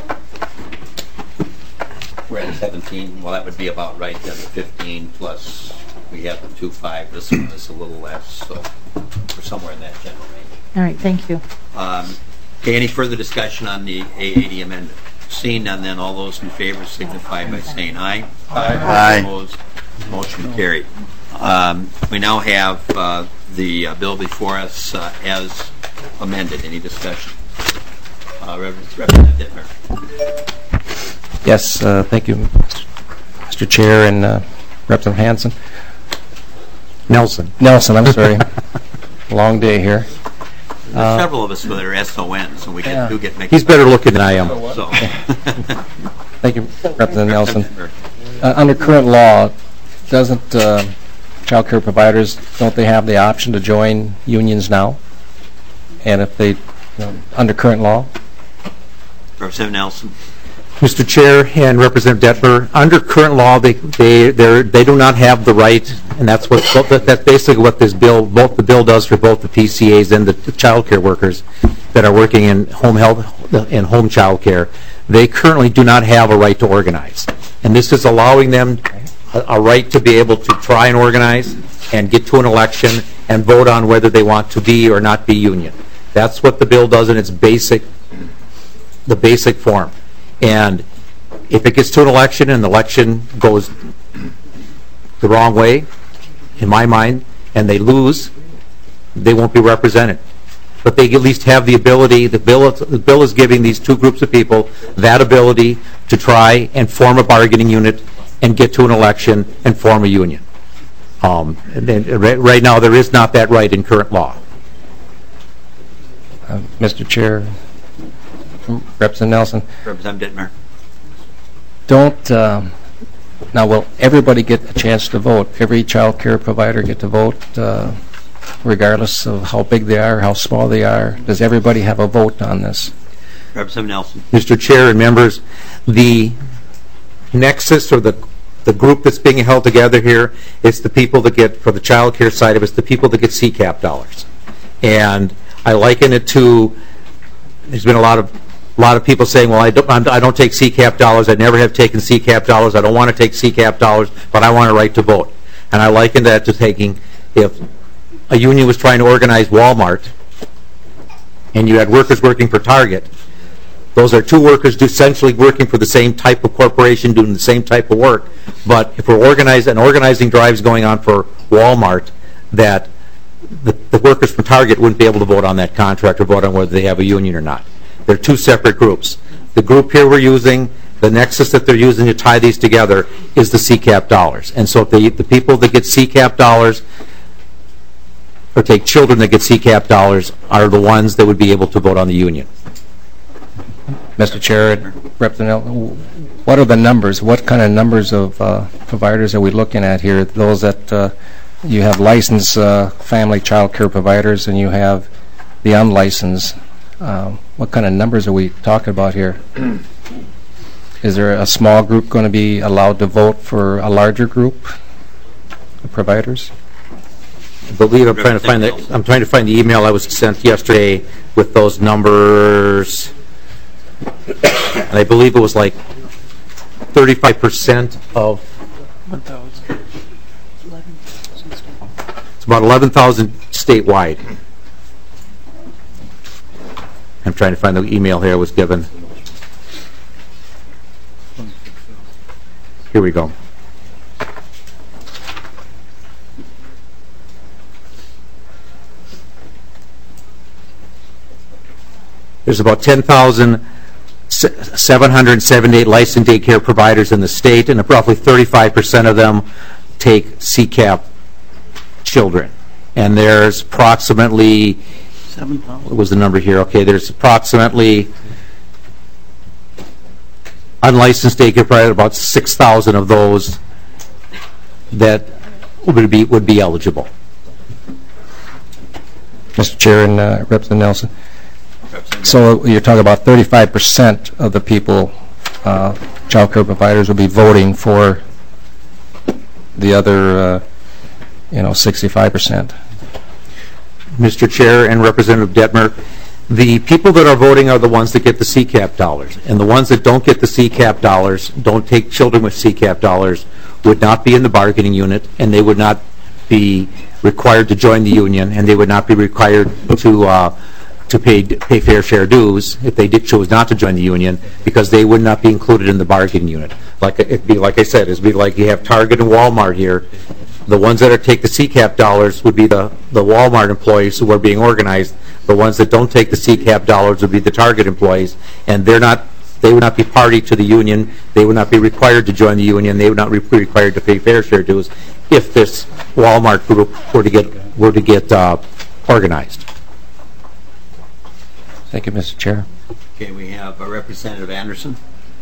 We're at seventeen, well, that would be about right then, fifteen plus we have the two five, this one is a little less, so we're somewhere in that general range. All right, thank you. Um, Okay, any further discussion on the A eighty amendment? Seeing none, then all those in favor signify by saying aye. Aye. Aye. Opposed, motion carried. Um, We now have uh, the uh, bill before us uh, as amended. Any discussion? Uh, Reverend Representative Dittmer. Yes, uh, thank you, Mister Chair and uh, Representative Hanson. Nelson. Nelson, I'm sorry. Long day here. There's Uh, several of us that are S O Ns, and we Yeah. get- do get mixed He's up. better looking than I am. So. Thank you, Representative Nelson. Uh, Under current law, doesn't uh, child care providers, don't they have the option to join unions now? And if they, you know, under current law? Representative Nelson. Mister Chair and Representative Detmer, under current law, they they they're, they do not have the right, and that's what that's basically what this bill, both the bill does for both the P C As and the child care workers that are working in home health and home child care. They currently do not have a right to organize, and this is allowing them a, a right to be able to try and organize and get to an election and vote on whether they want to be or not be union. That's what the bill does in its basic, the basic form. And if it gets to an election and the election goes the wrong way, in my mind, and they lose, they won't be represented. but they at least have the ability, the bill, the bill is giving these two groups of people that ability to try and form a bargaining unit and get to an election and form a union. Um, and then, right, right now, there is not that right in current law. Uh, Mister Chair, Representative Nelson. Representative Dittmer. Don't, um, now will everybody get a chance to vote? Every child care provider get to vote uh, regardless of how big they are, how small they are? Does everybody have a vote on this? Representative Nelson. Mister Chair and members, the nexus or the the group that's being held together here is the people that get, for the child care side of it, it's the people that get C CAP dollars. And I liken it to, there's been a lot of a lot of people saying, well, I don't, I don't take C CAP dollars, I never have taken C CAP dollars, I don't want to take C CAP dollars, but I want a right to vote. And I liken that to taking, if a union was trying to organize Walmart and you had workers working for Target, those are two workers essentially working for the same type of corporation, doing the same type of work. But if we're organized, an organizing drive is going on for Walmart, that the, the workers from Target wouldn't be able to vote on that contract or vote on whether they have a union or not. They're two separate groups. The group here we're using, the nexus that they're using to tie these together is the C CAP dollars. And so if they, the people that get C CAP dollars, or take children that get C CAP dollars, are the ones that would be able to vote on the union. Mister Chair, Representative, what are the numbers? What kind of numbers of uh, providers are we looking at here? Those that uh, you have licensed uh, family child care providers and you have the unlicensed. Uh, what kind of numbers are we talking about here? Is there a small group going to be allowed to vote for a larger group of providers? I believe I'm trying to find the I'm trying to find the email I was sent yesterday with those numbers. And I believe it was like thirty-five percent of, it's about eleven thousand statewide. I'm trying to find the email here I was given. Here we go. There's about ten thousand seven hundred seventy-eight licensed daycare providers in the state, and roughly thirty-five percent of them take C CAP children. And there's approximately, what was the number here? Okay, there's approximately unlicensed daycare providers, about six thousand of those that would be would be eligible. Mister Chair and uh, Representative Nelson. So you're talking about thirty-five percent of the people, uh, child care providers, will be voting for the other, uh, you know, sixty-five percent. Mister Chair and Representative Dittmer, the people that are voting are the ones that get the C CAP dollars, and the ones that don't get the C CAP dollars, don't take children with C CAP dollars, would not be in the bargaining unit, and they would not be required to join the union, and they would not be required to uh, to pay pay fair share dues if they did chose not to join the union, because they would not be included in the bargaining unit. Like it'd be like I said, it'd be like you have Target and Walmart here. The ones that are take the C CAP dollars would be the the Walmart employees who are being organized. The ones that don't take the C CAP dollars would be the Target employees, and they're not. They would not be party to the union. They would not be required to join the union. They would not be required to pay fair share dues if this Walmart group were to get were to get uh, organized. Thank you, Mister Chair. Okay, we have uh, Representative Anderson.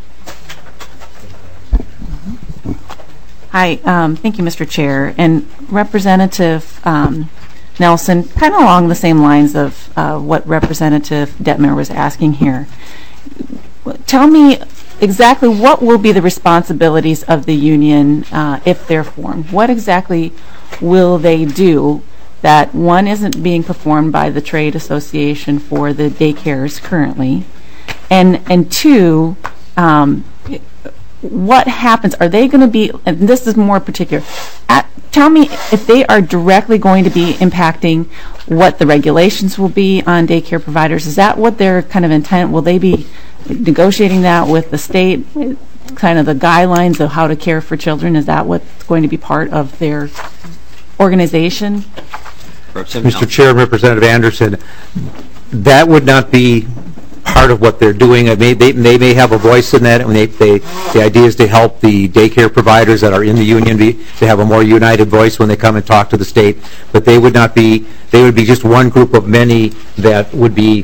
Hi, um, thank you, Mister Chair. And Representative um, Nelson, kind of along the same lines of uh, what Representative Dittmer was asking here. Tell me exactly what will be the responsibilities of the union uh, if they're formed. What exactly will they do that, one, isn't being performed by the trade association for the daycares currently, and and two, um, what happens? Are they going to be, and this is more particular, at, tell me if they are directly going to be impacting what the regulations will be on daycare providers. Is that what their kind of intent? Will they be negotiating that with the state, kind of the guidelines of how to care for children? Is that what's going to be part of their organization? Mister Chair, Representative Anderson, that would not be part of what they're doing. It may, they, they may have a voice in that, and they, they, the idea is to help the daycare providers that are in the union be, to have a more united voice when they come and talk to the state. But they would not be, they would be just one group of many that would be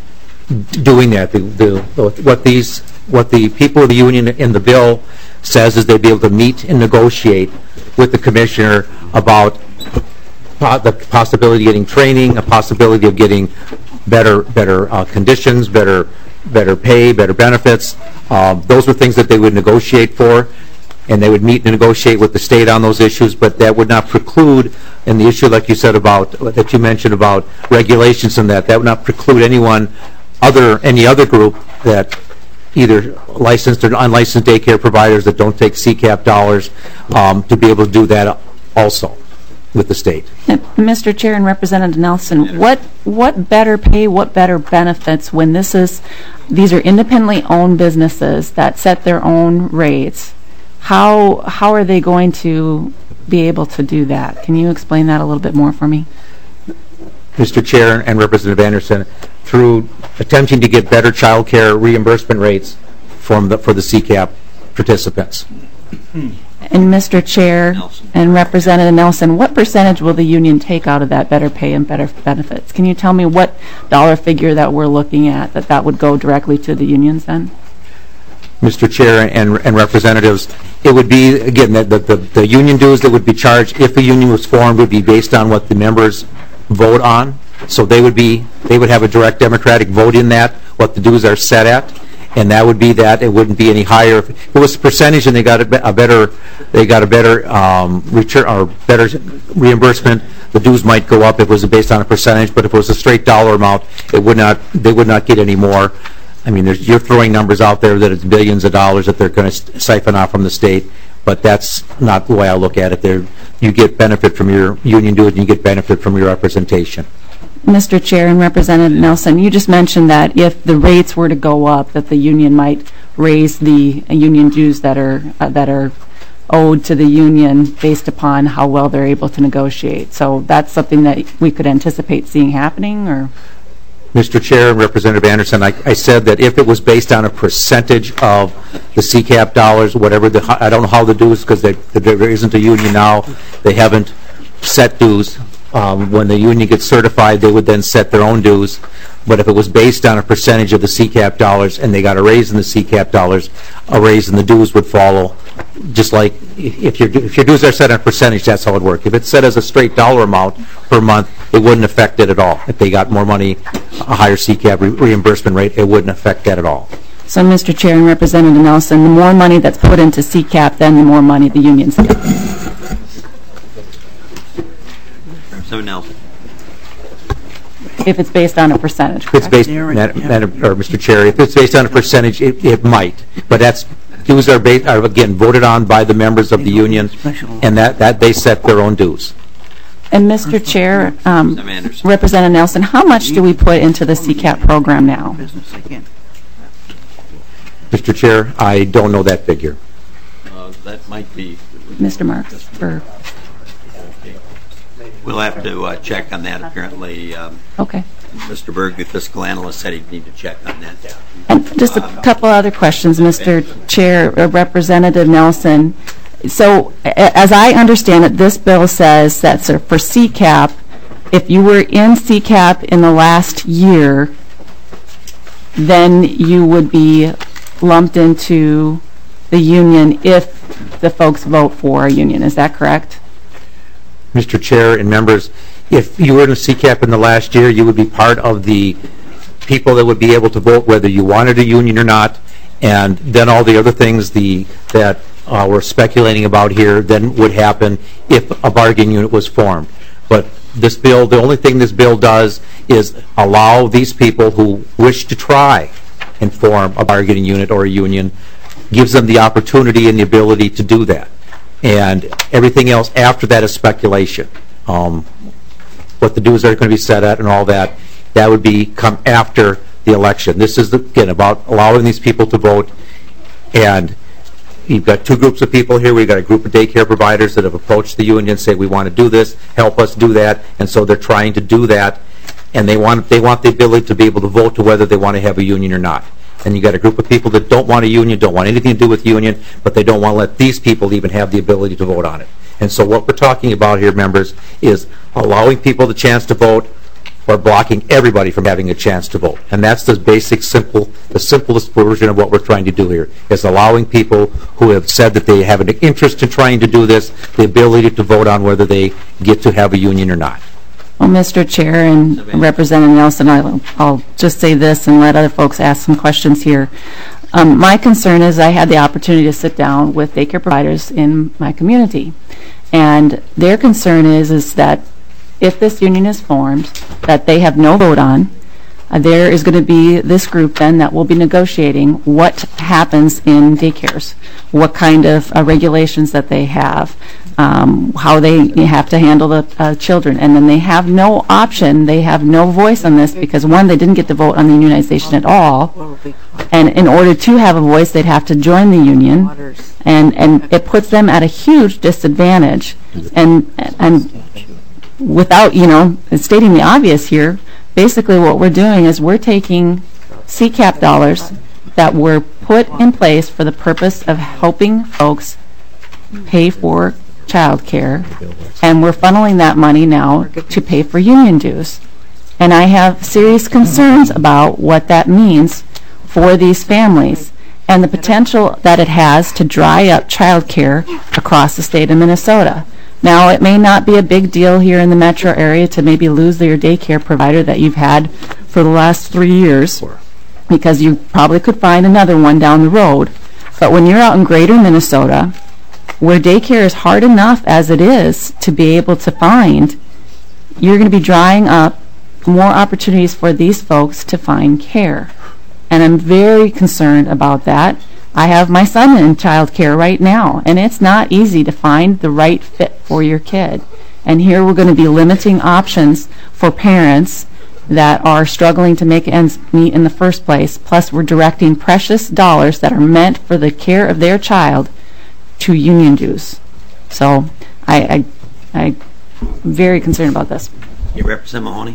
doing that. The, the, what these, what the people of the union in the bill says is they'd be able to meet and negotiate with the commissioner about the possibility of getting training, a possibility of getting better better uh, conditions, better better pay, better benefits. Uh, those were things that they would negotiate for, and they would meet and negotiate with the state on those issues, but that would not preclude, and the issue like you said about, that you mentioned about regulations and that, that would not preclude anyone, other any other group that either licensed or unlicensed daycare providers that don't take C CAP dollars um, to be able to do that also with the state. Mister Chair and Representative Nelson, what what better pay, what better benefits when this is, these are independently owned businesses that set their own rates? How how are they going to be able to do that? Can you explain that a little bit more for me? Mister Chair and Representative Anderson, through attempting to get better child care reimbursement rates from the, for the C CAP participants. And Mister Chair and Representative Nelson, what percentage will the union take out of that better pay and better benefits? Can you tell me what dollar figure that we're looking at that that would go directly to the unions then? Mister Chair and, and Representatives, it would be, again, the, the, the union dues that would be charged if a union was formed would be based on what the members vote on. So they would be, they would have a direct democratic vote in that, what the dues are set at. And that would be that. It wouldn't be any higher. If it was a percentage and they got a, a better, they got a better um, return or better reimbursement, the dues might go up if it was based on a percentage. But if it was a straight dollar amount, it would not. They would not get any more. I mean, there's, you're throwing numbers out there that it's billions of dollars that they're going to siphon off from the state, but that's not the way I look at it. There, you get benefit from your union dues, and you get benefit from your representation. Mister Chair and Representative Nelson, you just mentioned that if the rates were to go up, that the union might raise the uh, union dues that are uh, that are owed to the union based upon how well they're able to negotiate. So that's something that we could anticipate seeing happening, or? Mister Chair and Representative Anderson, I, I said that if it was based on a percentage of the C CAP dollars, whatever the, I don't know how the dues, because there isn't a union now, they haven't set dues. Um, when the union gets certified, they would then set their own dues. But if it was based on a percentage of the C CAP dollars and they got a raise in the C CAP dollars, a raise in the dues would follow. Just like if your if your dues are set on a percentage, that's how it would work. If it's set as a straight dollar amount per month, it wouldn't affect it at all. If they got more money, a higher C CAP re reimbursement rate, it wouldn't affect that at all. So, Mister Chair and Representative Nelson, the more money that's put into C CAP, then the more money the unions get. So no. If it's based on a percentage, if it's based, Madam, Madam, or Mister Chair, if it's based on a percentage, it, it might. But that's dues are, based, are again voted on by the members of the union, and that that they set their own dues. And Mister Chair, um, Representative Nelson, how much do we put into the C CAP program now? Mister Chair, I don't know that figure. Uh, that might be. Mister Marks, for. We'll have to uh, check on that. Apparently, um, okay. Mister Berg, the fiscal analyst, said he'd need to check on that. And just a couple other questions, Mister Chair, uh, Representative Nelson. So, as I understand it, this bill says that so for C CAP, if you were in C CAP in the last year, then you would be lumped into the union if the folks vote for a union. Is that correct? Mister Chair and members, if you were in a C CAP in the last year, you would be part of the people that would be able to vote whether you wanted a union or not, and then all the other things the that uh, we're speculating about here then would happen if a bargaining unit was formed. But this bill, the only thing this bill does is allow these people who wish to try and form a bargaining unit or a union, gives them the opportunity and the ability to do that. And everything else after that is speculation. Um, what the dues are going to be set at and all that, that would be come after the election. This is, the, again, about allowing these people to vote. And you've got two groups of people here. We've got a group of daycare providers that have approached the union and say, we want to do this, help us do that, and so they're trying to do that, and they want they want the ability to be able to vote to whether they want to have a union or not. And you got a group of people that don't want a union, don't want anything to do with union, but they don't want to let these people even have the ability to vote on it. And so what we're talking about here, members, is allowing people the chance to vote or blocking everybody from having a chance to vote. And that's the basic, simple, the simplest version of what we're trying to do here, is allowing people who have said that they have an interest in trying to do this, the ability to vote on whether they get to have a union or not. Well, Mister Chair and Representative Nelson, I'll, I'll just say this and let other folks ask some questions here. Um, my concern is I had the opportunity to sit down with daycare providers in my community, and their concern is is that if this union is formed, that they have no vote on, uh, there is going to be this group then that will be negotiating what happens in daycares, what kind of uh, regulations that they have, um, how they have to handle the uh, children, and then they have no option, they have no voice on this because, one, they didn't get to vote on the unionization at all, and in order to have a voice, they'd have to join the union, and, and it puts them at a huge disadvantage. And, and without, you know, stating the obvious here, basically what we're doing is we're taking C CAP dollars that were put in place for the purpose of helping folks pay for child care, and we're funneling that money now to pay for union dues. And I have serious concerns about what that means for these families and the potential that it has to dry up child care across the state of Minnesota. Now, it may not be a big deal here in the metro area to maybe lose your daycare provider that you've had for the last three years, because you probably could find another one down the road. But when you're out in greater Minnesota, where daycare is hard enough as it is to be able to find, you're going to be drying up more opportunities for these folks to find care. And I'm very concerned about that. I have my son in child care right now, and it's not easy to find the right fit for your kid. And here we're going to be limiting options for parents that are struggling to make ends meet in the first place, plus we're directing precious dollars that are meant for the care of their child to union dues. So I, I, I'm very concerned about this. You represent Mahoney?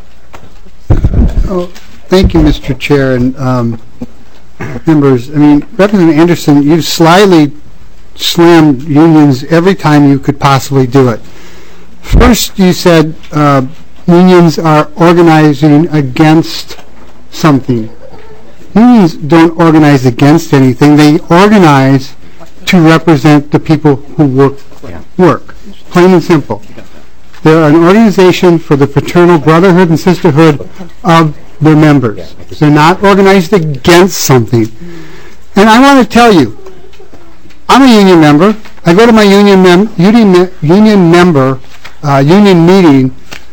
Oh, thank you, Mister Chair, and um, members. I mean, Representative Anderson, you've slyly slammed unions every time you could possibly do it. First, you said uh, unions are organizing against something. Unions don't organize against anything. They organize to represent the people who work. Work, plain and simple. They're an organization for the fraternal brotherhood and sisterhood of their members. They're not organized against something. And I want to tell you, I'm a union member. I go to my union mem union, union member uh, union meeting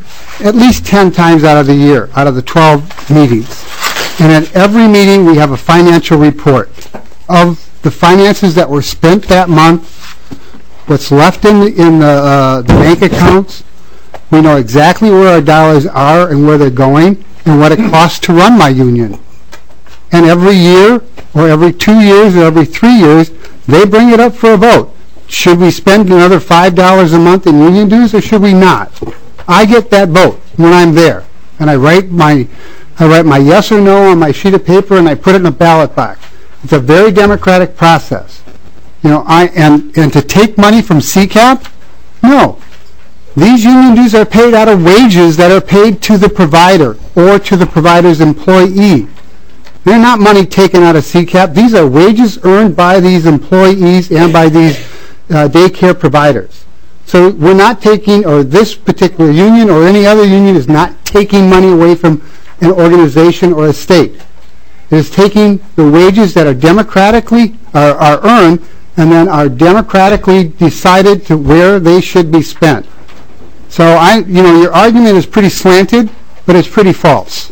at least ten times out of the year, out of the twelve meetings. And at every meeting, we have a financial report of the finances that were spent that month, what's left in the, in the, uh, the bank accounts. We know exactly where our dollars are and where they're going and what it costs to run my union. And every year, or every two years, or every three years, they bring it up for a vote. Should we spend another five dollars a month in union dues, or should we not? I get that vote when I'm there, and I write my, I write my yes or no on my sheet of paper, and I put it in a ballot box. It's a very democratic process. You know, I and and to take money from C CAP, no. These union dues are paid out of wages that are paid to the provider or to the provider's employee. They're not money taken out of C CAP. These are wages earned by these employees and by these uh, daycare providers. So we're not taking, or this particular union or any other union is not taking money away from an organization or a state. It is taking the wages that are democratically are, are earned and then are democratically decided to where they should be spent. So I, you know, your argument is pretty slanted, but it's pretty false.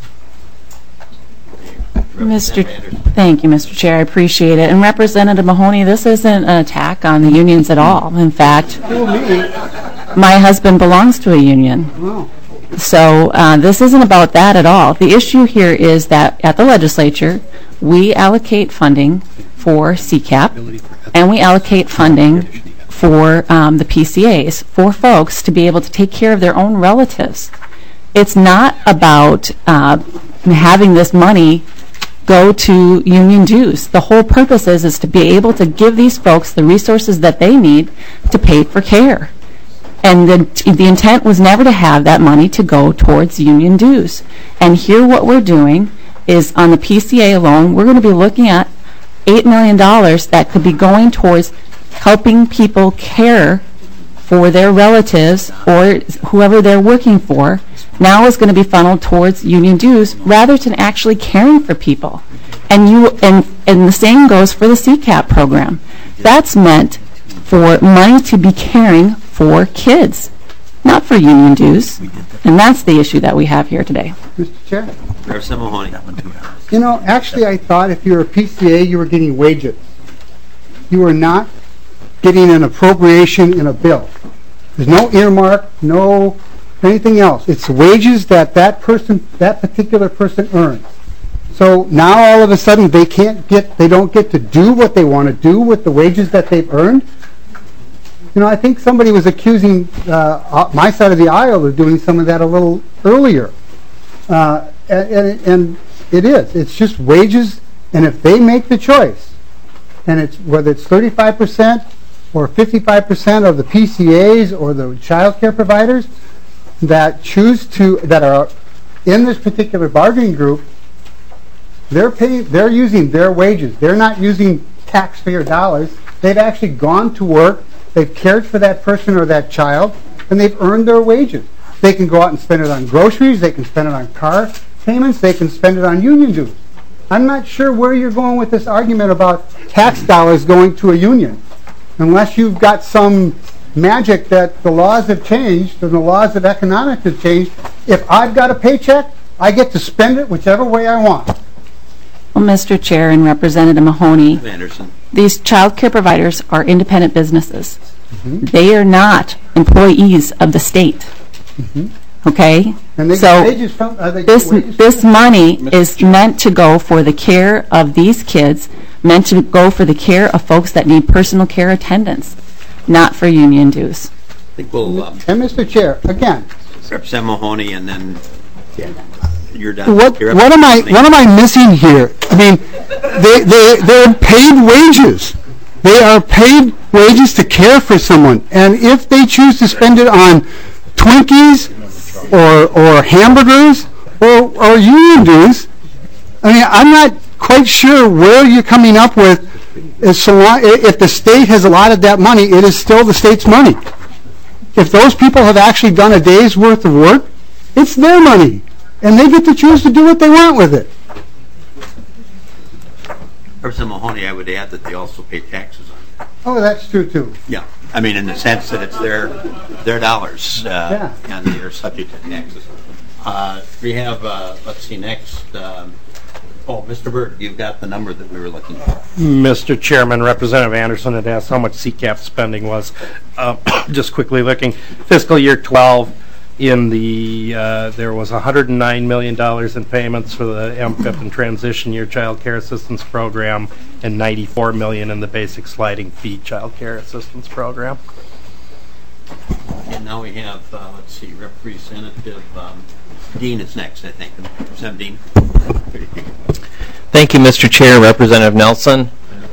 Mister Thank you, Mister Chair. I appreciate it. And Representative Mahoney, this isn't an attack on the unions at all. In fact, my husband belongs to a union. So uh, this isn't about that at all. The issue here is that at the legislature, we allocate funding for C CAP, and we allocate funding for um, the P C As, for folks to be able to take care of their own relatives. It's not about uh, having this money go to union dues. The whole purpose is, is to be able to give these folks the resources that they need to pay for care. And the, the intent was never to have that money to go towards union dues. And here what we're doing is on the P C A alone, we're going to be looking at eight million dollars that could be going towards helping people care for their relatives or whoever they're working for. Now is going to be funneled towards union dues rather than actually caring for people. And you and and the same goes for the C CAP program. That's meant for money to be caring for kids, not for union dues. And that's the issue that we have here today. Mister Chair? Representative Mahoney. You know, actually, I thought if you were a P C A, you were getting wages. You were not getting an appropriation in a bill. There's no earmark, no anything else. It's wages that that person, that particular person earns. So now all of a sudden they can't get, they don't get to do what they want to do with the wages that they've earned. You know, I think somebody was accusing uh, my side of the aisle of doing some of that a little earlier. Uh, and, and, and it is. It's just wages, and if they make the choice, and it's whether it's thirty-five percent or fifty-five percent of the P C As or the child care providers that choose to, that are in this particular bargaining group, they're paying, they're using their wages. They're not using taxpayer dollars. They've actually gone to work, they've cared for that person or that child, and they've earned their wages. They can go out and spend it on groceries, they can spend it on car payments, they can spend it on union dues. I'm not sure where you're going with this argument about tax dollars going to a union, unless you've got some magic that the laws have changed and the laws of economics have changed. If I've got a paycheck, I get to spend it whichever way I want. Well, Mister Chair and Representative Mahoney, Anderson. These child care providers are independent businesses. Mm-hmm. They are not employees of the state. Mm-hmm. Okay? And they so get wages from, uh, they this, get wages this from money is meant to go for the care of these kids, meant to go for the care of folks that need personal care attendants, not for union dues. I think we'll... Um, and Mister Chair, again... Representative Mahoney, and then you're done. What, You're what am I what am I missing here? I mean, they, they, they're paid wages. They are paid wages to care for someone. And if they choose to spend it on Twinkies or, or hamburgers or, or union dues, I mean, I'm not quite sure where you're coming up with. Is so long, if the state has allotted that money, it is still the state's money. If those people have actually done a day's worth of work, it's their money. And they get to choose to do what they want with it. Representative Mahoney, I would add that they also pay taxes on it. Oh, that's true, too. Yeah. I mean, in the sense that it's their their dollars, uh, Yeah. and they're subject to taxes. Uh, we have, uh, let's see, next... Um, Oh, Mister Byrd, you've got the number that we were looking for. Mister Chairman, Representative Anderson had asked how much C CAP spending was. Uh, just quickly looking, fiscal year twelve, in the uh, there was one hundred nine million dollars in payments for the M P I P and Transition Year Child Care Assistance Program, and ninety-four million dollars in the Basic Sliding Fee Child Care Assistance Program. And now we have, uh, let's see, Representative um, Dean is next, I think. Representative Dean. Thank you, Mister Chair. Representative Nelson.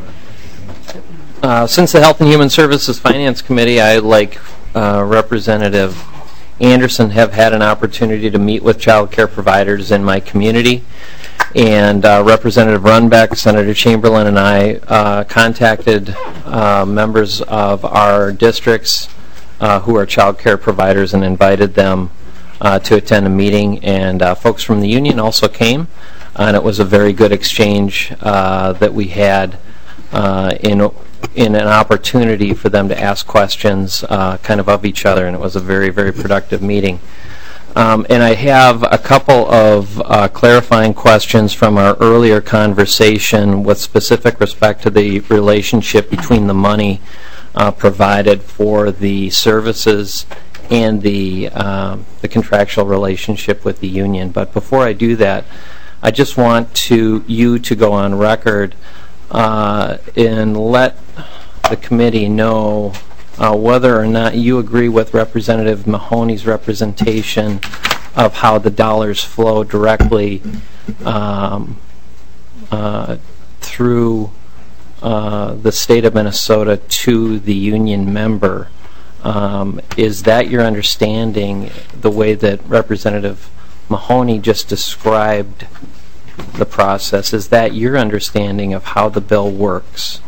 Uh, since the Health and Human Services Finance Committee, I, like uh, Representative Anderson, have had an opportunity to meet with child care providers in my community. And uh, Representative Runbeck, Senator Chamberlain, and I uh, contacted uh, members of our districts uh, who are child care providers and invited them uh, to attend a meeting. And uh, folks from the union also came. And it was a very good exchange uh, that we had uh, in in an opportunity for them to ask questions uh, kind of of each other, and it was a very, very productive meeting. Um, and I have a couple of uh, clarifying questions from our earlier conversation with specific respect to the relationship between the money uh, provided for the services and the, uh, the contractual relationship with the union. But before I do that, I just want to you to go on record uh, and let the committee know uh, whether or not you agree with Representative Mahoney's representation of how the dollars flow directly um, uh, through uh, the state of Minnesota to the union member. Um, is that your understanding, the way that Representative Mahoney just described the process? Is that your understanding of how the bill works?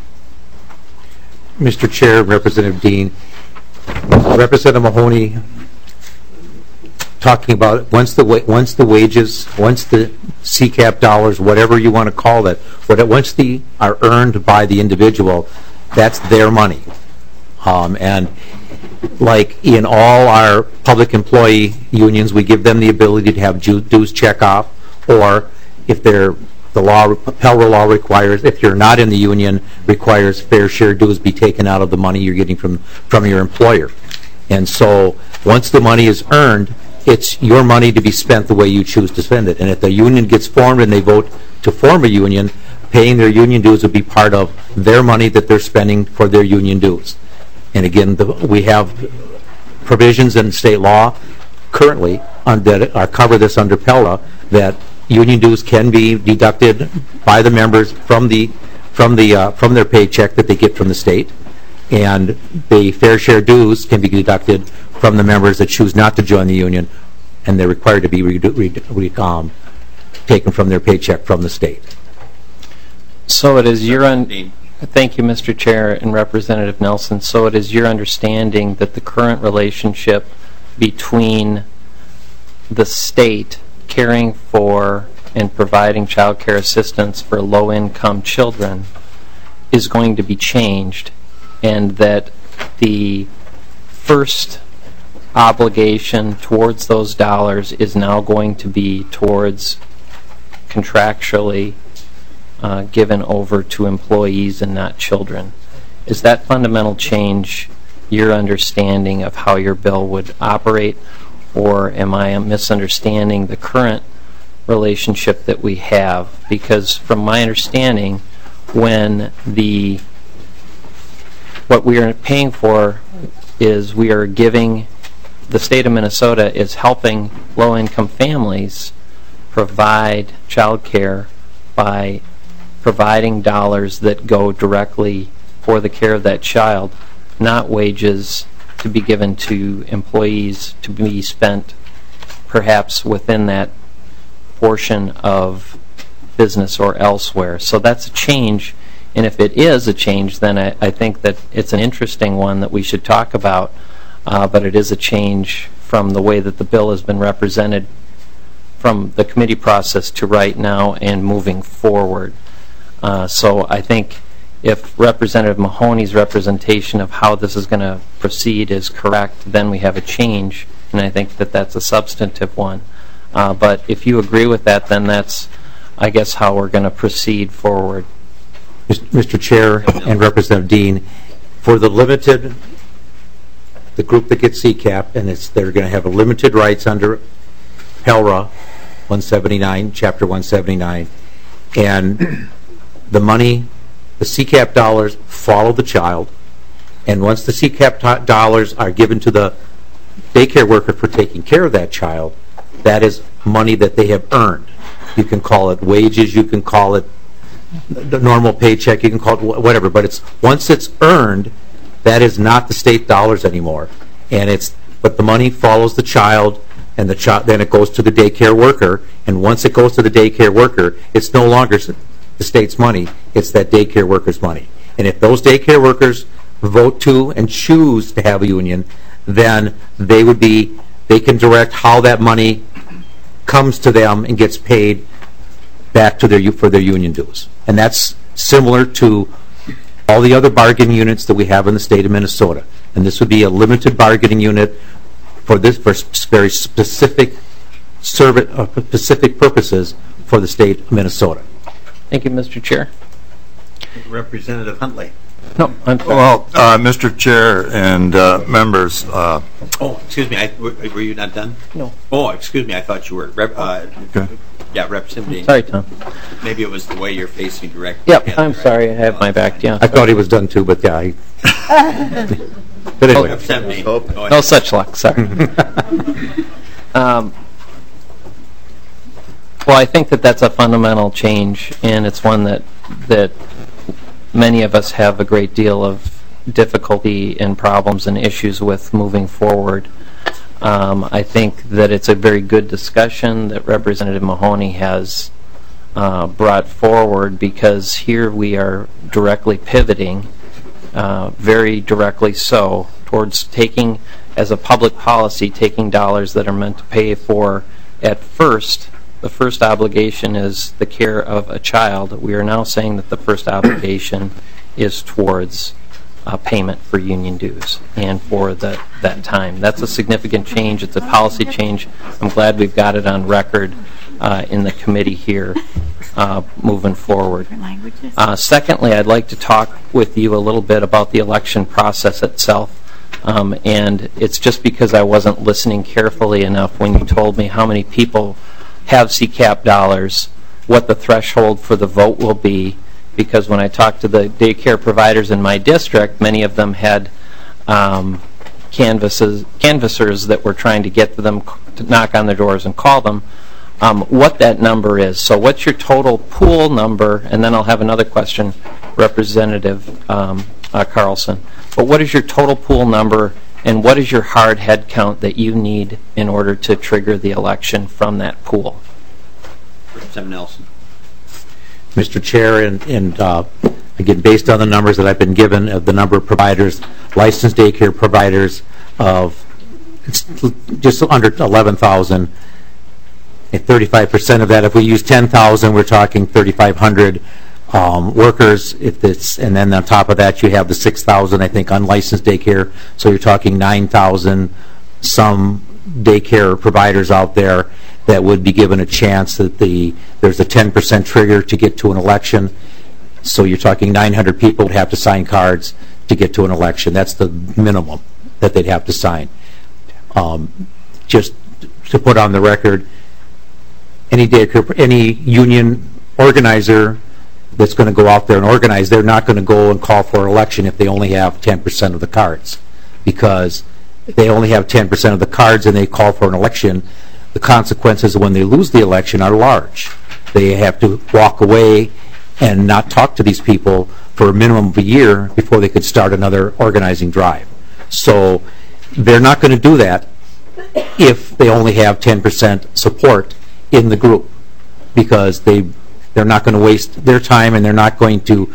Mister Chair, Representative Dean, Representative Mahoney talking about once the wa once the wages, once the C CAP dollars, whatever you want to call it, but once the are earned by the individual, that's their money. Um, and like in all our public employee unions, we give them the ability to have dues check off, or if they're the law, Pell law requires, if you're not in the union, requires fair share dues be taken out of the money you're getting from from your employer. And so once the money is earned, it's your money to be spent the way you choose to spend it. And if the union gets formed and they vote to form a union, paying their union dues would be part of their money that they're spending for their union dues. And again, the, we have provisions in state law currently on, that are cover this under Pella, that union dues can be deducted by the members from the from the uh, from their paycheck that they get from the state, and the fair share dues can be deducted from the members that choose not to join the union, and they're required to be re re re um, taken from their paycheck from the state. So it is your un thank you, Mister Chair and Representative Nelson. So it is your understanding that the current relationship between the state caring for and providing child care assistance for low-income children is going to be changed, and that the first obligation towards those dollars is now going to be towards contractually uh, given over to employees and not children. Is that fundamental change your understanding of how your bill would operate, or am I misunderstanding the current relationship that we have? Because from my understanding, when the what we are paying for is we are giving, the state of Minnesota is helping low-income families provide child care by providing dollars that go directly for the care of that child, not wages to be given to employees to be spent perhaps within that portion of business or elsewhere. So that's a change, and if it is a change, then I, I think that it's an interesting one that we should talk about, uh, but it is a change from the way that the bill has been represented from the committee process to right now and moving forward. Uh, so I think if Representative Mahoney's representation of how this is going to proceed is correct, then we have a change, and I think that that's a substantive one. Uh, but if you agree with that, then that's, I guess, how we're going to proceed forward. Mister Chair and Representative Dean, for the limited, the group that gets C CAP, and it's, they're going to have a limited rights under PELRA one seventy-nine, Chapter one seventy-nine, and the money, the C CAP dollars follow the child, and once the C CAP dollars are given to the daycare worker for taking care of that child, that is money that they have earned. You can call it wages, you can call it the normal paycheck, you can call it whatever, but it's once it's earned, that is not the state dollars anymore, and it's but the money follows the child, and the child then it goes to the daycare worker, and once it goes to the daycare worker, it's no longer the state's money, it's that daycare worker's money. And if those daycare workers vote to and choose to have a union, then they would be, they can direct how that money comes to them and gets paid back to their for their union dues. And that's similar to all the other bargaining units that we have in the state of Minnesota. And this would be a limited bargaining unit for this for very specific service, uh, specific purposes for the state of Minnesota. Thank you, Mister Chair. Representative Huntley. No, I'm sorry. Well, uh, Mister Chair and uh, members, uh, Oh, excuse me, I- were were you not done? No. Oh, excuse me, I thought you were. Rep- uh, Okay. Yeah, Representative Dean. Sorry, Tom. Maybe it was the way you're facing directly. Yep, ahead, I'm right? sorry, I have my back, yeah. I thought he was done too, but yeah. I- But anyway. Representative Dean, go ahead. No such luck, sorry. Um, Well, I think that that's a fundamental change, and it's one that, that many of us have a great deal of difficulty and problems and issues with moving forward. Um, I think that it's a very good discussion that Representative Mahoney has uh, brought forward, because here we are directly pivoting, uh, very directly so, towards taking, as a public policy, taking dollars that are meant to pay for, at first, the first obligation is the care of a child. We are now saying that the first obligation is towards uh, payment for union dues and for the, that time. That's a significant change. It's a policy change. I'm glad we've got it on record uh, in the committee here uh, moving forward. Uh, secondly, I'd like to talk with you a little bit about the election process itself. Um, and it's just because I wasn't listening carefully enough when you told me how many people have C CAP dollars, what the threshold for the vote will be, because when I talked to the daycare providers in my district, many of them had um, canvases, canvassers that were trying to get to them to knock on their doors and call them, um, what that number is. So what's your total pool number? And then I'll have another question, Representative um, uh, Carlson. But what is your total pool number, and what is your hard head count that you need in order to trigger the election from that pool? Representative Nelson. Mister Chair, and, and uh, again, based on the numbers that I've been given of the number of providers, licensed daycare providers of it's just under eleven thousand, and thirty-five percent of that, if we use ten thousand, we're talking thirty-five hundred um, workers. If it's, and then on top of that, you have the six thousand, I think, unlicensed daycare, so you're talking nine thousand some daycare providers out there that would be given a chance that the there's a ten percent trigger to get to an election. So you're talking nine hundred people would have to sign cards to get to an election. That's the minimum that they'd have to sign. Um, just to put on the record, any daycare, any union organizer that's going to go out there and organize, they're not going to go and call for an election if they only have ten percent of the cards, because if they only have ten percent of the cards and they call for an election, the consequences when they lose the election are large. They have to walk away and not talk to these people for a minimum of a year before they could start another organizing drive. So they're not going to do that if they only have ten percent support in the group, because they, they're not going to waste their time, and they're not going to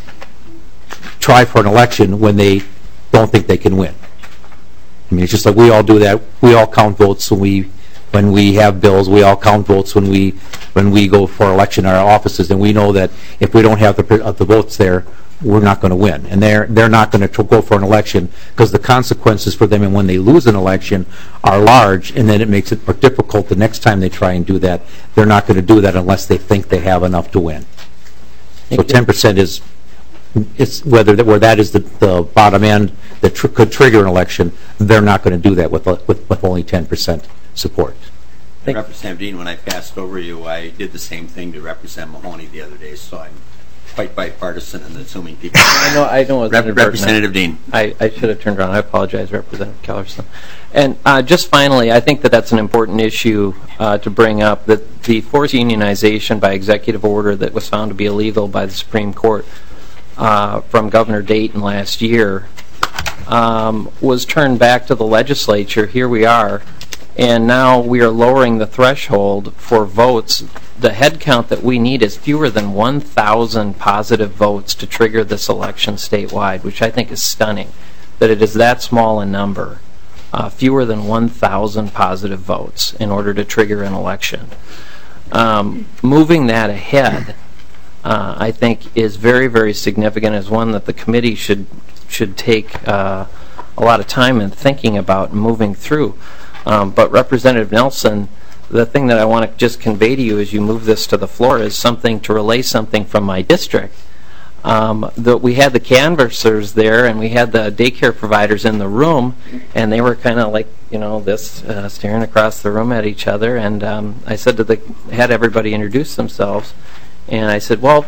try for an election when they don't think they can win. I mean, it's just like we all do that. We all count votes when we when we have bills. We all count votes when we when we go for election in our offices, and we know that if we don't have the uh, the votes there, we're not going to win. And they're they're not going to go for an election because the consequences for them, and when they lose an election, are large, and then it makes it more difficult the next time they try and do that. They're not going to do that unless they think they have enough to win. So ten percent is it's whether that, where that is the, the bottom end that tr could trigger an election. They're not going to do that with with, with only ten percent support. Representative Dean, when I passed over you, I did the same thing to Representative Mahoney the other day, so I'm quite bipartisan in assuming people. I know, I know. Rep Representative Dean. I, I should have turned around. I apologize, Representative Kellerson. And uh, just finally, I think that that's an important issue uh, to bring up, that the forced unionization by executive order that was found to be illegal by the Supreme Court uh, from Governor Dayton last year um, was turned back to the legislature. Here we are. And now we are lowering the threshold for votes. The head count that we need is fewer than one thousand positive votes to trigger this election statewide, which I think is stunning, that it is that small a number, uh, fewer than one thousand positive votes in order to trigger an election. Um, moving that ahead, uh, I think, is very, very significant, as one that the committee should, should take uh, a lot of time in thinking about and moving through. Um, but Representative Nelson, the thing that I want to just convey to you as you move this to the floor is something to relay something from my district. um, the, we had the canvassers there, and we had the daycare providers in the room, and they were kind of like, you know, this, uh, staring across the room at each other. And um, I said to the, had everybody introduce themselves, and I said, well,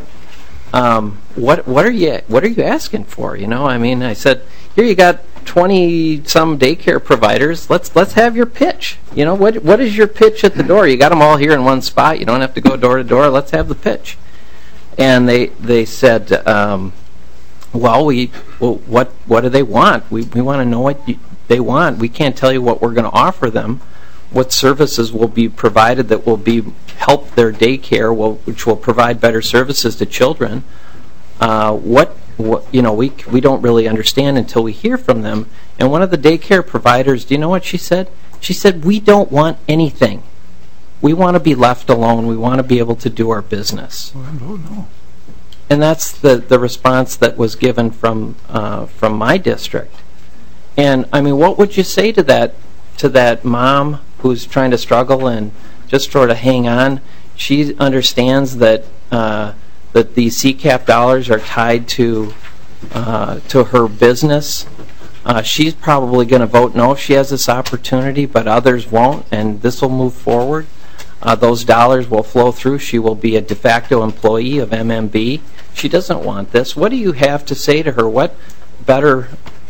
um, what what are you what are you asking for? You know, I mean, I said, here you got twenty some daycare providers. Let's let's have your pitch. You know, what what is your pitch at the door? You got them all here in one spot. You don't have to go door to door. Let's have the pitch. And they they said, um, well, we well, what what do they want? We we want to know what you, they want. We can't tell you what we're going to offer them. What services will be provided that will be help their daycare, will, which will provide better services to children. Uh, what, what you know, we we don't really understand until we hear from them. And one of the daycare providers, do you know what she said? She said, we don't want anything. We want to be left alone. We want to be able to do our business. Well, I don't know. And that's the, the response that was given from uh, from my district. And I mean, what would you say to that to that mom who's trying to struggle and just sort of hang on? She understands that uh, that the C CAP dollars are tied to uh, to her business. Uh, she's probably going to vote no if she has this opportunity, but others won't, and this will move forward. Uh, those dollars will flow through. She will be a de facto employee of M M B. She doesn't want this. What do you have to say to her? What better,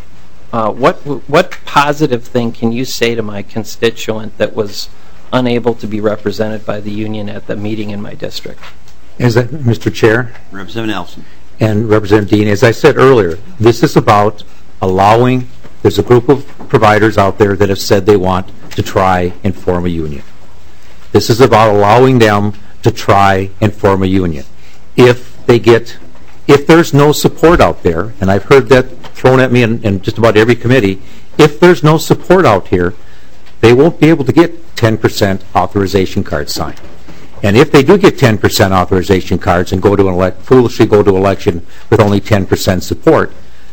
uh, what what positive thing can you say to my constituent that was unable to be represented by the union at the meeting in my district? Is that, Mister Chair? Representative Nelson. And Representative Dean, as I said earlier, this is about allowing, there's a group of providers out there that have said they want to try and form a union. This is about allowing them to try and form a union. If they get, if there's no support out there, and I've heard that thrown at me in, in just about every committee, if there's no support out here, they won't be able to get ten percent authorization cards signed. And if they do get ten percent authorization cards and go to an elect, foolishly go to election with only ten percent support,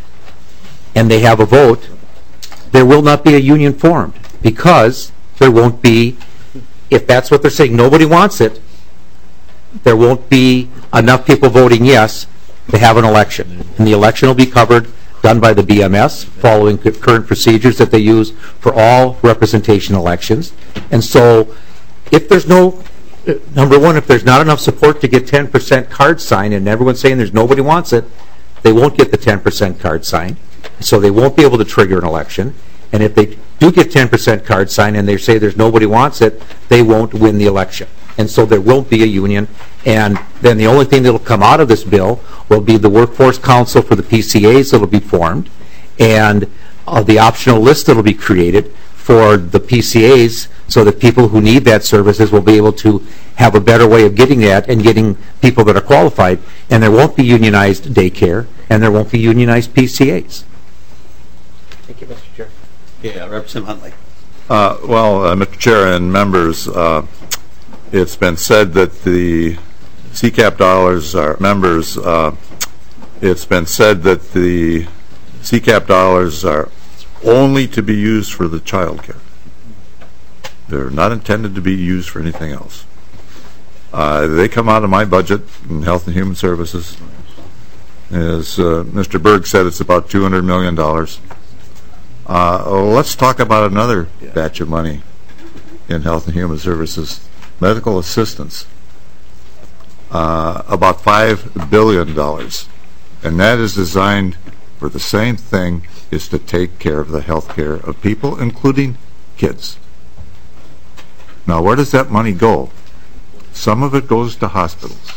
and they have a vote, there will not be a union formed, because there won't be, if that's what they're saying, nobody wants it, there won't be enough people voting yes to have an election. And the election will be covered, done by the B M S, following current procedures that they use for all representation elections. And so, if there's no, uh, number one, if there's not enough support to get ten percent cards signed, and everyone's saying there's nobody wants it, they won't get the ten percent card signed. So they won't be able to trigger an election. And if they do get ten percent card signed and they say there's nobody wants it, they won't win the election. And so there won't be a union. And then the only thing that will come out of this bill will be the Workforce Council for the P C As that will be formed, and uh, the optional list that will be created for the P C As, so that people who need that services will be able to have a better way of getting that and getting people that are qualified. And there won't be unionized daycare, and there won't be unionized P C As. Thank you, Mister Chair. Yeah, Representative Huntley. Uh, well, uh, Mister Chair and members, uh, it's been said that the C CAP dollars are members. Uh, it's been said that the C CAP dollars are only to be used for the child care. They're not intended to be used for anything else. Uh, they come out of my budget in Health and Human Services. As uh, Mister Berg said, it's about two hundred million dollars. Uh, let's talk about another batch of money in Health and Human Services. Medical assistance, uh, about five billion dollars. And that is designed for the same thing, is to take care of the health care of people, including kids. Now, where does that money go? Some of it goes to hospitals.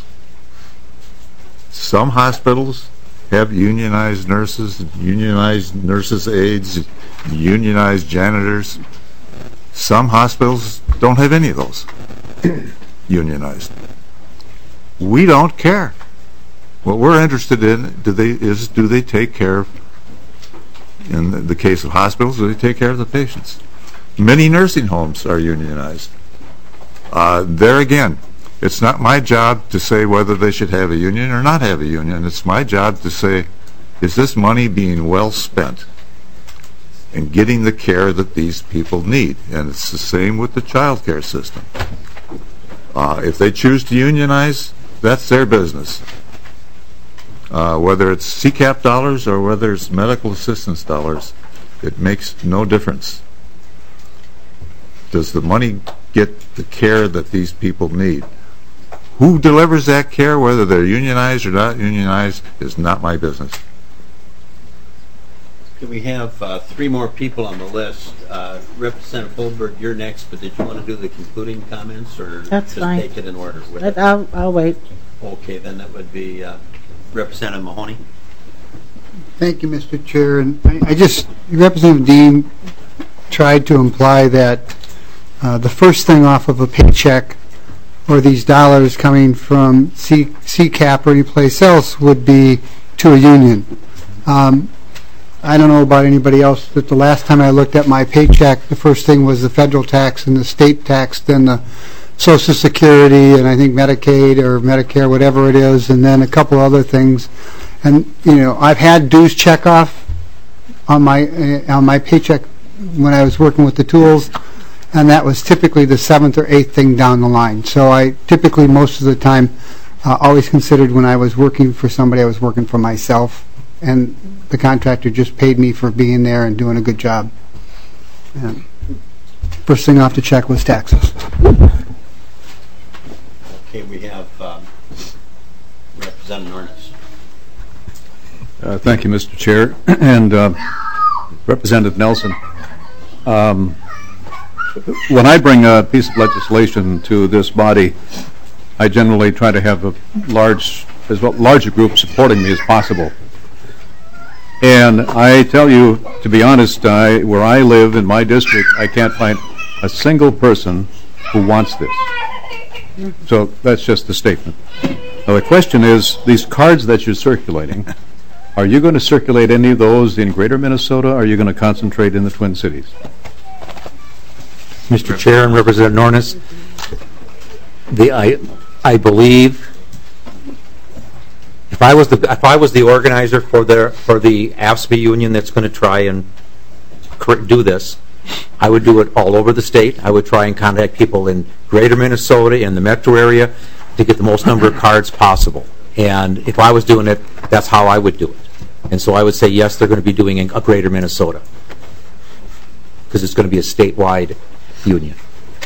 Some hospitals have unionized nurses, unionized nurses' aides, unionized janitors. Some hospitals don't have any of those unionized. We don't care. What we're interested in do they, is do they take care of, in the, the case of hospitals, do they take care of the patients? Many nursing homes are unionized. Uh, there again, it's not my job to say whether they should have a union or not have a union. It's my job to say, is this money being well spent in getting the care that these people need? And it's the same with the child care system. Uh, if they choose to unionize, that's their business. Uh, whether it's C CAP dollars or whether it's medical assistance dollars, it makes no difference. Does the money get the care that these people need? Who delivers that care, whether they're unionized or not unionized, is not my business. Okay, we have uh, three more people on the list. Uh, Representative Holberg, you're next, but did you want to do the concluding comments, or That's just fine. take it in order? With it? I'll, I'll wait. Okay, then that would be uh, Representative Mahoney. Thank you, Mister Chair. And I, I just, Representative Dean tried to imply that uh, the first thing off of a paycheck or these dollars coming from C, C CAP or any place else would be to a union. Um, I don't know about anybody else, but the last time I looked at my paycheck, the first thing was the federal tax and the state tax, then the Social Security, and I think Medicaid or Medicare, whatever it is, and then a couple other things. And, you know, I've had dues check off on my, uh, on my paycheck when I was working with the tools, and that was typically the seventh or eighth thing down the line. So I typically, most of the time, uh, always considered when I was working for somebody, I was working for myself, and the contractor just paid me for being there and doing a good job. And first thing off the check was taxes. Okay, we have um, Representative Nornes. Uh, thank you, Mister Chair. And uh, Representative Nelson, um, when I bring a piece of legislation to this body, I generally try to have a large, as well, large a group supporting me as possible. And I tell you, to be honest, I, where I live in my district, I can't find a single person who wants this. So that's just the statement. Now the question is, these cards that you're circulating, are you going to circulate any of those in Greater Minnesota, or are you going to concentrate in the Twin Cities? Mister Chair and Representative Nornes, the I I believe if I was the if I was the organizer for the for the A F S C M E union that's going to try and do this, I would do it all over the state. I would try and contact people in Greater Minnesota, in the metro area, to get the most number of cards possible. And if I was doing it, that's how I would do it. And so I would say, yes, they're going to be doing a Greater Minnesota, because it's going to be a statewide union.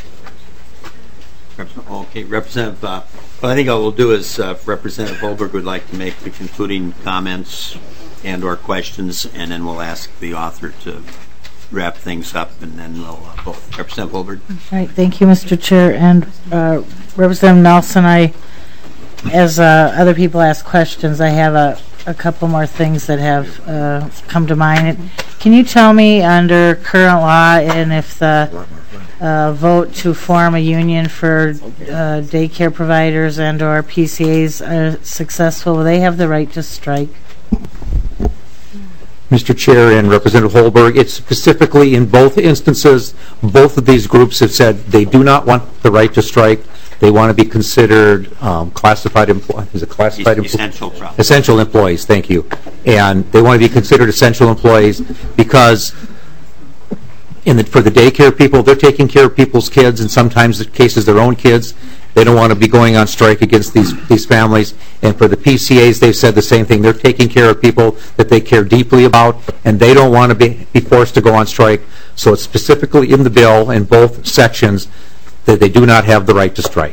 Okay, Representative, uh, what I think I will do is uh, if Representative Holberg would like to make the concluding comments and or questions, and then we'll ask the author to wrap things up, and then we'll uh, vote. Representative Holberg. All right, thank you, Mister Chair. And uh, Representative Nelson, I, as uh, other people ask questions, I have a, a couple more things that have uh, come to mind. Can you tell me, under current law, and if the uh, vote to form a union for uh, daycare providers and or P C As are successful, will they have the right to strike? Mister Chair and Representative Holberg, it's specifically in both instances, both of these groups have said they do not want the right to strike. They want to be considered um, classified employees. Is it classified employees? Essential probably. Essential employees, thank you. And they want to be considered essential employees because in the, for the daycare people, they're taking care of people's kids, and sometimes in cases their own kids. They don't want to be going on strike against these these families. And for the P C As, they've said the same thing. They're taking care of people that they care deeply about, and they don't want to be, be forced to go on strike. So it's specifically in the bill in both sections that they do not have the right to strike.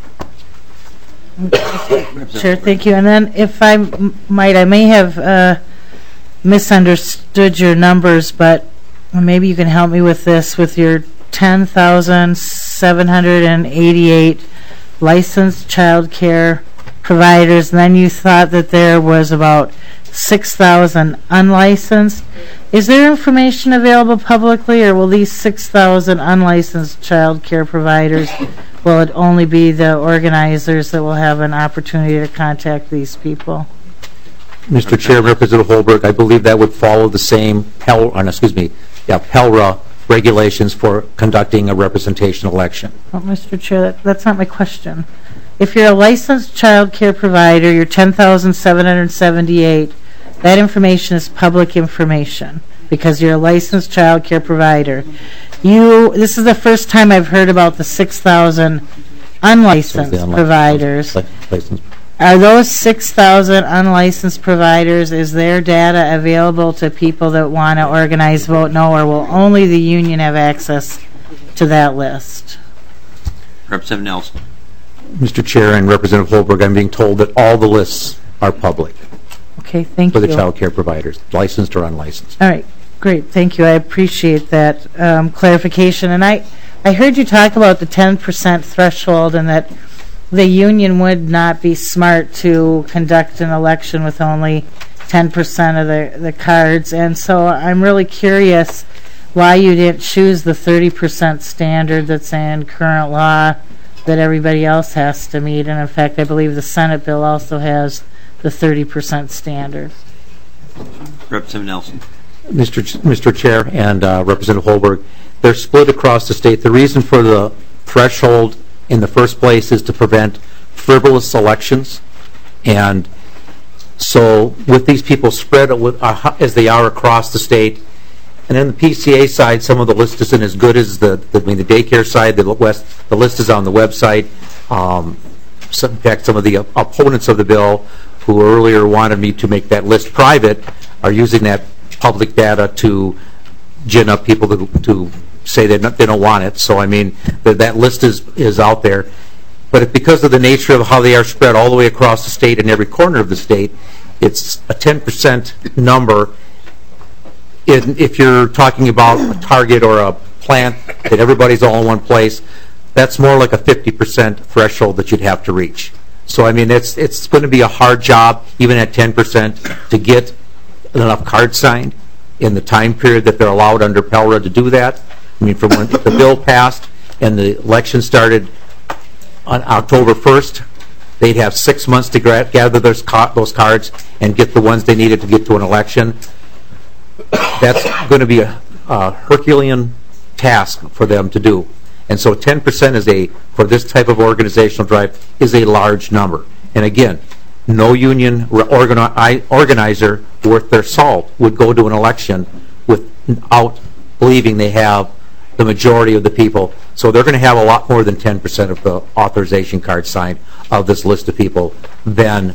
Sure, thank you. And then if I m might, I may have uh, misunderstood your numbers, but maybe you can help me with this, with your ten thousand seven hundred eighty-eight licensed child care providers, and then you thought that there was about six thousand unlicensed. Is there information available publicly, or will these six thousand unlicensed child care providers, will it only be the organizers that will have an opportunity to contact these people? Mister Chair, Representative Holberg, I believe that would follow the same Pell, or, excuse me, yeah, PELRA regulations for conducting a representation election. Well, Mister Chair, that, that's not my question. If you're a licensed child care provider, you're ten thousand seven hundred seventy-eight, that information is public information because you're a licensed child care provider. You, this is the first time I've heard about the six thousand unlicensed, unlicensed providers. License. are those six thousand unlicensed providers, is their data available to people that want to organize Vote No, or will only the union have access to that list? Representative Nelson. Mister Chair and Representative Holberg, I'm being told that all the lists are public. Okay, thank for you. For the child care providers, licensed or unlicensed. All right, great, thank you. I appreciate that um, clarification. And I, I heard you talk about the ten percent threshold and that the union would not be smart to conduct an election with only ten percent of the, the cards. And so I'm really curious why you didn't choose the thirty percent standard that's in current law that everybody else has to meet. And in fact, I believe the Senate bill also has the thirty percent standard. Representative Nelson. Mister Ch- Mister Chair and uh, Representative Holberg, they're split across the state. The reason for the threshold in the first place is to prevent frivolous elections. And so with these people spread with, uh, as they are across the state, and then the P C A side, some of the list isn't as good as the, the I mean, the daycare side. The, west, the list is on the website. Um, some, in fact, some of the opponents of the bill who earlier wanted me to make that list private are using that public data to gin up people to, to say they not, they don't want it. So I mean, that that list is is out there. But if, because of the nature of how they are spread all the way across the state and every corner of the state, it's a ten percent number. In, if you're talking about a target or a plant that everybody's all in one place, that's more like a fifty percent threshold that you'd have to reach. So I mean, it's it's going to be a hard job, even at ten percent, to get enough cards signed in the time period that they're allowed under P E L R A to do that. I mean, from when the bill passed and the election started on October first, they'd have six months to gra- gather those, ca- those cards and get the ones they needed to get to an election. That's going to be a, a Herculean task for them to do. And so ten percent is a, for this type of organizational drive, is a large number. And again, no union organi- organizer worth their salt would go to an election without believing they have the majority of the people. So they're going to have a lot more than ten percent of the authorization cards signed of this list of people than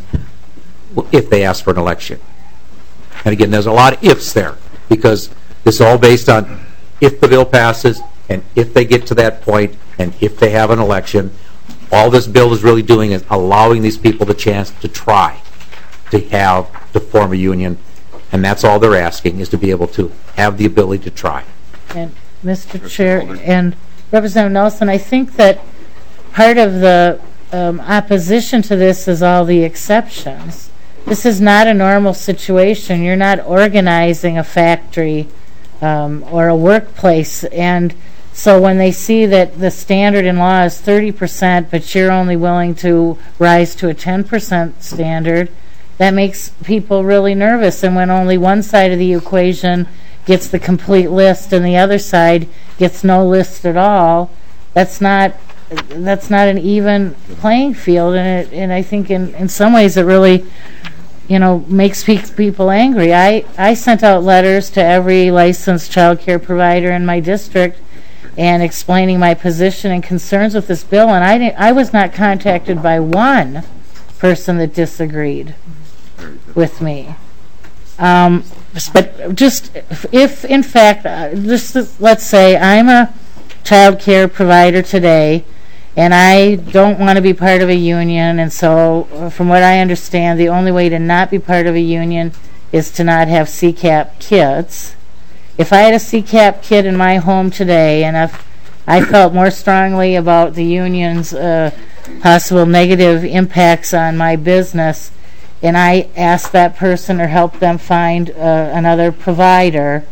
if they ask for an election. And again, there's a lot of ifs there, because this is all based on if the bill passes and if they get to that point and if they have an election. All this bill is really doing is allowing these people the chance to try to have, to form a union. And that's all they're asking, is to be able to have the ability to try. And Mister Chair and Representative Nelson, I think that part of the um, opposition to this is all the exceptions. This is not a normal situation. You're not organizing a factory um, or a workplace. And so when they see that the standard in law is thirty percent, but you're only willing to rise to a ten percent standard, that makes people really nervous. And when only one side of the equation gets the complete list and the other side gets no list at all, that's not that's not an even playing field. And it, and I think in, in some ways it really, you know, makes pe- people angry. I, I sent out letters to every licensed child care provider in my district and explaining my position and concerns with this bill, and I didn't, I was not contacted by one person that disagreed with me. Um, but just if, if in fact, uh, just let's say I'm a child care provider today, and I don't want to be part of a union, and so uh, from what I understand, the only way to not be part of a union is to not have C CAP kids. If I had a C CAP kid in my home today, and if I felt more strongly about the union's uh, possible negative impacts on my business, and I asked that person or helped them find uh, another provider,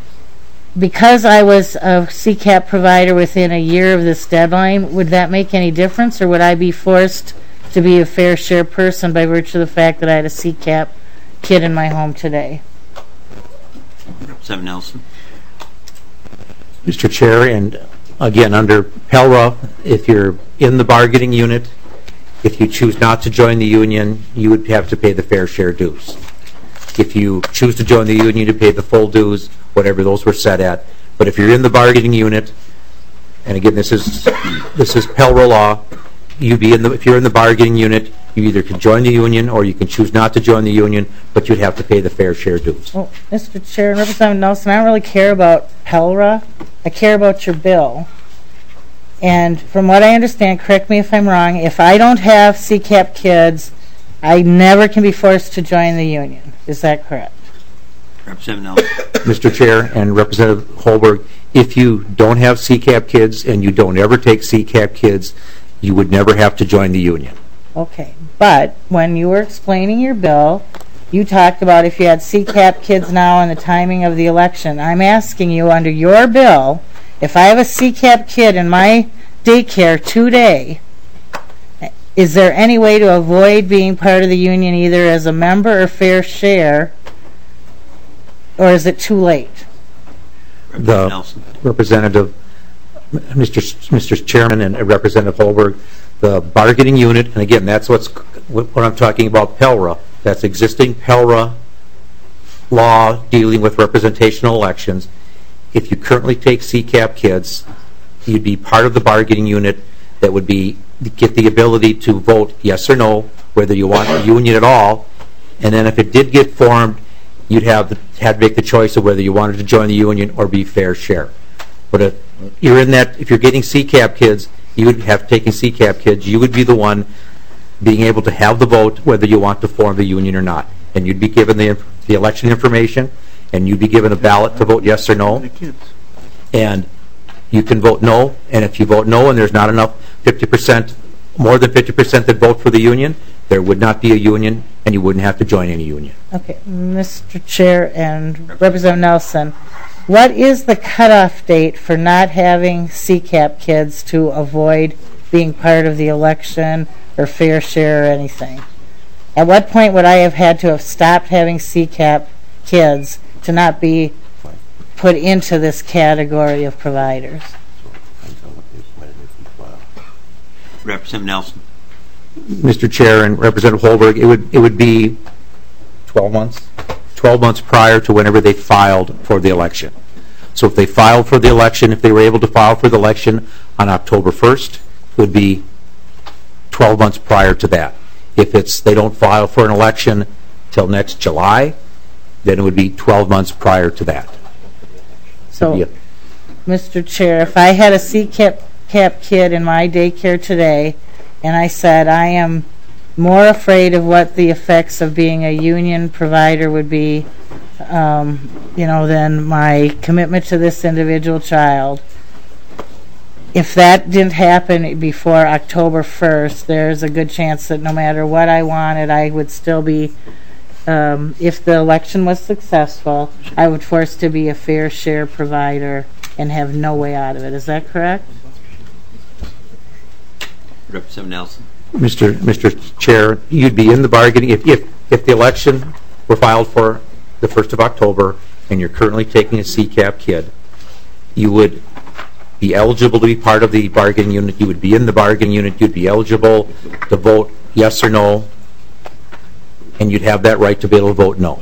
because I was a C CAP provider within a year of this deadline, would that make any difference, or would I be forced to be a fair share person by virtue of the fact that I had a C CAP kid in my home today? Representative Nelson. Mister Chair, and again, under P E L R A, if you're in the bargaining unit, if you choose not to join the union, you would have to pay the fair share dues. If you choose to join the union, you pay the full dues, whatever those were set at. But if you're in the bargaining unit, and again, this is this is P E L R A law, you be in the if you're in the bargaining unit, You either can join the union or you can choose not to join the union, but you'd have to pay the fair share dues. Well, Mister Chair and Representative Nelson, I don't really care about PELRA. I care about your bill. And from what I understand, correct me if I'm wrong, if I don't have C CAP kids, I never can be forced to join the union. Is that correct? Representative Nelson. Mister Chair and Representative Holberg, if you don't have C CAP kids and you don't ever take C CAP kids, you would never have to join the union. Okay, but when you were explaining your bill, you talked about if you had C CAP kids now and the timing of the election. I'm asking you, under your bill, if I have a C CAP kid in my daycare today, is there any way to avoid being part of the union either as a member or fair share, or is it too late? The Nelson. Representative, Mister S- Mister Chairman and Representative Holberg, the bargaining unit, and again, that's what's what I'm talking about, PELRA. That's existing PELRA law dealing with representational elections. If you currently take C CAP kids, you'd be part of the bargaining unit that would be get the ability to vote yes or no, whether you want a union at all. And then if it did get formed, you'd have the, had to make the choice of whether you wanted to join the union or be fair share. But if you're in that, if you're getting C CAP kids, you would have taken C CAP kids, you would be the one being able to have the vote whether you want to form the union or not. And you'd be given the, the election information, and you'd be given a ballot to vote yes or no. And you can vote no, and if you vote no and there's not enough fifty percent, more than fifty percent that vote for the union, there would not be a union, and you wouldn't have to join any union. Okay, Mister Chair and Representative Nelson, what is the cutoff date for not having C CAP kids to avoid being part of the election or fair share or anything? At what point would I have had to have stopped having C CAP kids to not be put into this category of providers? Representative Nelson. Mister Chair and Representative Holberg, it would it would be twelve months, twelve months prior to whenever they filed for the election. So if they filed for the election, if they were able to file for the election on October first, it would be twelve months prior to that. If it's they don't file for an election till next July, then it would be twelve months prior to that. So, Yeah. Mister Chair, if I had a C CAP kid in my daycare today, and I said I am more afraid of what the effects of being a union provider would be, um, you know, than my commitment to this individual child. If that didn't happen before October first, there's a good chance that no matter what I wanted, I would still be, um, if the election was successful, I would force to be a fair share provider and have no way out of it. Is that correct? Representative Nelson. Mister Mister Chair, you'd be in the bargaining if if if the election were filed for the first of October and you're currently taking a C CAP kid, you would be eligible to be part of the bargaining unit. You would be in the bargaining unit. You'd be eligible to vote yes or no, and you'd have that right to be able to vote no.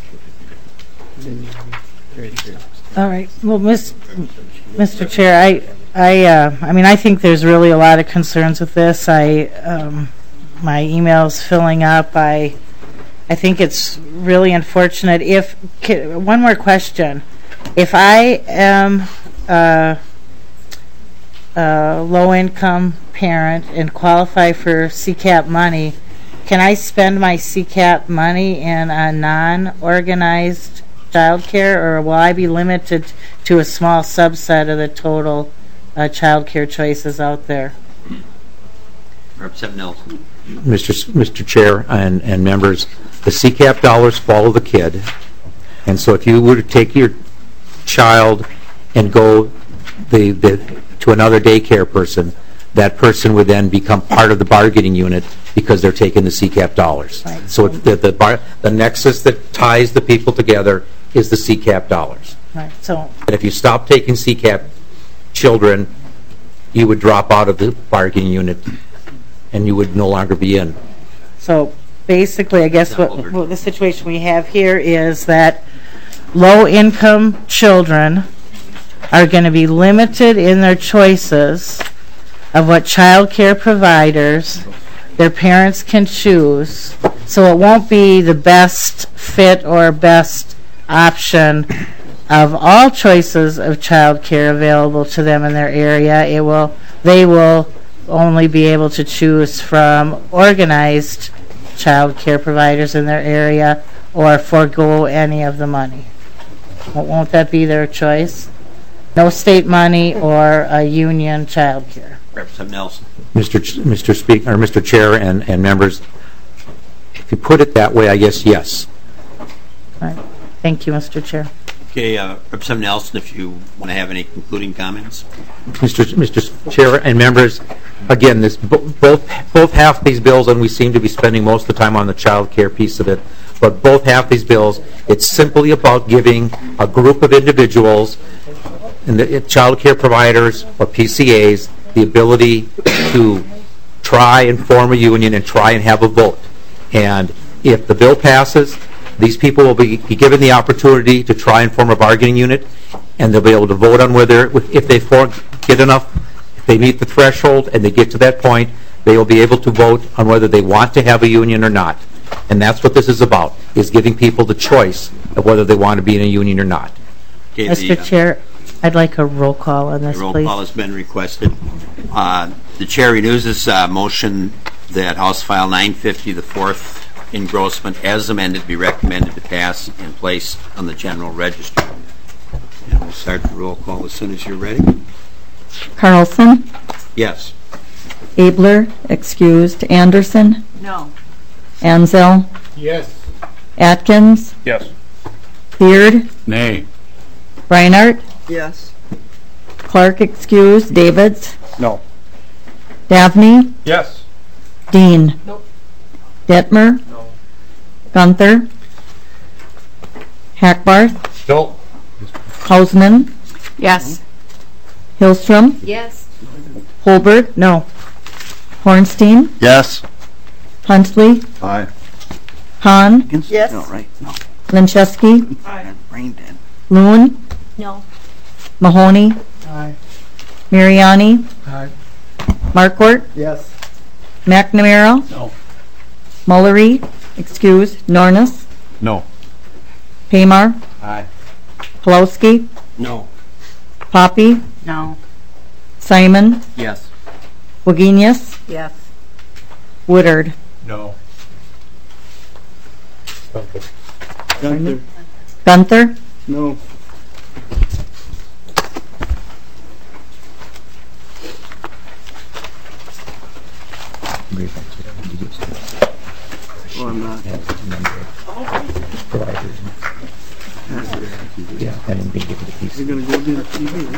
All right. Well, Miz Mister Chair, I, I, uh, I mean, I think there's really a lot of concerns with this. I, um, my email's filling up. I, I think it's really unfortunate. If one more question, if I am a, a low-income parent and qualify for C CAP money, can I spend my C CAP money in a non-organized child care, or will I be limited to a small subset of the total uh, child care choices out there? Representative Nelson. Mister S- Mister Chair and, and members, the C CAP dollars follow the kid, and so if you were to take your child and go the, the, to another daycare person, that person would then become part of the bargaining unit because they're taking the C CAP dollars. Right. So it, the, the, bar, the nexus that ties the people together is the C CAP dollars. Right. So, and if you stop taking C CAP children, you would drop out of the bargaining unit and you would no longer be in. So basically, I guess what, what the situation we have here is that low-income children are going to be limited in their choices of what child care providers their parents can choose. So it won't be the best fit or best option of all choices of child care available to them in their area. It will, they will only be able to choose from organized child care providers in their area or forego any of the money. Won't that be their choice? No state money or a union child care. Representative Nelson. Mister Ch- Mister Speaker, or Mister Chair and, and members, if you put it that way, I guess yes. Right. Thank you, Mister Chair. Okay, uh, Representative Nelson, if you want to have any concluding comments. Mister Mister Chair and members, again, this both both half these bills, and we seem to be spending most of the time on the child care piece of it, but both half these bills, it's simply about giving a group of individuals, and the child care providers or P C As, the ability to try and form a union and try and have a vote. And if the bill passes, these people will be, be given the opportunity to try and form a bargaining unit, and they'll be able to vote on whether, if they form, get enough, if they meet the threshold and they get to that point, they will be able to vote on whether they want to have a union or not. And that's what this is about, is giving people the choice of whether they want to be in a union or not. Okay, Mister the, uh, Chair, I'd like a roll call on this, the roll please. call has been requested. Uh, the chair renews this uh, motion that House File nine fifty, the fourth engrossment, as amended, be recommended to pass and place on the general register. And we'll start the roll call as soon as you're ready. Carlson? Yes. Abler, excused. Anderson? No. Ansel? Yes. Atkins? Yes. Beard? Nay. Reinhardt? Yes. Clark, excused. Davids? No. Davney? Yes. Dean? Nope. Detmer? No. Gunther? Hackbarth? No. Hausman? Yes. Hillstrom? Yes. Holberg? No. Hornstein? Yes. Huntley? Aye. Hahn? Yes. No, right. No. Linchewski? Aye. Brain dead. Loon? No. Mahoney? Aye. Mariani? Aye. Markwart? Yes. McNamara? No. Mullery? Excuse. Nornis? No. Paymar? Aye. Pulowski? No. Poppy? No. Simon? Yes. Wagenius? Yes. Woodard? No. Gunther. Gunther? No. Oh, I'm not. Yeah, and then be given the piece. You're going to go do the T V,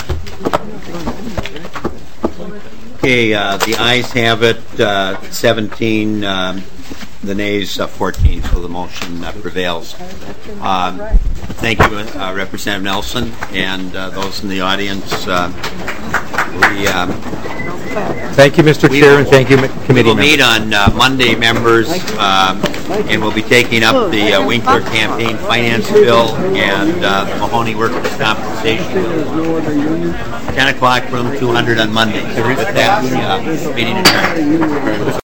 Okay, uh, the ayes have it, uh, seventeen, um, the nays, uh, fourteen, so the motion uh, prevails. Um, thank you, uh, Representative Nelson, and uh, those in the audience. Uh, we, um, Thank you, Mister We Chair, will- and thank you, m- we committee will members. meet on uh, Monday, members, um, and we'll be taking up the uh, Winkler campaign finance bill and uh, the Mahoney workers' compensation bill. ten o'clock, room two hundred on Monday. With that, uh, meeting adjourned.